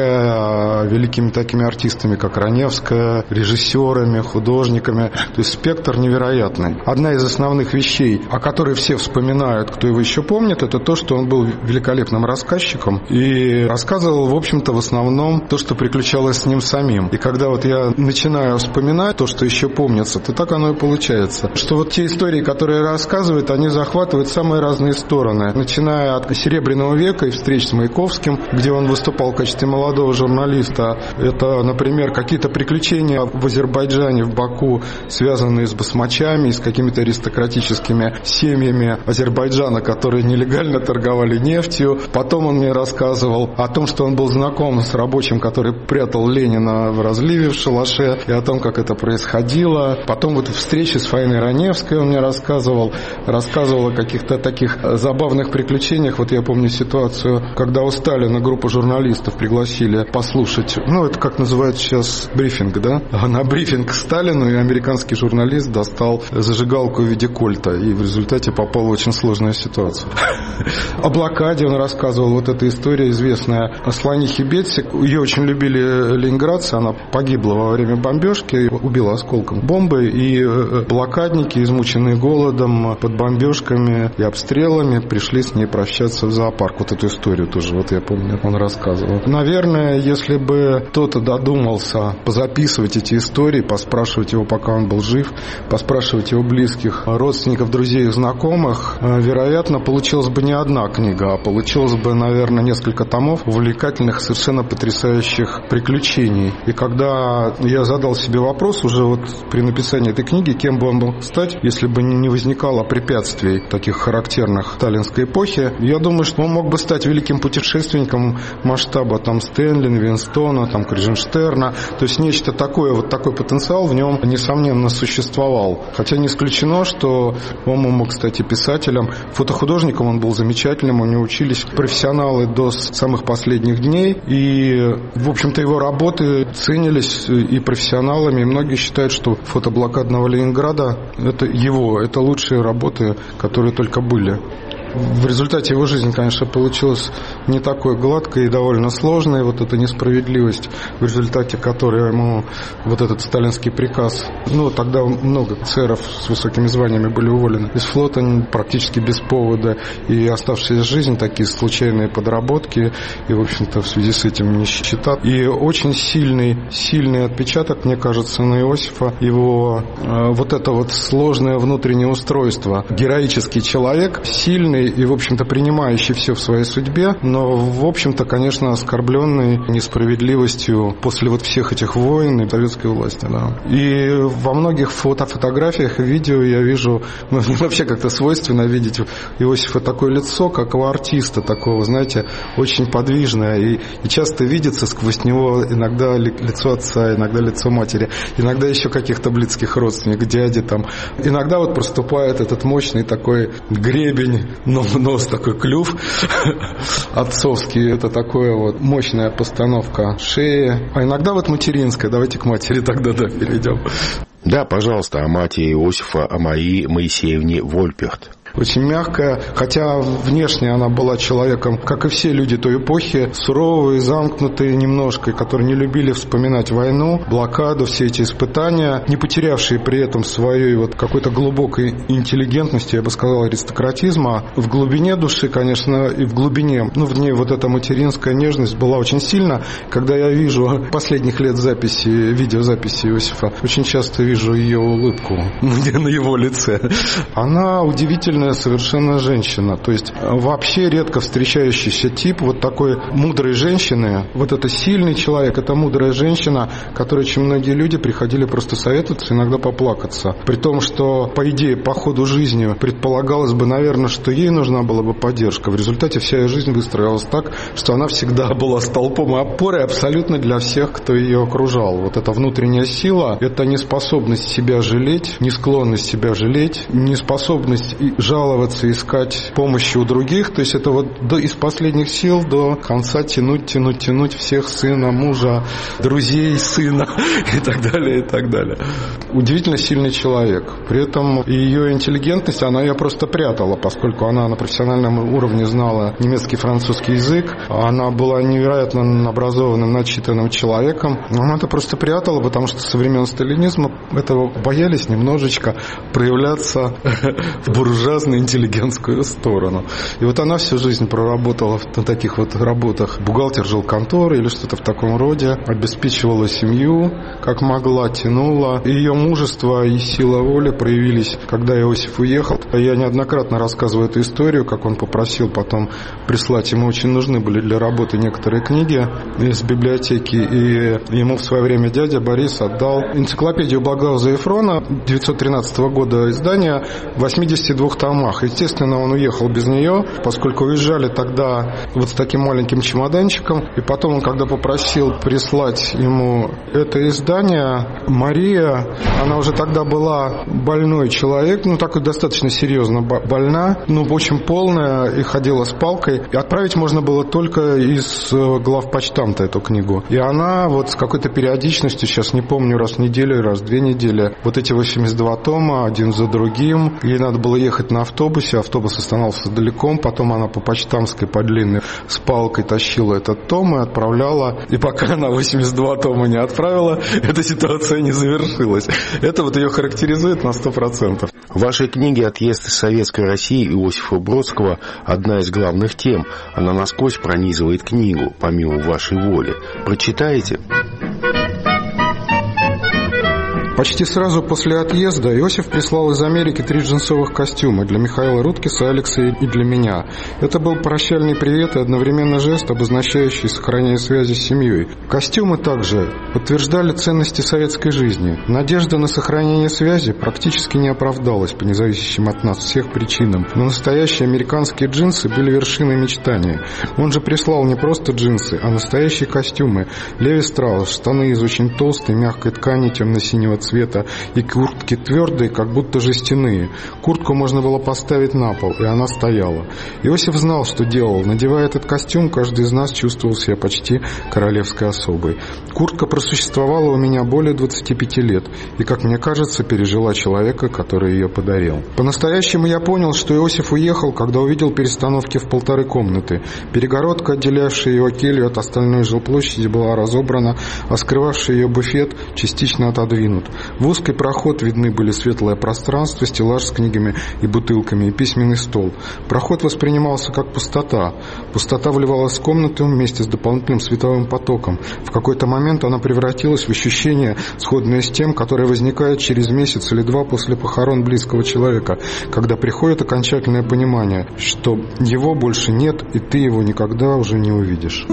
кончая великими такими артистами, как Раневская, режиссерами, художниками. То есть спектр невероятный. Одна из основных вещей, о которой все вспоминают, кто его еще помнит, это то, что он был великолепным рассказчиком и рассказывал, в общем-то, в основном то, что приключалось с ним самим. И когда вот я начинаю вспоминать то, что еще помнится, то так оно и получается. Что вот те истории, которые рассказывают, они захватывают самые разные стороны. Начиная от Серебряного века и встреч с Маяковским, где он выступал в качестве молодого журналиста. Это, например, какие-то приключения в Азербайджане, в Баку, связанные с басмачами, с какими-то аристократическими семьями Азербайджана, которые нелегально торговали нефтью. Потом он мне рассказывал о том, что он был знаком с рабочим, который прятал Ленина в разливе в шалаше, и о том, как это происходило. Потом вот встречи с Фаиной Раневской он мне рассказывал. Рассказывал о каких-то таких забавных приключениях. Вот я помню ситуацию, когда у Сталина группу журналистов пригласили послушать, ну, это как называют сейчас брифинг, да? А на брифинг к Сталину и американский журналист достал зажигалку в виде кольта, и в результате попал в очень сложную ситуацию. О блокаде он рассказывал, вот эта история известная о Слонихе Бетси. Ее очень любили ленинградцы, она погибла во время бомбежки, убила осколком бомбы, и блокадники, измученные голодом, под бомбежками и обстрелами, пришли с ней прощаться в зоопарк. Вот эту историю тоже, вот я помню, он рассказывал. Наверное, если бы кто-то додумался позаписывать эти истории, поспрашивать его, пока он был жив, поспрашивать его близких, родственников, друзей и знакомых, вероятно, получилась бы не одна книга, а получилось бы, наверное, несколько томов увлекательных, совершенно потрясающих приключений. И когда я задал себе вопрос уже вот при написании этой книги, кем бы он мог стать, если бы не возникало препятствий таких характерных сталинской эпохи, я думаю, что он мог бы стать великим путешественником масштаба там Стэнли, Ливингстона, там Крузенштерна. То есть нечто такое, вот такой потенциал в нем, несомненно, существовал. Хотя не исключено, что он мог стать и писателем. Фотохудожником он был замечательным, у него учились профессионалы до самых последних дней. И, в общем-то, его работы ценились и профессионалами. И многие считают, что фото блокадного Ленинграда – это его, это лучшие работы, которые только были. В результате его жизнь, конечно, получилась не такой гладкой и довольно сложной. Вот эта несправедливость, в результате которой ему вот этот сталинский приказ. Ну, тогда много офицеров с высокими званиями были уволены из флота практически без повода. И оставшаяся жизнь, такие случайные подработки. И, в общем-то, в связи с этим нищета. И очень сильный, сильный отпечаток, мне кажется, на Иосифа. Его э, вот это вот сложное внутреннее устройство. Героический человек, сильный, смиренный и, в общем-то, принимающий все в своей судьбе, но, в общем-то, конечно, оскорбленный несправедливостью после вот всех этих войн и советской власти. Да. И во многих фото фотографиях и видео я вижу, ну, мне вообще как-то свойственно видеть Иосифа такое лицо, как у артиста такого, знаете, очень подвижное, и, и часто видится сквозь него иногда лицо отца, иногда лицо матери, иногда еще каких-то близких родственников, дяди там. Иногда вот проступает этот мощный такой гребень, нос такой, клюв отцовский, это такое вот мощная постановка шеи, а иногда вот материнская. Давайте к матери тогда да, перейдем. Да, пожалуйста, о матери Иосифа, о Марии Моисеевне Вольперт. Очень мягкая, хотя внешне она была человеком, как и все люди той эпохи, суровые, замкнутые немножко, которые не любили вспоминать войну, блокаду, все эти испытания, не потерявшие при этом своей вот какой-то глубокой интеллигентности, я бы сказал, аристократизма. В глубине души, конечно, и в глубине, ну, в ней вот эта материнская нежность была очень сильна. Когда я вижу последних лет записи, видеозаписи Иосифа, очень часто вижу ее улыбку на его лице. Она удивительная совершенно женщина. То есть вообще редко встречающийся тип вот такой мудрой женщины. Вот это сильный человек, это мудрая женщина, которой очень многие люди приходили просто советоваться, иногда поплакаться. При том, что, по идее, по ходу жизни предполагалось бы, наверное, что ей нужна была бы поддержка. В результате вся ее жизнь выстроилась так, что она всегда была столпом и опорой абсолютно для всех, кто ее окружал. Вот эта внутренняя сила, это неспособность себя жалеть, не склонность себя жалеть, неспособность и жаловаться, искать помощи у других. То есть это вот до, из последних сил до конца тянуть, тянуть, тянуть всех, сына, мужа, друзей сына и так далее, и так далее. Удивительно сильный человек. При этом ее интеллигентность, она ее просто прятала, поскольку она на профессиональном уровне знала немецкий и французский язык. Она была невероятно образованным, начитанным человеком. Она это просто прятала, потому что со времен сталинизма этого боялись немножечко проявляться в буржуазной интеллигентскую сторону. И вот она всю жизнь проработала на таких вот работах. Бухгалтер жилконторы или что-то в таком роде. Обеспечивала семью, как могла, тянула. И ее мужество и сила воли проявились, когда Иосиф уехал. Я неоднократно рассказываю эту историю, как он попросил потом прислать. Ему очень нужны были для работы некоторые книги из библиотеки. И ему в свое время дядя Борис отдал энциклопедию Благауза и Фрона девятьсот тринадцатого года издания в восьмидесяти двух томах. Естественно, он уехал без нее, поскольку уезжали тогда вот с таким маленьким чемоданчиком. И потом он, когда попросил прислать ему это издание, Мария, она уже тогда была больной человек, ну, такой достаточно серьезно больна, ну, очень полная, и ходила с палкой. И отправить можно было только из главпочтамта эту книгу. И она вот с какой-то периодичностью, сейчас не помню, раз в неделю, раз в две недели, вот эти восемьдесят два тома, один за другим. Ей надо было ехать на автобусе, автобус останавливался далеко, потом она по Почтамской по длинной с палкой тащила этот том и отправляла. И пока она восемьдесят два тома не отправила, эта ситуация не завершилась. Это вот ее характеризует на сто процентов. В вашей книге «Отъезд из Советской России» Иосифа Бродского одна из главных тем. Она насквозь пронизывает книгу, помимо вашей воли. Прочитаете? Почти сразу после отъезда Иосиф прислал из Америки три джинсовых костюма для Михаила Руткиса, Алекса и для меня. Это был прощальный привет и одновременно жест, обозначающий сохранение связи с семьей. Костюмы также подтверждали ценности советской жизни. Надежда на сохранение связи практически не оправдалась по независящим от нас всех причинам. Но настоящие американские джинсы были вершиной мечтания. Он же прислал не просто джинсы, а настоящие костюмы. Леви Страус, штаны из очень толстой мягкой ткани темно-синего цвета и куртки твердые, как будто жестяные. Куртку можно было поставить на пол, и она стояла. Иосиф знал, что делал. Надевая этот костюм, каждый из нас чувствовал себя почти королевской особой. Куртка просуществовала у меня более двадцати пяти лет и, как мне кажется, пережила человека, который ее подарил. По-настоящему я понял, что Иосиф уехал, когда увидел перестановки в полторы комнаты. Перегородка, отделявшая его келью от остальной жилплощади, была разобрана, а скрывавший ее буфет частично отодвинут. В узкий проход видны были светлое пространство, стеллаж с книгами и бутылками, и письменный стол. Проход воспринимался как пустота. Пустота вливалась в комнату вместе с дополнительным световым потоком. В какой-то момент она превратилась в ощущение, сходное с тем, которое возникает через месяц или два после похорон близкого человека, когда приходит окончательное понимание, что его больше нет, и ты его никогда уже не увидишь.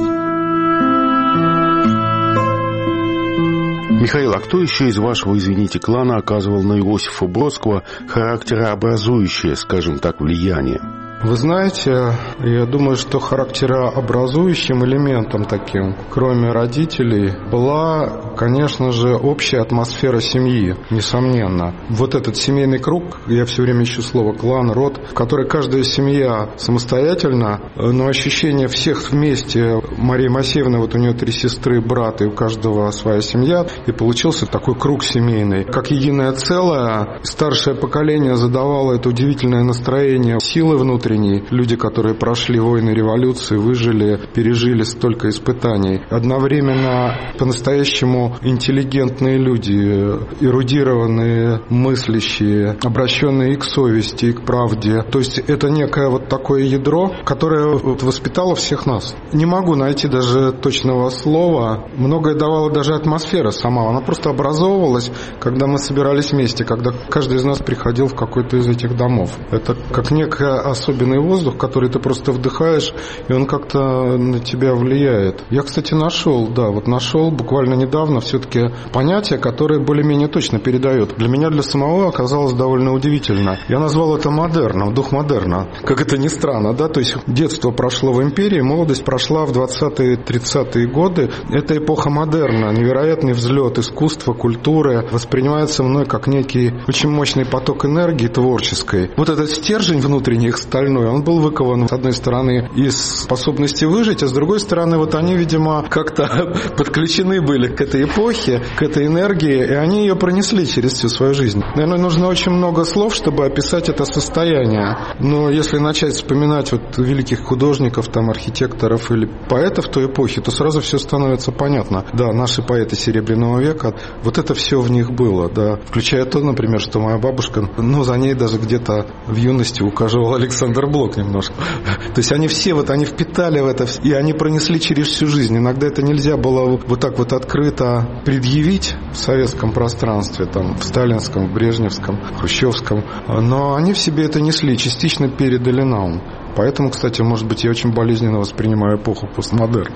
Михаил, а кто еще из вашего, извините, клана оказывал на Иосифа Бродского характерообразующее, скажем так, влияние? Вы знаете, я думаю, что характерообразующим элементом таким, кроме родителей, была, конечно же, общая атмосфера семьи, несомненно. Вот этот семейный круг, я все время ищу слово клан, род, в которой каждая семья самостоятельно, но ощущение всех вместе. Мария Моисеевна, вот у нее три сестры, брат, и у каждого своя семья, и получился такой круг семейный. Как единое целое, старшее поколение задавало это удивительное настроение, силы внутренние. Люди, которые прошли войны, революции, выжили, пережили столько испытаний. Одновременно по-настоящему интеллигентные люди, эрудированные, мыслящие, обращенные и к совести, и к правде. То есть это некое вот такое ядро, которое воспитало всех нас. Не могу найти даже точного слова. Многое давала даже атмосфера сама. Она просто образовывалась, когда мы собирались вместе, когда каждый из нас приходил в какой-то из этих домов. Это как некая особенность воздух, который ты просто вдыхаешь, и он как-то на тебя влияет. Я, кстати, нашел, да, вот нашел буквально недавно все-таки понятие, которое более-менее точно передает. Для меня, для самого оказалось довольно удивительно. Я назвал это модерном, дух модерна. Как это ни странно, да, то есть детство прошло в империи, молодость прошла в двадцатые-тридцатые годы. Это эпоха модерна, невероятный взлет искусства, культуры, воспринимается мной как некий очень мощный поток энергии творческой. Вот этот стержень внутренний, их стальной, он был выкован, с одной стороны, из способности выжить, а с другой стороны, вот они, видимо, как-то подключены были к этой эпохе, к этой энергии, и они ее пронесли через всю свою жизнь. Наверное, нужно очень много слов, чтобы описать это состояние. Но если начать вспоминать вот великих художников, там, архитекторов или поэтов той эпохи, то сразу все становится понятно. Да, наши поэты Серебряного века, вот это все в них было, да. Включая то, например, что моя бабушка, ну, за ней даже где-то в юности ухаживал Александр Блок немножко. То есть они все вот, они впитали в это, и они пронесли через всю жизнь. Иногда это нельзя было вот так вот открыто предъявить в советском пространстве, там, в сталинском, в брежневском, хрущевском, но они в себе это несли, частично передали нам. Поэтому, кстати, может быть, я очень болезненно воспринимаю эпоху постмодерна.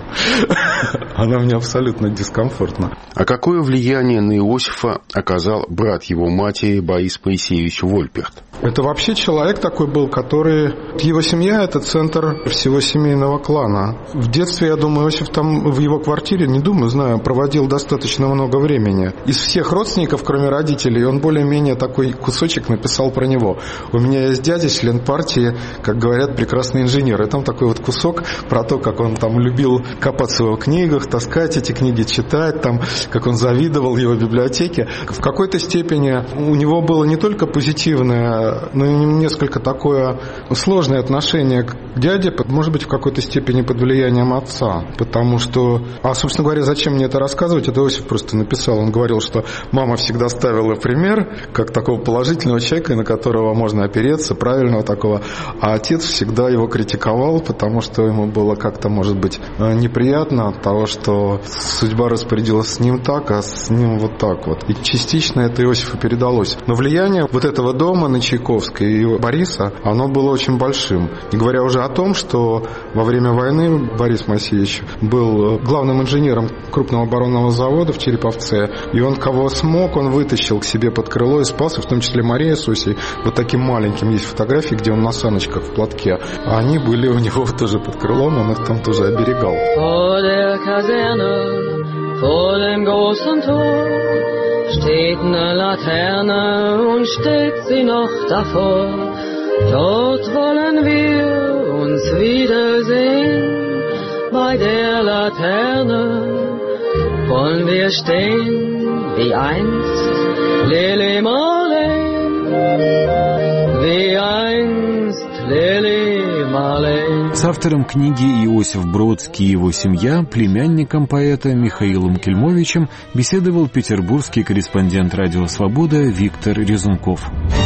Она мне абсолютно дискомфортна. А какое влияние на Иосифа оказал брат его матери Борис Моисеевич Вольперт? Это вообще человек такой был, который... Его семья – это центр всего семейного клана. В детстве, я думаю, Иосиф там в его квартире, не думаю, знаю, проводил достаточно много времени. Из всех родственников, кроме родителей, он более-менее такой кусочек написал про него. У меня есть дядя, член партии, как говорят, прекрасный инженер. И там такой вот кусок про то, как он там любил копаться в его книгах, таскать эти книги, читать, там, как он завидовал его библиотеке. В какой-то степени у него было не только позитивное, но и несколько такое сложное отношение к дяде, может быть, в какой-то степени под влиянием отца. Потому что... А, собственно говоря, зачем мне это рассказывать? Это Иосиф просто написал. Он говорил, что мама всегда ставила пример, как такого положительного человека, на которого можно опереться, правильного такого. А отец всегда его критиковал, потому что ему было как-то, может быть, неприятно от того, что судьба распорядилась с ним так, а с ним вот так вот. И частично это Иосифу передалось. Но влияние вот этого дома на Чайковской и Бориса, оно было очень большим. Не говоря уже о том, что во время войны Борис Моисеевич был главным инженером крупного оборонного завода в Череповце, и он кого смог, он вытащил к себе под крыло и спас, в том числе Мария с Осей, вот таким маленьким. Есть фотографии, где он на саночках в платке, а они были у него тоже под крылом, он их там тоже оберегал. Steht ne Laterne und steht sie noch davor. Dort wollen wir uns wiedersehen. Bei der Laterne wollen wir stehen wie einst Lili Marleen, wie einst С автором книги «Иосиф Бродский и его семья», племянником поэта Михаилом Кельмовичем, беседовал петербургский корреспондент «Радио Свобода» Виктор Резунков.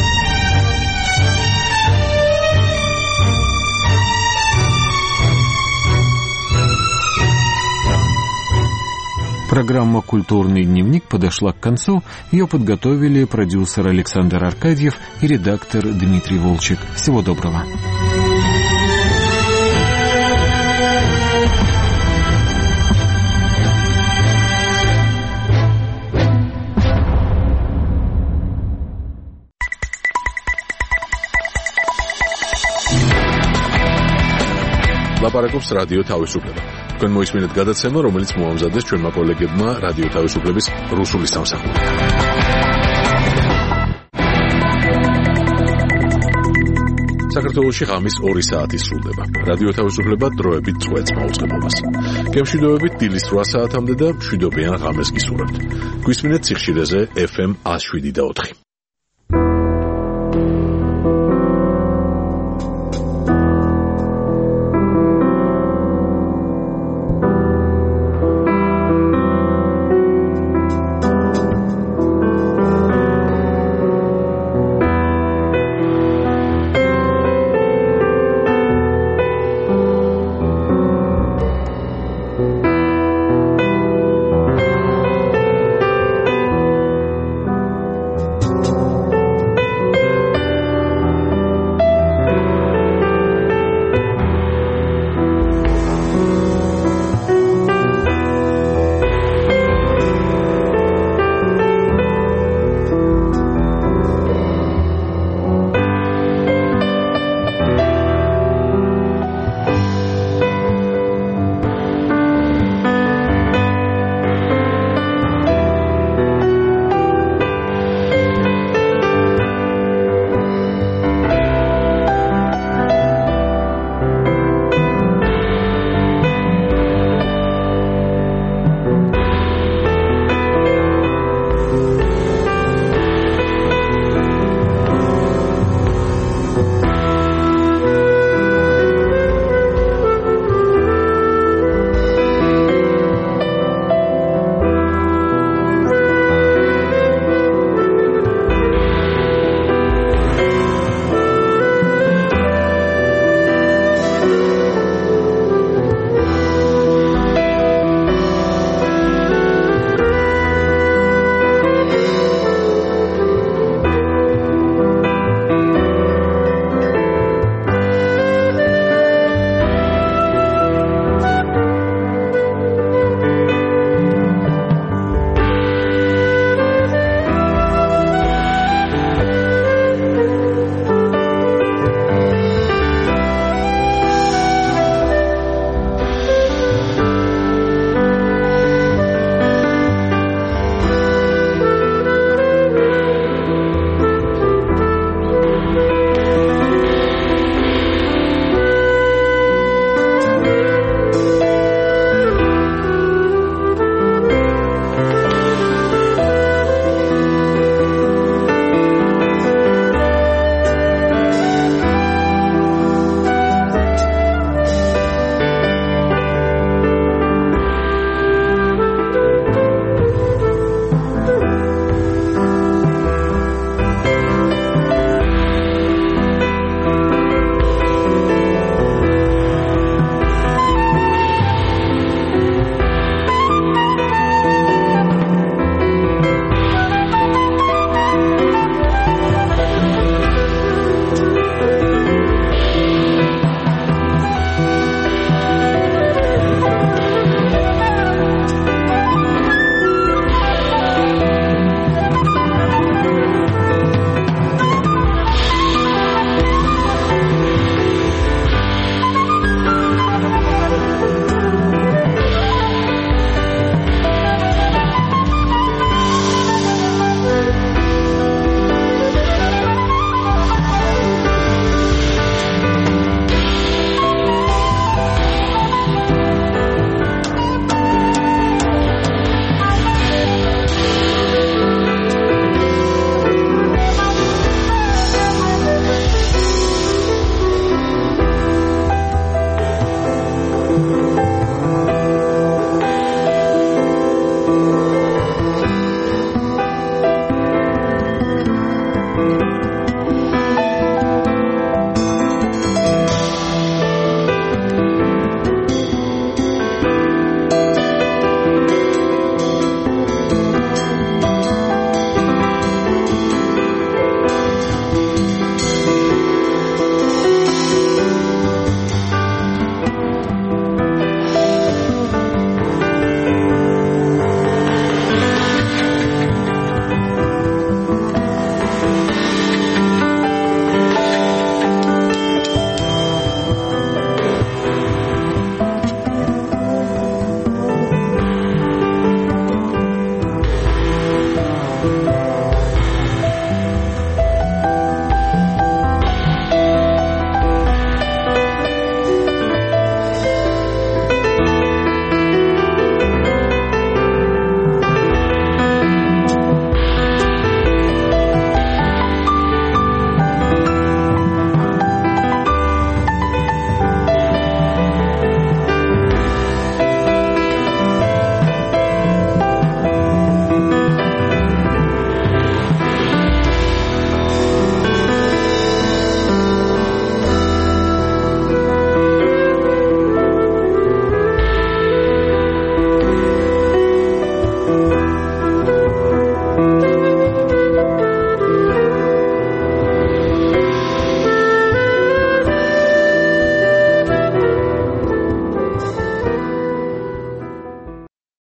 Программа «Культурный дневник» подошла к концу. Ее подготовили продюсер Александр Аркадьев и редактор Дмитрий Волчек. Всего доброго. ლაპარაკობს რადიო თავისუფლება. თქვენ მოისმინეთ გადაცემა, რომელიც მოამზადეს ჩვენმა კოლეგებმა რადიო თავისუფლების რუსული სამსახური. საქართველოში ღამის ორი საათი სრულდება. რადიო თავისუფლება დროებით წვეთს მაუწყებლობას. გემშვიდობებით დილის რვა საათამდე და მშვიდობიან ღამეს გისურვებთ. გვისმინეთ სიხშირეზე ეფ ემ one oh seven და four.